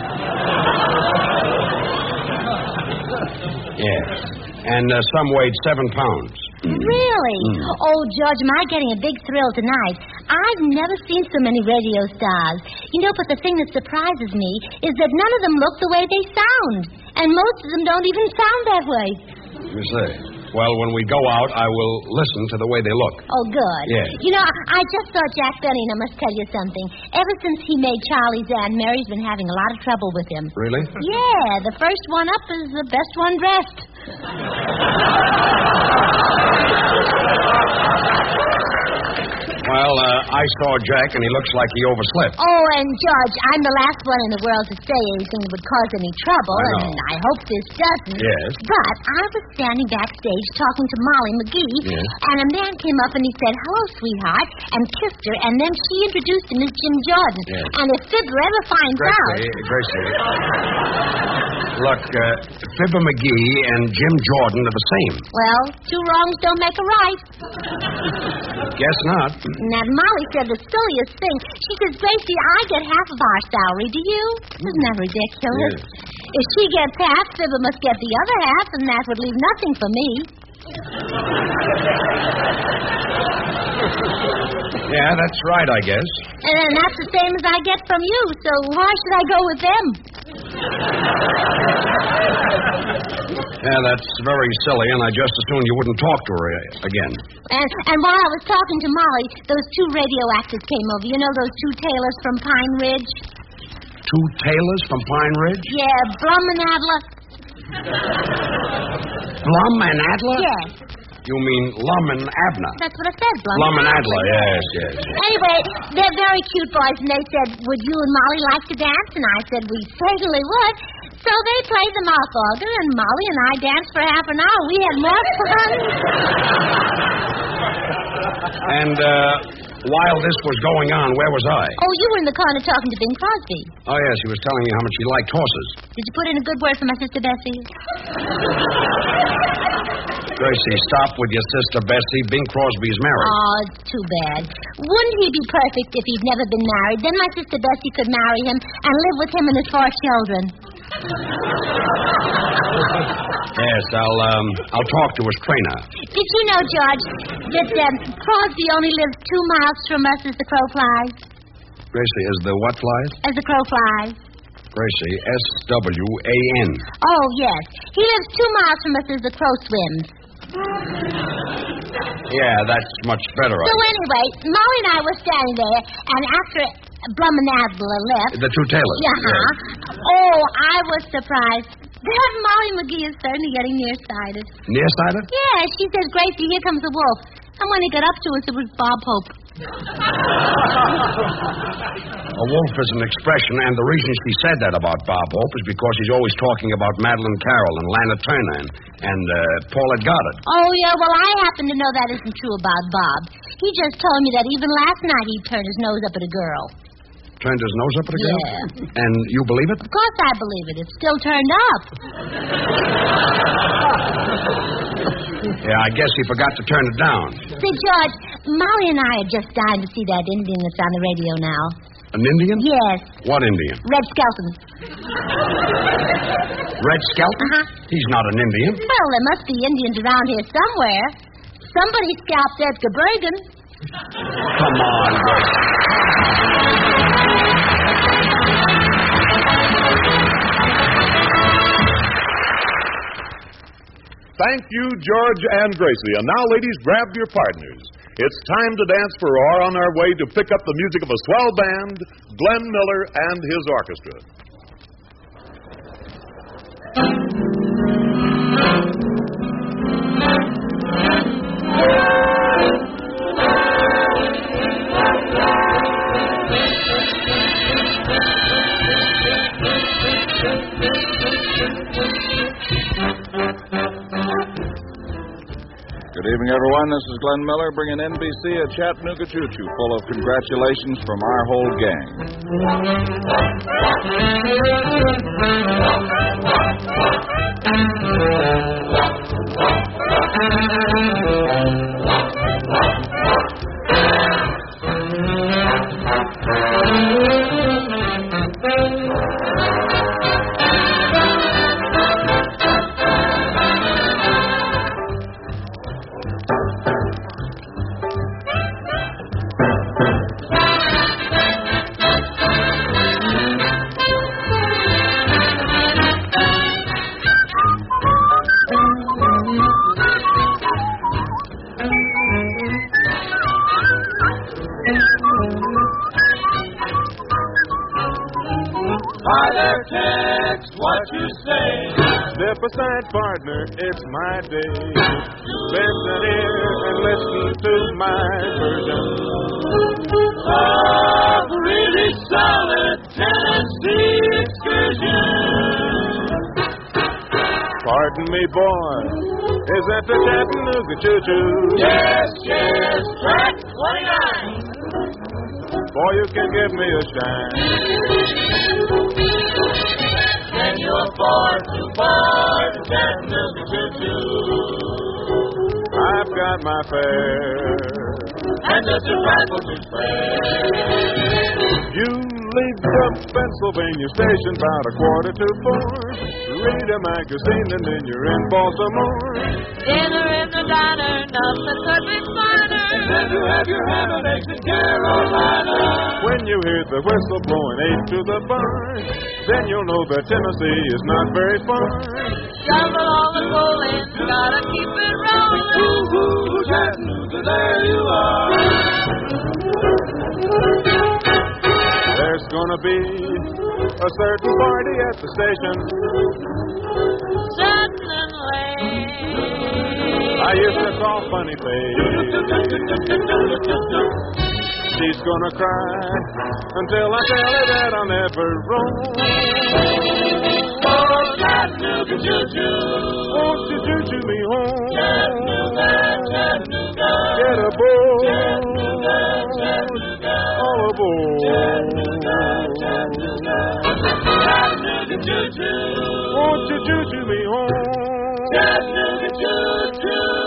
Yes. And some weighed 7 pounds. Really? Oh, George, am I getting a big thrill tonight? I've never seen so many radio stars. You know, but the thing that surprises me is that none of them look the way they sound. And most of them don't even sound that way. You say. Well, when we go out, I will listen to the way they look. Oh, good. Yes. You know, I just saw Jack Benny, and I must tell you something. Ever since he made Charlie's Aunt Mary's been having a lot of trouble with him. Really? Yeah, the first one up is the best one dressed. Well, I saw Jack, and he looks like he overslept. Oh, and George, I'm the last one in the world to say anything that would cause any trouble, I know. and I hope this doesn't. Yes. But I was standing backstage talking to Molly McGee, Yes. and a man came up and he said, "Hello, sweetheart," and kissed her, and then she introduced him as Jim Jordan. Yes. And if Fibber ever finds out... Gracie. Look, Fibber McGee and Jim Jordan are the same. Well, 2 wrongs don't make a right. Guess not. Now, Molly said the silliest thing. She says, "Gracie, I get half of our salary. Do you?" Isn't that ridiculous? Yes. If she gets half, Fibber must get the other half, and that would leave nothing for me. Yeah, that's right, I guess. And that's the same as I get from you, so why should I go with them? Yeah, that's very silly, and I just as soon you wouldn't talk to her again. And while I was talking to Molly, those two radio actors came over. You know those two tailors from Pine Ridge? Two tailors from Pine Ridge? Yeah, Blum and Adler. Blum and Adler? Yes. You mean Lum and Abner? That's what I said, Blum. Blum and Adler, yes. Anyway, they're very cute boys, and they said, would you and Molly like to dance? And I said, we certainly would. So they played the mouth organ, and Molly and I danced for half an hour. We had more fun. And, while this was going on, where was I? Oh, you were in the corner talking to Bing Crosby. Oh, yes, he was telling me how much he liked horses. Did you put in a good word for my sister Bessie? Gracie, stop with your sister Bessie. Bing Crosby's married. Oh, it's too bad. Wouldn't he be perfect if he'd never been married? Then my sister Bessie could marry him and live with him and his 4 children. Yes, I'll talk to his trainer. Did you know, George, that Crosby only lives 2 miles from us as the crow flies? Gracie, as the what flies? As the crow flies. Gracie, S-W-A-N. Oh, yes. He lives 2 miles from us as the crow swims. Yeah, that's much better. So anyway, Molly and I were standing there, and after Blum and Adler left... The two tailors. Yeah. Oh, I was surprised. That Molly McGee is certainly getting nearsighted. Nearsighted? Yeah, she says, Gracie, here comes the wolf. And when he got up to us, it was Bob Hope. A wolf is an expression, and the reason she said that about Bob Hope is because he's always talking about Madeline Carroll and Lana Turner and Paulette Goddard. Oh, yeah, well, I happen to know that isn't true about Bob. He just told me that even last night he turned his nose up at a girl. Turned his nose up at a girl? Yeah. And you believe it? Of course I believe it. It's still turned up. Yeah, I guess he forgot to turn it down. Say, George, Molly and I are just dying to see that Indian that's on the radio now. An Indian? Yes. What Indian? Red Skelton. Red Skelton? He's not an Indian. Well, there must be Indians around here somewhere. Somebody scalped Edgar Bergen. Come on, Grace. Thank you, George and Gracie. And now, ladies, grab your partners. It's time to dance for or on our way to pick up the music of a swell band, Glenn Miller and his orchestra. Good evening, everyone. This is Glenn Miller bringing NBC a Chattanooga choo-choo full of congratulations from our whole Hi there, Tex, what you say? Step aside, partner, it's my day. Listen here and listen to my version of really solid Tennessee excursion. Pardon me, boy, is that the Chattanooga choo-choo? Yes, yes, track 29. Boy, you can give me a shine. Can you afford to buy the Chattanooga choo-choo? I've got my fare and just a rifle to spare. You leave the Pennsylvania station about 3:45. read a magazine, and then you're in Baltimore. Dinner in the diner, nothing could be finer. And then you have your ham and eggs in Carolina. When you hear the whistle blowing 8 to the bar, then you'll know that Tennessee is not very far. Shovel all the coal in, gotta keep it rolling. Ooh, Chattanooga, there you are. There's gonna be a certain party at the station. Certainly. I used to call Funny Face. She's gonna cry until I tell her that I'll never roam. Oh, Chattanooga choo-choo, won't you choo-choo me home? Chattanooga, Chattanooga, get aboard. Chattanooga, Chattanooga, all aboard. Chattanooga, choo-choo, won't you choo-choo me home? Chattanooga choo-choo.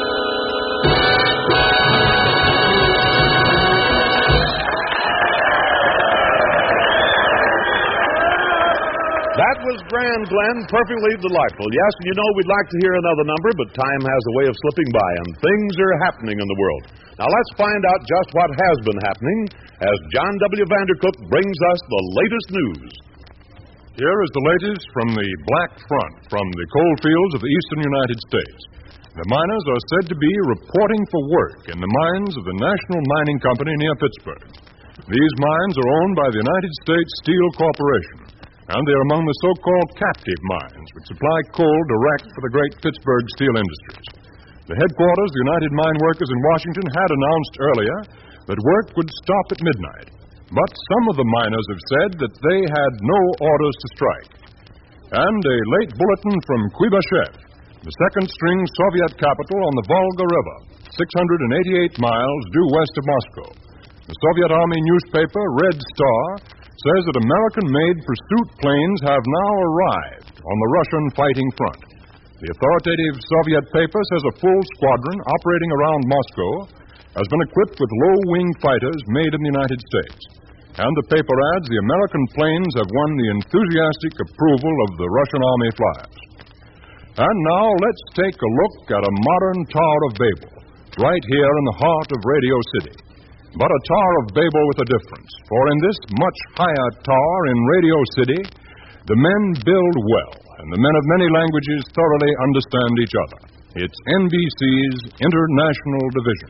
That was Grand Glen, perfectly delightful. Yes, you know, we'd like to hear another number, but time has a way of slipping by, and things are happening in the world. Now let's find out just what has been happening as John W. Vandercook brings us the latest news. Here is the latest from the Black Front, from the coal fields of the eastern United States. The miners are said to be reporting for work in the mines of the National Mining Company near Pittsburgh. These mines are owned by the United States Steel Corporation, and they are among the so-called captive mines, which supply coal direct for the great Pittsburgh steel industries. The headquarters of the United Mine Workers in Washington had announced earlier that work would stop at midnight, but some of the miners have said that they had no orders to strike. And a late bulletin from Kuibyshev, the second-string Soviet capital on the Volga River, 688 miles due west of Moscow. The Soviet Army newspaper, Red Star, says that American-made pursuit planes have now arrived on the Russian fighting front. The authoritative Soviet paper says a full squadron operating around Moscow has been equipped with low-wing fighters made in the United States. And the paper adds the American planes have won the enthusiastic approval of the Russian Army flyers. And now let's take a look at a modern Tower of Babel, right here in the heart of Radio City. But a Tower of Babel with a difference, for in this much higher tower in Radio City, the men build well, and the men of many languages thoroughly understand each other. It's NBC's International Division.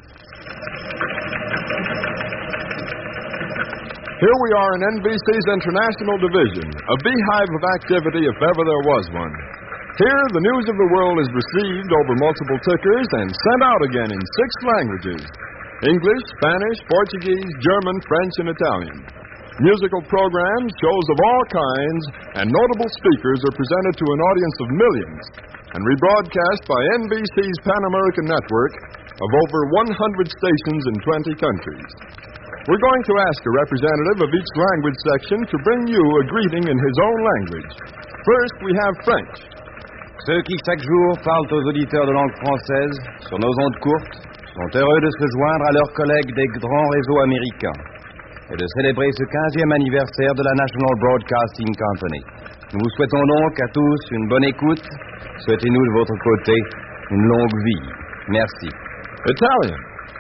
Here we are in NBC's International Division, a beehive of activity if ever there was one. Here, the news of the world is received over multiple tickers and sent out again in 6 languages: English, Spanish, Portuguese, German, French, and Italian. Musical programs, shows of all kinds, and notable speakers are presented to an audience of millions and rebroadcast by NBC's Pan-American network of over 100 stations in 20 countries. We're going to ask a representative of each language section to bring you a greeting in his own language. First, we have French. Ceux qui chaque jour parlent aux auditeurs de langue française sur nos ondes courtes sont heureux de se joindre à leurs collègues des grands réseaux américains et de célébrer ce 15e anniversaire de la National Broadcasting Company. Nous vous souhaitons donc à tous une bonne écoute. Souhaitez-nous de votre côté une longue vie. Merci. Italian.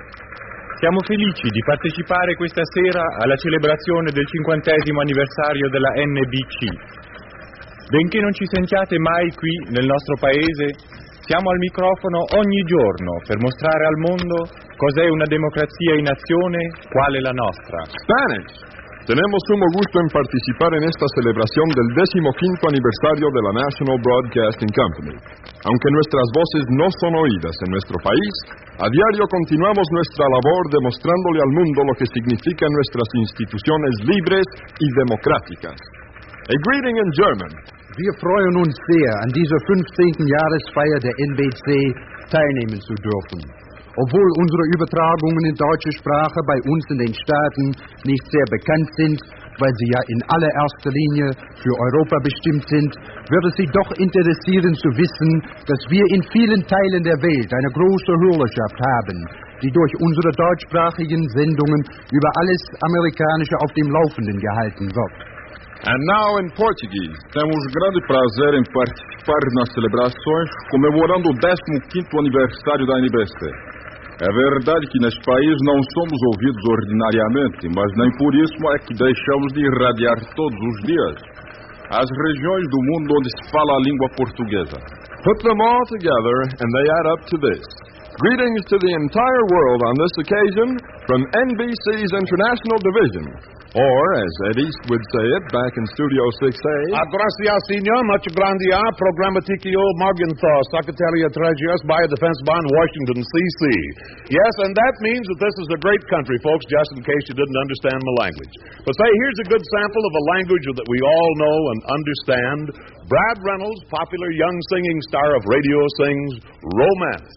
Siamo felici di partecipare questa sera alla celebrazione del 50° anniversario della NBC. Benché non ci sentiate mai qui nel nostro paese, siamo al microfono ogni giorno per mostrare al mondo cos'è una democrazia in azione, quale la nostra. Spanish. Tenemos sumo gusto en participar en esta celebración del 15º aniversario de la National Broadcasting Company. Aunque nuestras voces no son oídas en nuestro país, a diario continuamos nuestra labor demostrándole al mundo lo que significan nuestras instituciones libres y democráticas. A greeting in German. Wir freuen uns sehr, an dieser 15. Jahresfeier der NBC teilnehmen zu dürfen. Obwohl unsere Übertragungen in deutscher Sprache bei uns in den Staaten nicht sehr bekannt sind, weil sie ja in allererster Linie für Europa bestimmt sind, wird es Sie doch interessieren zu wissen, dass wir in vielen Teilen der Welt eine große Hörerschaft haben, die durch unsere deutschsprachigen Sendungen über alles Amerikanische auf dem Laufenden gehalten wird. And now in Portuguese. Temos grande prazer em participar nas celebrações comemorando o 15º aniversário da NBC. É verdade que neste país não somos ouvidos ordinariamente, mas nem por isso é que deixamos de irradiar todos os dias as regiões do mundo onde se fala a língua portuguesa. Put them all together, and they add up to this. Greetings to the entire world on this occasion from NBC's International Division. Or, as Ed East would say it back in Studio 6A... Gracias, senor. Much grandia. Programmatikio Morgenthau. Secretary of Treasury by Defense Bond, Washington, C.C. Yes, and that means that this is a great country, folks, just in case you didn't understand my language. But say, here's a good sample of a language that we all know and understand. Brad Reynolds, popular young singing star of radio, sings Romance.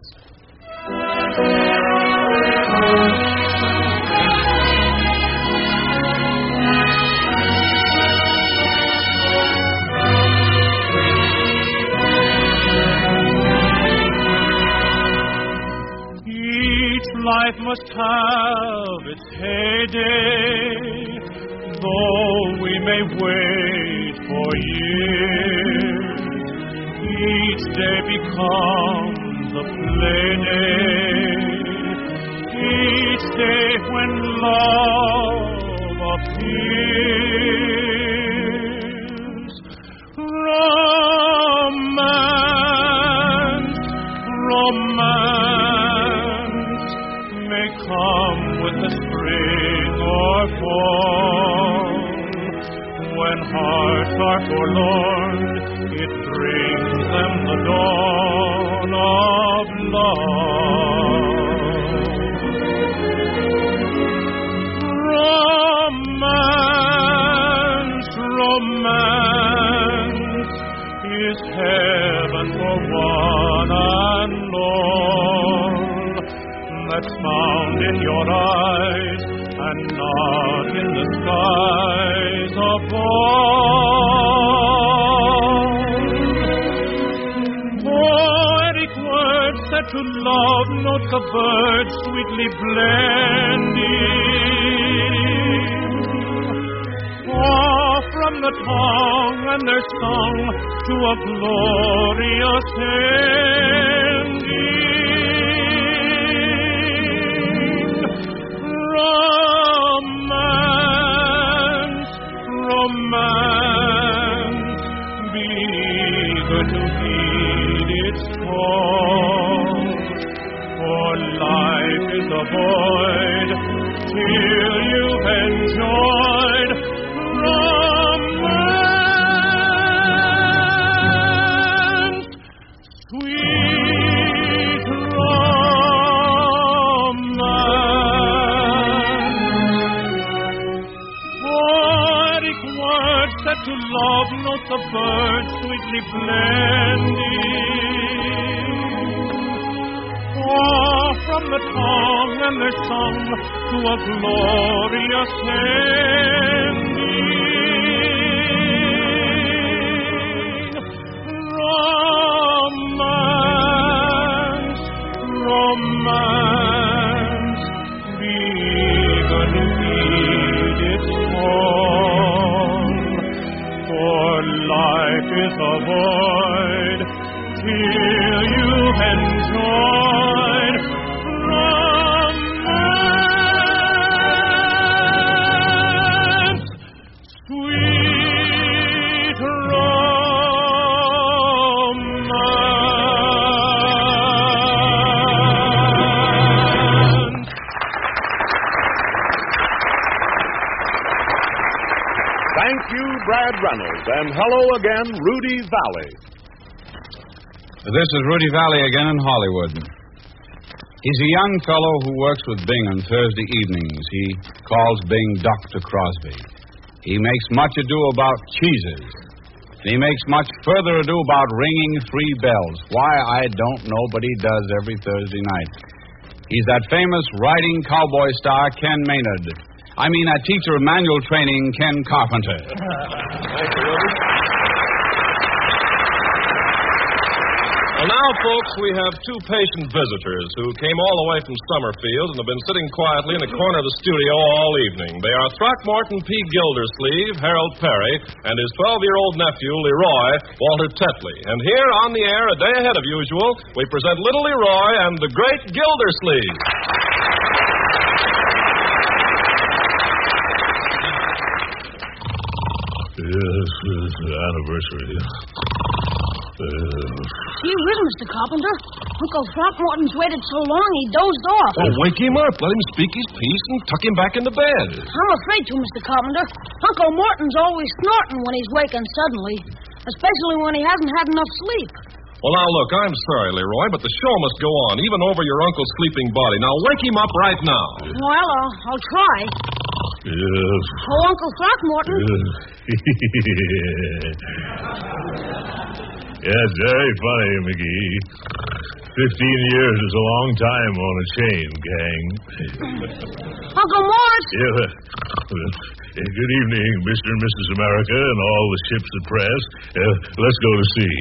Life must have its heyday, though we may wait for years. Each day becomes a play day, each day when love appears. Romance, romance may come with the spring or fall. When hearts are forlorn, it brings them the dawn of love. Romance, romance is heaven for one and all. That's found in your eyes and not in the skies above. Poetic words said to love, notes of birds sweetly blending, fall from the tongue and they're sung to a glorious ending. Romance, romance, be good to heed its call. For life is a void till you've enjoyed romance, sweet set to love, notes of birds sweetly blending, fall from the tongue and they're sung to a glorious ending. Romance, romance, be good to heed its call. For life is a void till you've enjoyed romance, sweet romance. Thank you, Brad Reynolds, and hello again, Rudy Valley. This is Rudy Valley again in Hollywood. He's a young fellow who works with Bing on Thursday evenings. He calls Bing Dr. Crosby. He makes much ado about cheeses. And he makes much further ado about ringing 3 bells. Why, I don't know, but he does every Thursday night. He's that famous riding cowboy star, Ken Maynard. I mean, that teacher of manual training, Ken Carpenter. Thank you, Rudy. Well, now, folks, we have two patient visitors who came all the way from Summerfield and have been sitting quietly in the corner of the studio all evening. They are Throckmorton P. Gildersleeve, Harold Perry, and his 12-year-old nephew, Leroy, Walter Tetley. And here on the air, a day ahead of usual, we present Little Leroy and the Great Gildersleeve. Yes, it's the anniversary. Gee whiz, Mr. Carpenter. Uncle Throckmorton's waited so long he dozed off. Oh, wake him up. Let him speak his piece and tuck him back into bed. I'm afraid to, Mr. Carpenter. Uncle Morton's always snorting when he's waking suddenly, especially when he hasn't had enough sleep. Well, now, look, I'm sorry, Leroy, but the show must go on, even over your uncle's sleeping body. Now, wake him up right now. Well, I'll try. Yes. Oh, Uncle Throckmorton. Yes, very funny, McGee. 15 years is a long time on a chain, gang. Uncle Mort! Good evening, Mr. and Mrs. America and all the ships that press. Let's go to sea.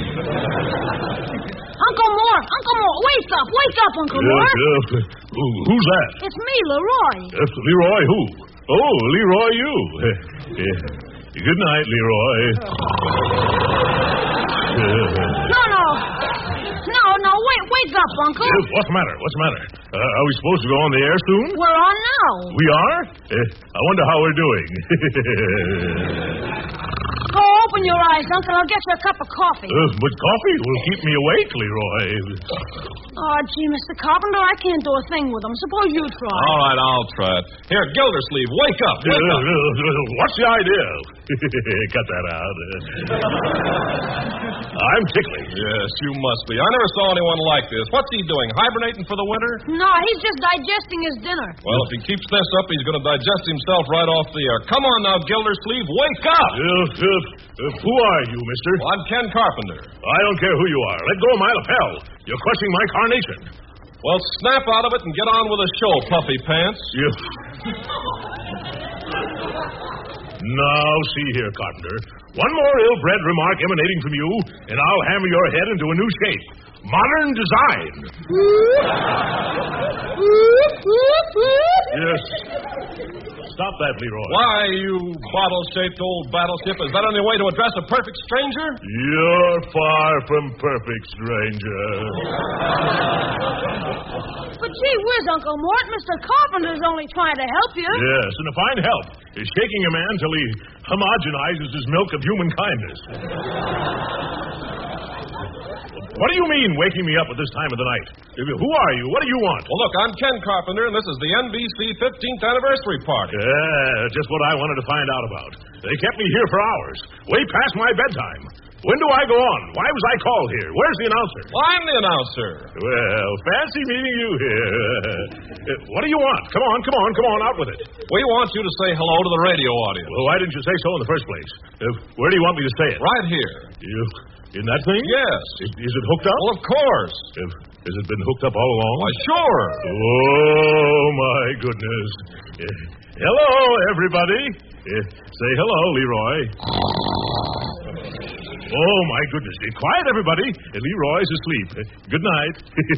Uncle Mort! Uncle Mort! Wake up, Uncle Mort! Who's that? It's me, Leroy. Leroy who? Oh, Leroy you. Good night, Leroy. No, wake up, Uncle. What's the matter? Are we supposed to go on the air soon? We're on now. We are? I wonder how we're doing. Go open your eyes, Uncle. I'll get you a cup of coffee. But coffee will keep me awake, Leroy. Oh, gee, Mr. Carpenter, I can't do a thing with them. Suppose you try. All right, I'll try it. Here, Gildersleeve, wake up. What's the idea? Cut that out. I'm tickling. Yes, you must be. I never saw anyone like this. What's he doing, hibernating for the winter? No, he's just digesting his dinner. Well, if he keeps this up, he's going to digest himself right off the air. Come on now, Gildersleeve, wake up! Who are you, mister? Well, I'm Ken Carpenter. I don't care who you are. Let go of my lapel. You're crushing my carnation. Well, snap out of it and get on with the show, Puffy Pants. Now, see here, Carpenter. One more ill-bred remark emanating from you, and I'll hammer your head into a new shape. Modern design. Yes. Stop that, Leroy. Why, you bottle-shaped old battleship, is that any way to address a perfect stranger? You're far from perfect, stranger. But gee whiz, Uncle Mort, Mr. Carpenter's only trying to help you. Yes, and a fine help is shaking a man till he homogenizes his milk of human kindness. What do you mean, waking me up at this time of the night? Who are you? What do you want? Well, look, I'm Ken Carpenter, and this is the NBC 15th anniversary party. Yeah, just what I wanted to find out about. They kept me here for hours, way past my bedtime. When do I go on? Why was I called here? Where's the announcer? Well, I'm the announcer. Well, fancy meeting you here. What do you want? Come on, out with it. We want you to say hello to the radio audience. Well, why didn't you say so in the first place? Where do you want me to say it? Right here. In that thing? Yes. Is it hooked up? Well, of course. Has it been hooked up all along? Why, sure. Oh, my goodness. Hello, everybody. Say hello, Leroy. Oh, my goodness. Quiet, everybody. Leroy's asleep. Good night.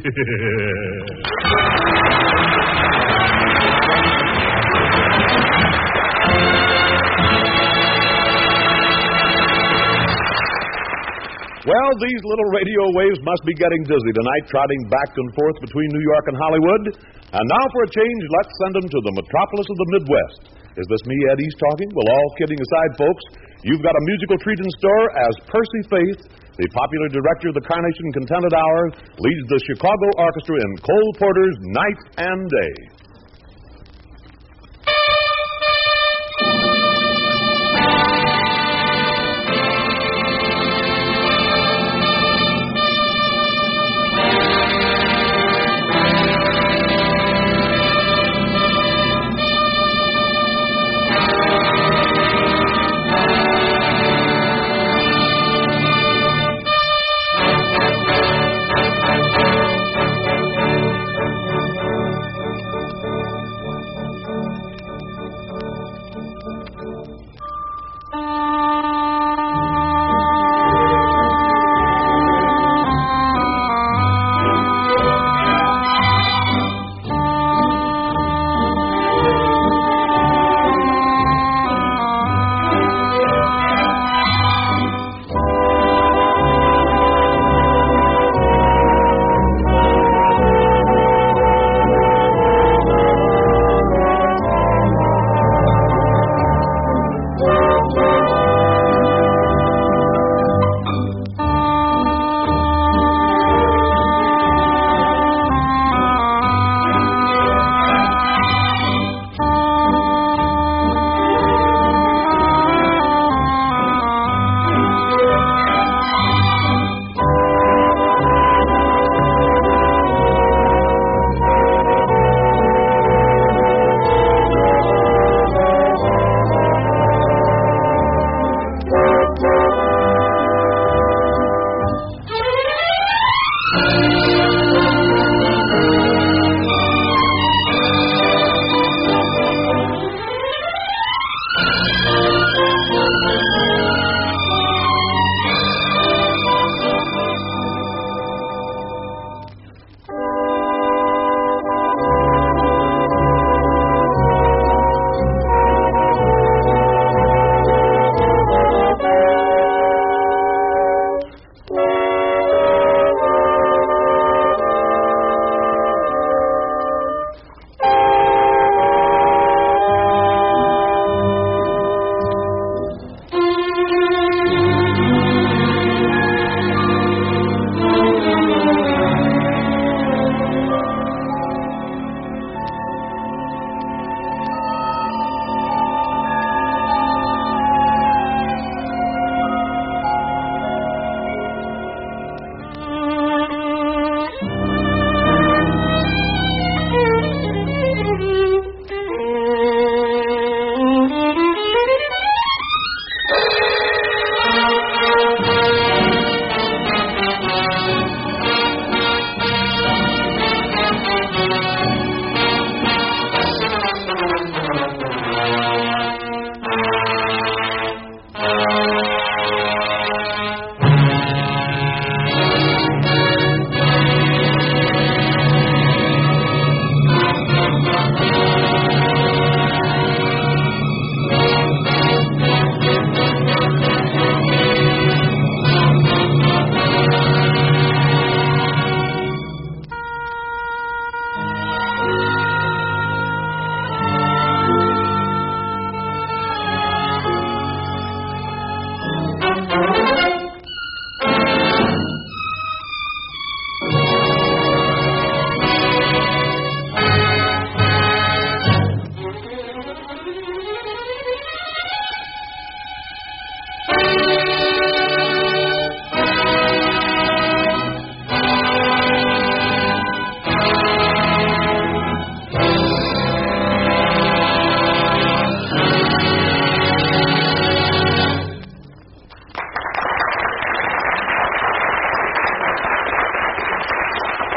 Well, these little radio waves must be getting dizzy tonight, trotting back and forth between New York and Hollywood. And now, for a change, let's send them to the metropolis of the Midwest. Is this me, Ed East, talking? Well, all kidding aside, folks, you've got a musical treat in store as Percy Faith, the popular director of the Carnation Contented Hour, leads the Chicago Orchestra in Cole Porter's Night and Day.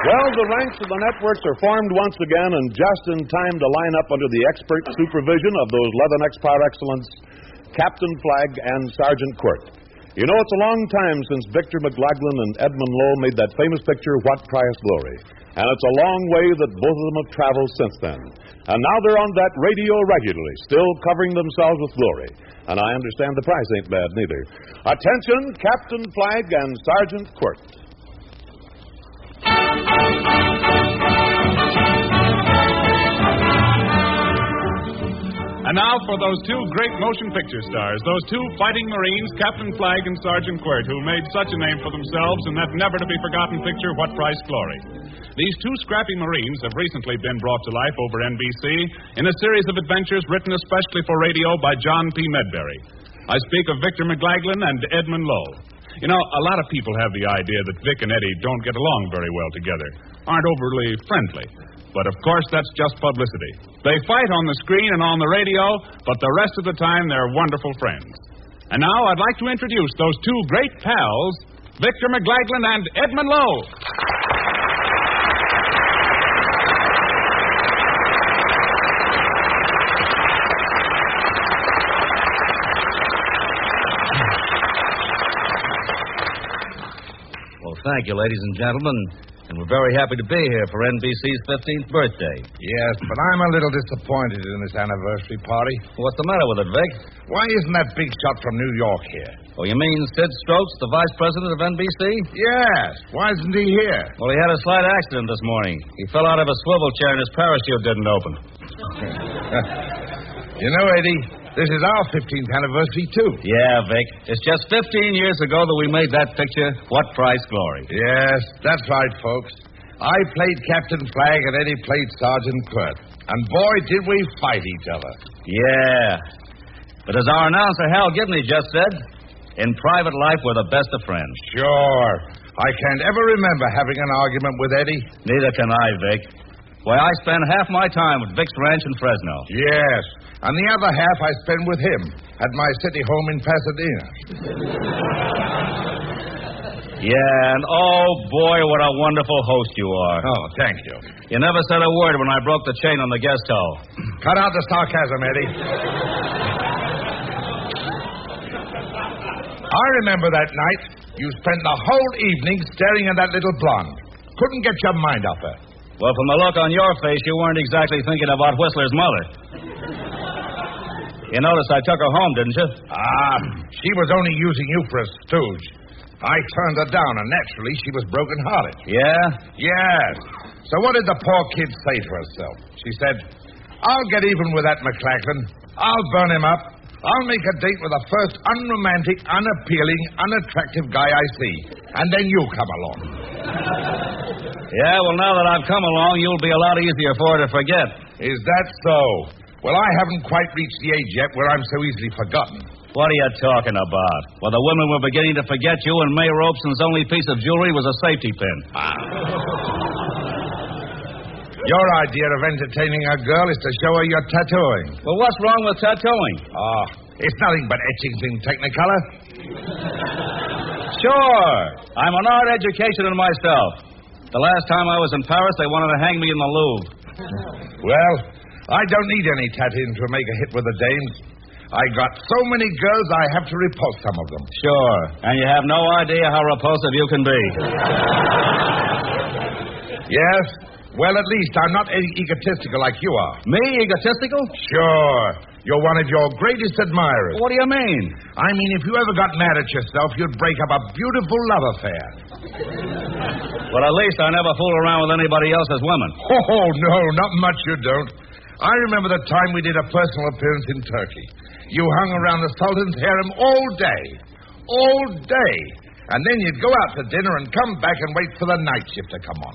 Well, the ranks of the networks are formed once again, and just in time to line up under the expert supervision of those Leatherneck par excellence, Captain Flagg and Sergeant Quirt. You know, it's a long time since Victor McLaglen and Edmund Lowe made that famous picture, What Price Glory? And it's a long way that both of them have traveled since then. And now they're on that radio regularly, still covering themselves with glory. And I understand the price ain't bad, neither. Attention, Captain Flagg and Sergeant Quirt. And now for those two great motion picture stars, those two fighting Marines, Captain Flagg and Sergeant Quirt, who made such a name for themselves in that never-to-be-forgotten picture, What Price Glory. These two scrappy Marines have recently been brought to life over NBC in a series of adventures written especially for radio by John P. Medbury. I speak of Victor McLaglen and Edmund Lowe. You know, a lot of people have the idea that Vic and Eddie don't get along very well together, aren't overly friendly. But, of course, that's just publicity. They fight on the screen and on the radio, but the rest of the time they're wonderful friends. And now I'd like to introduce those two great pals, Victor McLaglen and Edmund Lowe. Well, thank you, ladies and gentlemen. And we're very happy to be here for NBC's 15th birthday. Yes, but I'm a little disappointed in this anniversary party. What's the matter with it, Vic? Why isn't that big shot from New York here? Oh, you mean Sid Strokes, the vice president of NBC? Yes. Why isn't he here? Well, he had a slight accident this morning. He fell out of a swivel chair and his parachute didn't open. You know, Eddie, this is our 15th anniversary, too. Yeah, Vic. It's just 15 years ago that we made that picture, What Price Glory? Yes, that's right, folks. I played Captain Flagg and Eddie played Sergeant Quirt. And boy, did we fight each other. Yeah. But as our announcer, Hal Gibney, just said, in private life, we're the best of friends. Sure. I can't ever remember having an argument with Eddie. Neither can I, Vic. Why, I spend half my time at Vic's ranch in Fresno. Yes. And the other half I spend with him at my city home in Pasadena. Yeah, and oh, boy, what a wonderful host you are. Oh, thank you. You never said a word when I broke the chain on the guest hole. Cut out the sarcasm, Eddie. I remember that night you spent the whole evening staring at that little blonde. Couldn't get your mind off her. Well, from the look on your face, you weren't exactly thinking about Whistler's mother. You noticed I took her home, didn't you? She was only using you for a stooge. I turned her down, and naturally she was broken-hearted. Yeah? Yes. So what did the poor kid say to herself? She said, I'll get even with that McLaglen. I'll burn him up. I'll make a date with the first unromantic, unappealing, unattractive guy I see. And then you come along. Yeah, well, now that I've come along, you'll be a lot easier for her to forget. Is that so? Well, I haven't quite reached the age yet where I'm so easily forgotten. What are you talking about? Well, the women were beginning to forget you, and May Robeson's only piece of jewelry was a safety pin. Your idea of entertaining a girl is to show her your tattooing. Well, what's wrong with tattooing? It's nothing but etchings in Technicolor. Sure. I'm an art education in myself. The last time I was in Paris, they wanted to hang me in the Louvre. Well, I don't need any tattooing to make a hit with the dames. I got so many girls, I have to repulse some of them. Sure. And you have no idea how repulsive you can be. Yes? Well, at least I'm not egotistical like you are. Me, egotistical? Sure. You're one of your greatest admirers. What do you mean? I mean, if you ever got mad at yourself, you'd break up a beautiful love affair. Well, at least I never fool around with anybody else's women. Oh, no, not much you don't. I remember the time we did a personal appearance in Turkey. You hung around the Sultan's harem all day. All day. And then you'd go out to dinner and come back and wait for the night shift to come on.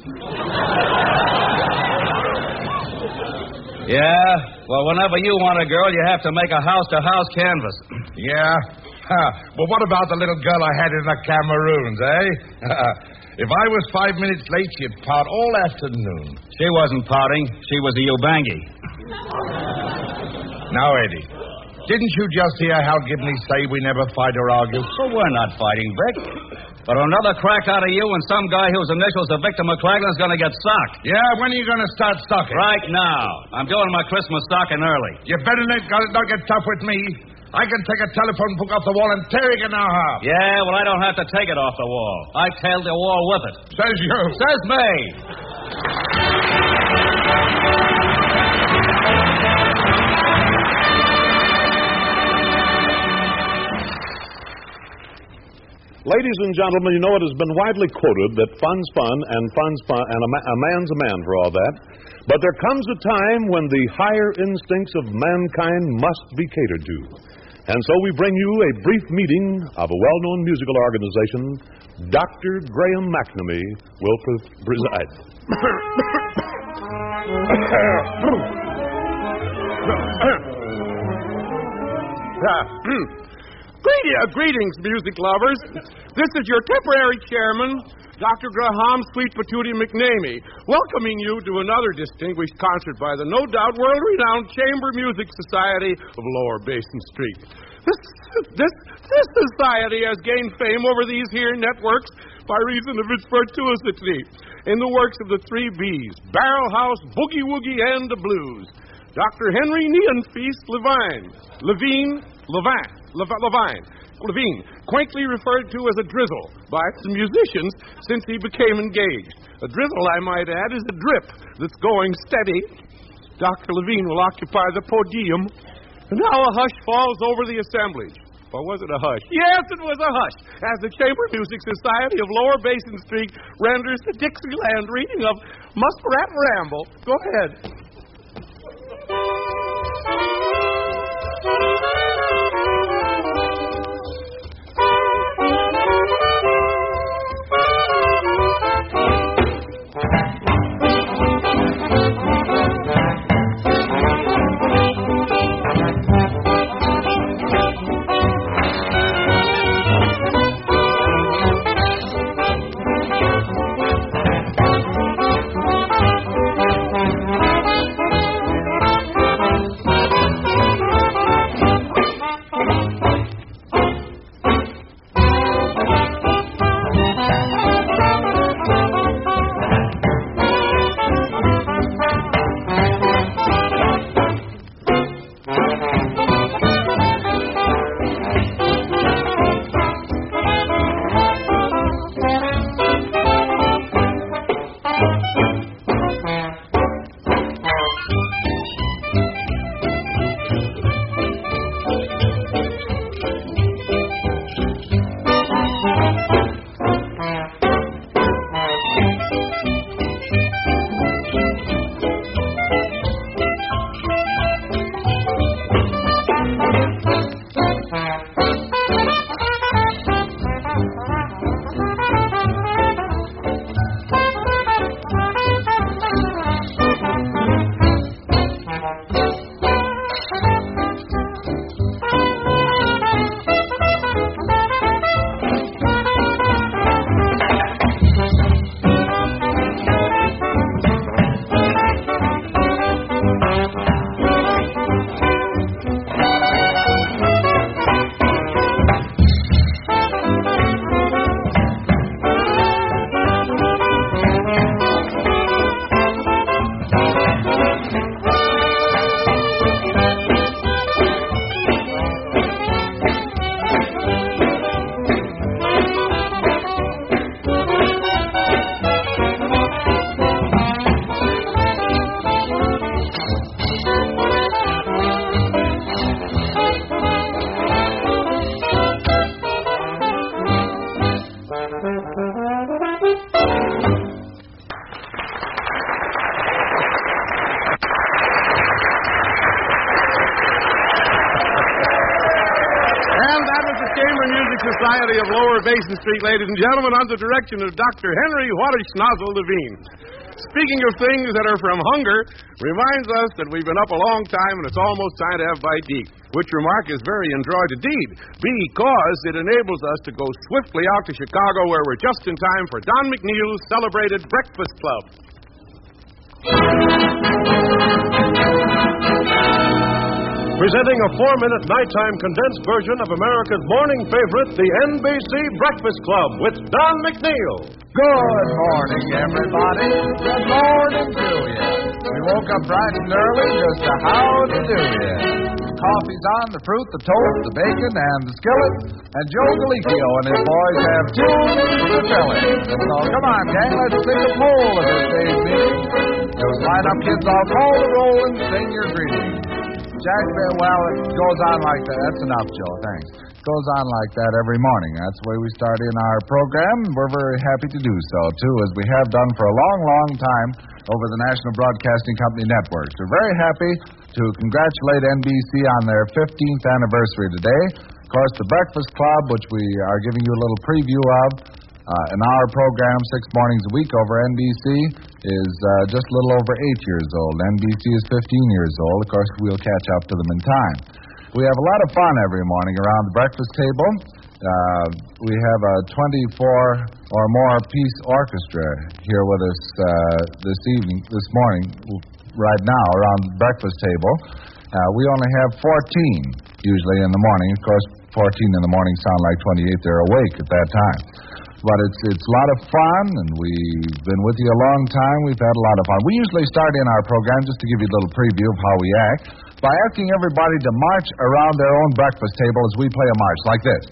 Yeah? Well, whenever you want a girl, you have to make a house-to-house canvas. Yeah? Well, what about the little girl I had in the Cameroons, eh? If I was 5 minutes late, she'd pout all afternoon. She wasn't pouting. She was a Ubangi. Now, Eddie, didn't you just hear Hal Gibney say we never fight or argue? Well, we're not fighting, Vic. But another crack out of you and some guy whose initials are Victor McLaglen is going to get socked. Yeah, when are you going to start stocking? Right now. I'm doing my Christmas stocking early. You better not get tough with me. I can take a telephone book off the wall and tear it in our half. Yeah, well, I don't have to take it off the wall. I tailed the wall with it. Says you. Says me. Ladies and gentlemen, you know it has been widely quoted that fun's fun and a man's a man for all that. But there comes a time when the higher instincts of mankind must be catered to. And so we bring you a brief meeting of a well-known musical organization. Dr. Graham McNamee will preside. Greetings, music lovers. This is your temporary chairman, Dr. Graham Sweet Patootie McNamee, welcoming you to another distinguished concert by the no doubt world-renowned Chamber Music Society of Lower Basin Street. This society has gained fame over these here networks by reason of its virtuosity in the works of the 3 B's, Barrel House, Boogie Woogie, and the Blues. Dr. Henry Neonfeast Levine, quaintly referred to as a drizzle by the musicians since he became engaged. A drizzle, I might add, is a drip that's going steady. Dr. Levine will occupy the podium. And now a hush falls over the assemblage. Or was it a hush? Yes, it was a hush, as the Chamber Music Society of Lower Basin Street renders the Dixieland reading of Muskrat Ramble. Go ahead. Society of Lower Basin Street, ladies and gentlemen, under the direction of Dr. Henry Schnozzle Levine. Speaking of things that are from hunger, reminds us that we've been up a long time and it's almost time to have bite to eat, which remark is very enjoyed indeed, because it enables us to go swiftly out to Chicago, where we're just in time for Don McNeil's celebrated Breakfast Club. presenting a 4-minute nighttime condensed version of America's morning favorite, the NBC Breakfast Club, with Don McNeil. Good morning, everybody. Good morning to you. We woke up bright and early just to howdy do you. Coffee's on, the fruit, the toast, the bacon, and the skillet. And Joe Galicchio and his boys have tunes to fill it. So come on, gang, let's sing a poll of this day's meeting. Those line-up kids, I'll call the roll and sing your greeting. Jack, well, it goes on like that. That's enough, Joe, thanks. It goes on like that every morning. That's the way we start in our program. We're very happy to do so, too, as we have done for a long, long time over the National Broadcasting Company networks. We're very happy to congratulate NBC on their 15th anniversary today. Of course, the Breakfast Club, which we are giving you a little preview of in our program 6 mornings a week over NBC, is just a little over 8 years old. NBC is 15 years old. Of course, we'll catch up to them in time. We have a lot of fun every morning around the breakfast table. We have a 24 or more piece orchestra here with us this morning, right now, around the breakfast table. We only have 14 usually in the morning. Of course, 14 in the morning sound like 28. They're awake at that time. But it's a lot of fun, and we've been with you a long time. We've had a lot of fun. We usually start in our program, just to give you a little preview of how we act, by asking everybody to march around their own breakfast table as we play a march like this.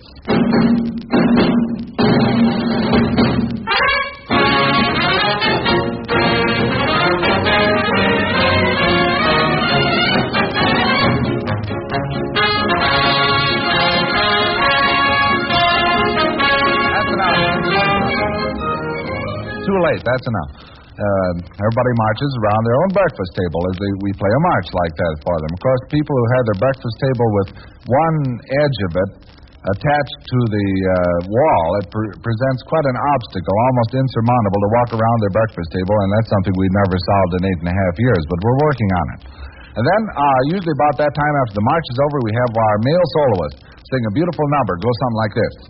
Too late, that's enough. Everybody marches around their own breakfast table as we play a march like that for them. Of course, people who have their breakfast table with one edge of it attached to the wall, it presents quite an obstacle, almost insurmountable, to walk around their breakfast table, and that's something we've never solved in 8.5 years, but we're working on it. And then, usually about that time after the march is over, we have our male soloist sing a beautiful number. It goes something like this.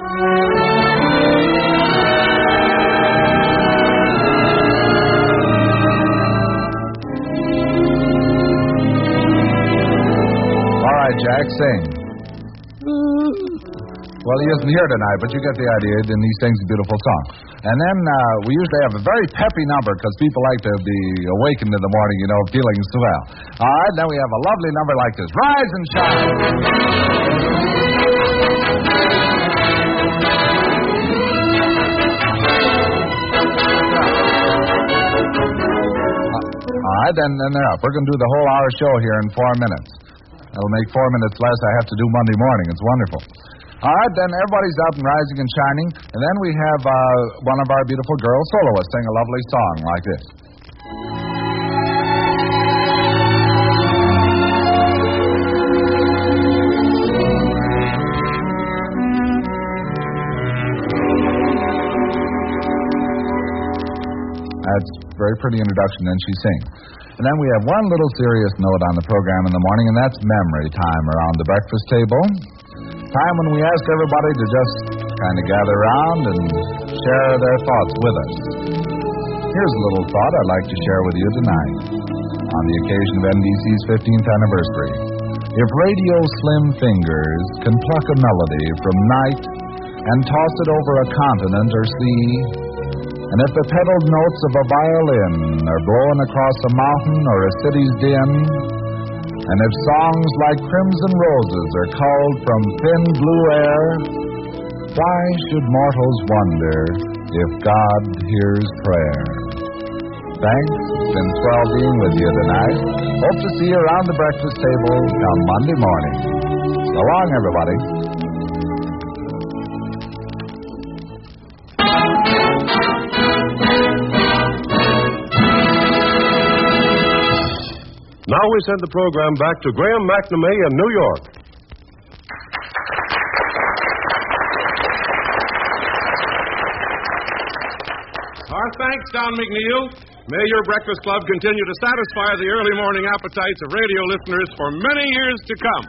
All right, Jack, sing. Well, he isn't here tonight, but you get the idea, and he sings a beautiful song. And then we usually have a very peppy number, because people like to be awakened in the morning, feeling swell. All right, then we have a lovely number like this. Rise and shine. All right, then they're up. We're going to do the whole hour show here in 4 minutes. That'll make 4 minutes less I have to do Monday morning. It's wonderful. All right, then everybody's up and rising and shining. And then we have one of our beautiful girl soloists sing a lovely song like this. That's a very pretty introduction, then she sings. And then we have one little serious note on the program in the morning, and that's memory time around the breakfast table. Time when we ask everybody to just kind of gather around and share their thoughts with us. Here's a little thought I'd like to share with you tonight on the occasion of NBC's 15th anniversary. If radio slim fingers can pluck a melody from night and toss it over a continent or sea, and if the pedaled notes of a violin are blown across a mountain or a city's din, and if songs like Crimson Roses are culled from thin blue air, why should mortals wonder if God hears prayer? Thanks. It's been swell being with you tonight. Hope to see you around the breakfast table come Monday morning. So long, everybody. Now we send the program back to Graham McNamee in New York. Our thanks, Don McNeil. May your Breakfast Club continue to satisfy the early morning appetites of radio listeners for many years to come.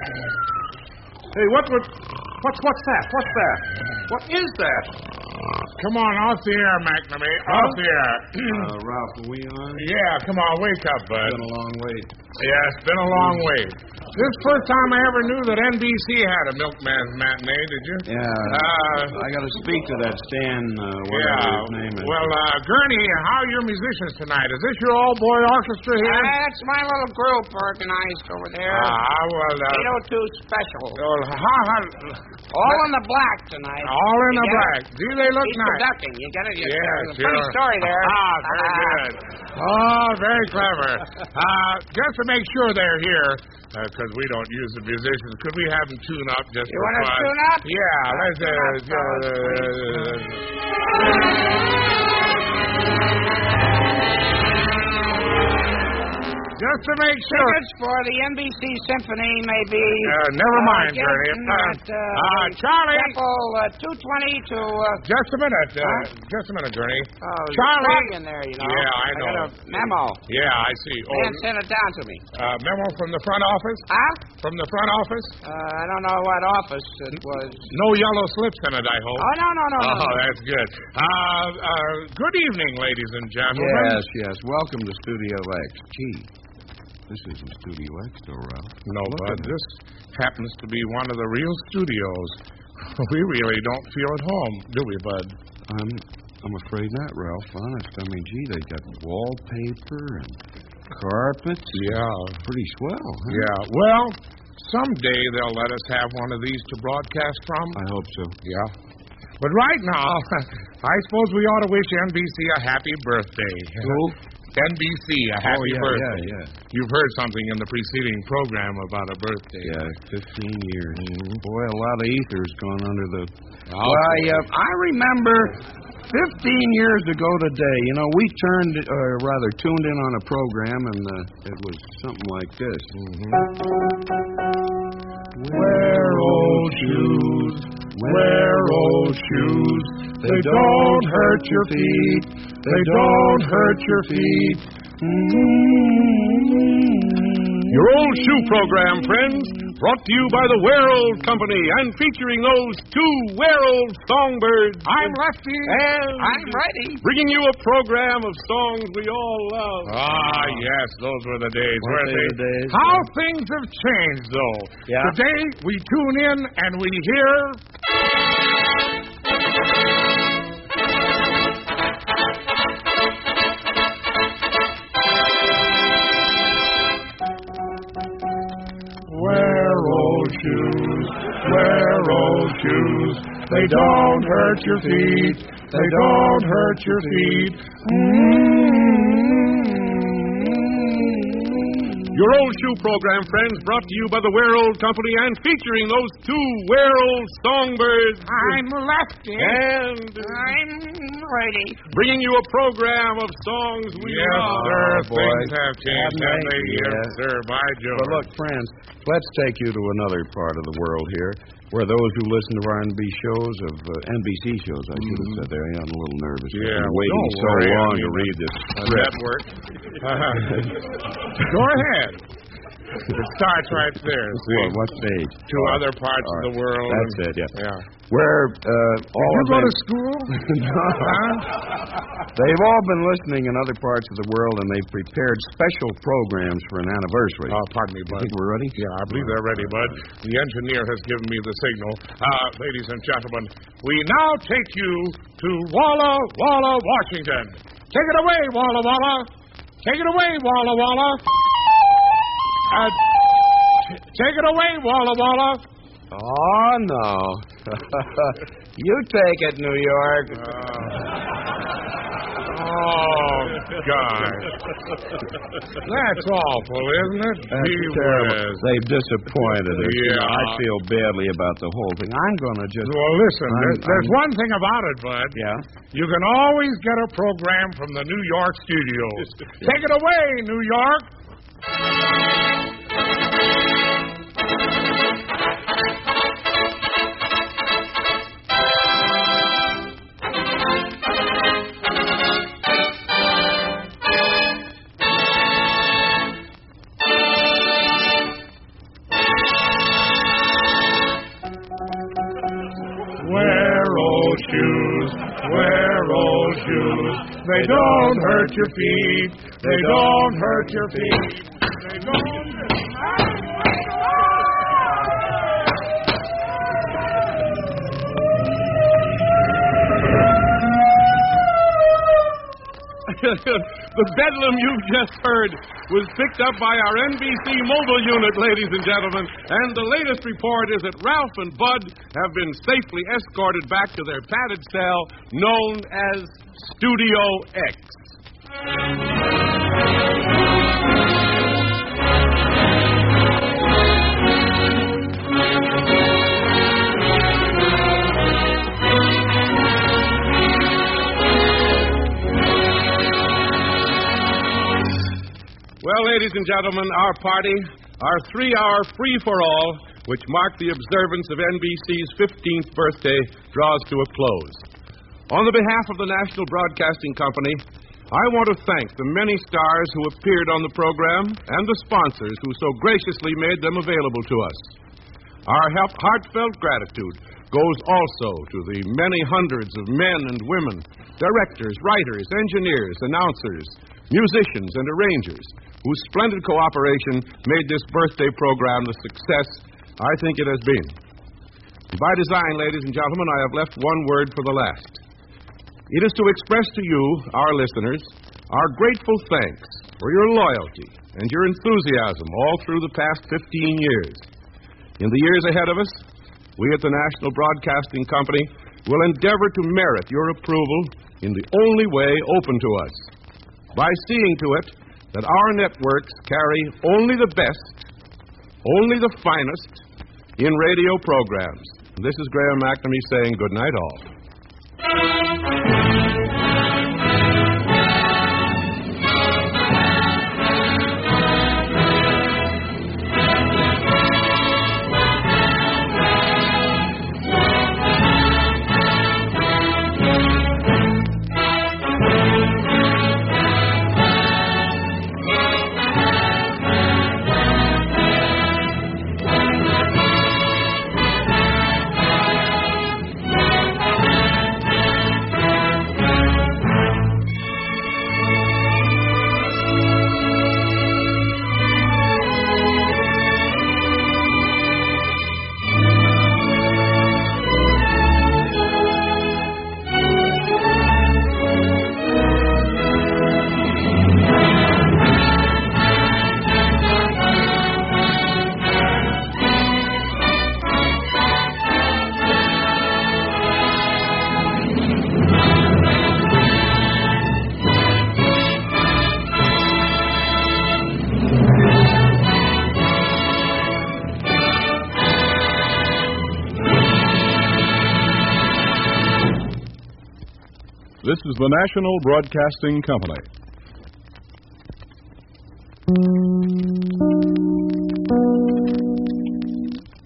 Hey, what's that? What's that? What is that? Come on, off the air, McNamee. Off the air. Ralph, are we on? Yeah, come on, wake up, bud. It's been a long wait. Yeah, it's been a long wait. This is the first time I ever knew that NBC had a Milkman's Matinee, did you? Yeah. I got to speak to that Stan, whatever his name is. Well, Gurney, how are your musicians tonight? Is this your all-boy orchestra here? That's my little group organized over there. Well, 802 Special. All All in the black tonight. All in the black. Do they look He's nice? conducting. You get it? Yes, There's a sure. funny story there. Very good. Oh, very clever. Just to make sure they're here, because we don't use the musicians, could we have them tune up just You for want to fun? tune up? Yeah, let's just to make sure. Tickets for the NBC Symphony may be... never mind, Gurney. Charlie! Chapel 220 to... Just a minute. Just a minute, Gurney. Charlie! In there, you know. Yeah, I know. got a memo. Yeah, I see. Man sent it down to me. Memo from the front office? Huh? From the front office? I don't know what office it was. No yellow slips in it, I hope. Oh, no. Oh, that's good. Good evening, ladies and gentlemen. Yes. Welcome to Studio X. Gee, this isn't Studio X, though, Ralph. No, Bud, this happens to be one of the real studios. We really don't feel at home, do we, Bud? I'm afraid not, Ralph. Honest. I mean, gee, they got wallpaper and carpets. Yeah. Pretty swell, huh? Yeah. Well, someday they'll let us have one of these to broadcast from. I hope so. Yeah. But right now, I suppose we ought to wish NBC a happy birthday. Who? NBC, a happy birthday. Yeah. You've heard something in the preceding program about a birthday. Yeah, 15 years. Boy, a lot of ether's gone under the... Oh, I remember 15 years ago today, you know, we tuned in on a program, and it was something like this. Wear old shoes, wear old shoes. They don't hurt your feet. They don't hurt your feet. Your old shoe program, friends, brought to you by the Wear Old Company and featuring those two Wear Old songbirds. I'm Lefty. And I'm ready. Bringing you a program of songs we all love. Ah, yes, those were the days. Weren't they the days? How things have changed, though. Yeah. Today, we tune in and we hear... Wear old shoes, wear old shoes. They don't hurt your feet. They don't hurt your feet. Your old shoe program, friends, brought to you by the Wear Old Company and featuring those two Wear Old songbirds. I'm Lefty. And I'm ready. bringing you a program of songs we love. Sir, boy. things have changed, haven't they? Yeah. Yes, sir, by George. But look, friends, let's take you to another part of the world here, where those who listen to our NBC shows, I should have said there. I'm a little nervous. Yeah, I've been waiting don't so worry. long I to mean, read this a script. network. Go ahead. It starts right there. See? What stage? Two other parts of the world. That's it, yeah. Yeah. Where all you of go them... to school? They've all been listening in other parts of the world, and they've prepared special programs for an anniversary. Oh, pardon me, Bud. You think we're ready? Yeah, I believe they're ready, Bud. The engineer has given me the signal. Ladies and gentlemen, we now take you to Walla Walla, Washington. Take it away, Walla Walla. Take it away, Walla Walla. Take it away, Walla Walla. Oh, no. You take it, New York. Oh, God. That's awful, isn't it? That's Gee terrible. whiz. They've disappointed us. You know, Yeah. I feel badly about the whole thing. I'm going to just... Well, listen, there's one thing about it, Bud. Yeah? You can always get a program from the New York studios. Take it away, New York. Wear old shoes. Wear old shoes. They don't hurt your feet. They don't hurt your feet. They don't. The bedlam you've just heard was picked up by our NBC mobile unit, ladies and gentlemen. And the latest report is that Ralph and Bud have been safely escorted back to their padded cell known as Studio X. Well, ladies and gentlemen, our party, our 3-hour free-for-all, which marked the observance of NBC's 15th birthday, draws to a close. On the behalf of the National Broadcasting Company, I want to thank the many stars who appeared on the program and the sponsors who so graciously made them available to us. Our heartfelt gratitude goes also to the many hundreds of men and women, directors, writers, engineers, announcers, musicians, and arrangers whose splendid cooperation made this birthday program the success I think it has been. By design, ladies and gentlemen, I have left one word for the last. It is to express to you, our listeners, our grateful thanks for your loyalty and your enthusiasm all through the past 15 years. In the years ahead of us, we at the National Broadcasting Company will endeavor to merit your approval in the only way open to us, by seeing to it that our networks carry only the best, only the finest in radio programs. This is Graham McNamee saying good night all. This is the National Broadcasting Company.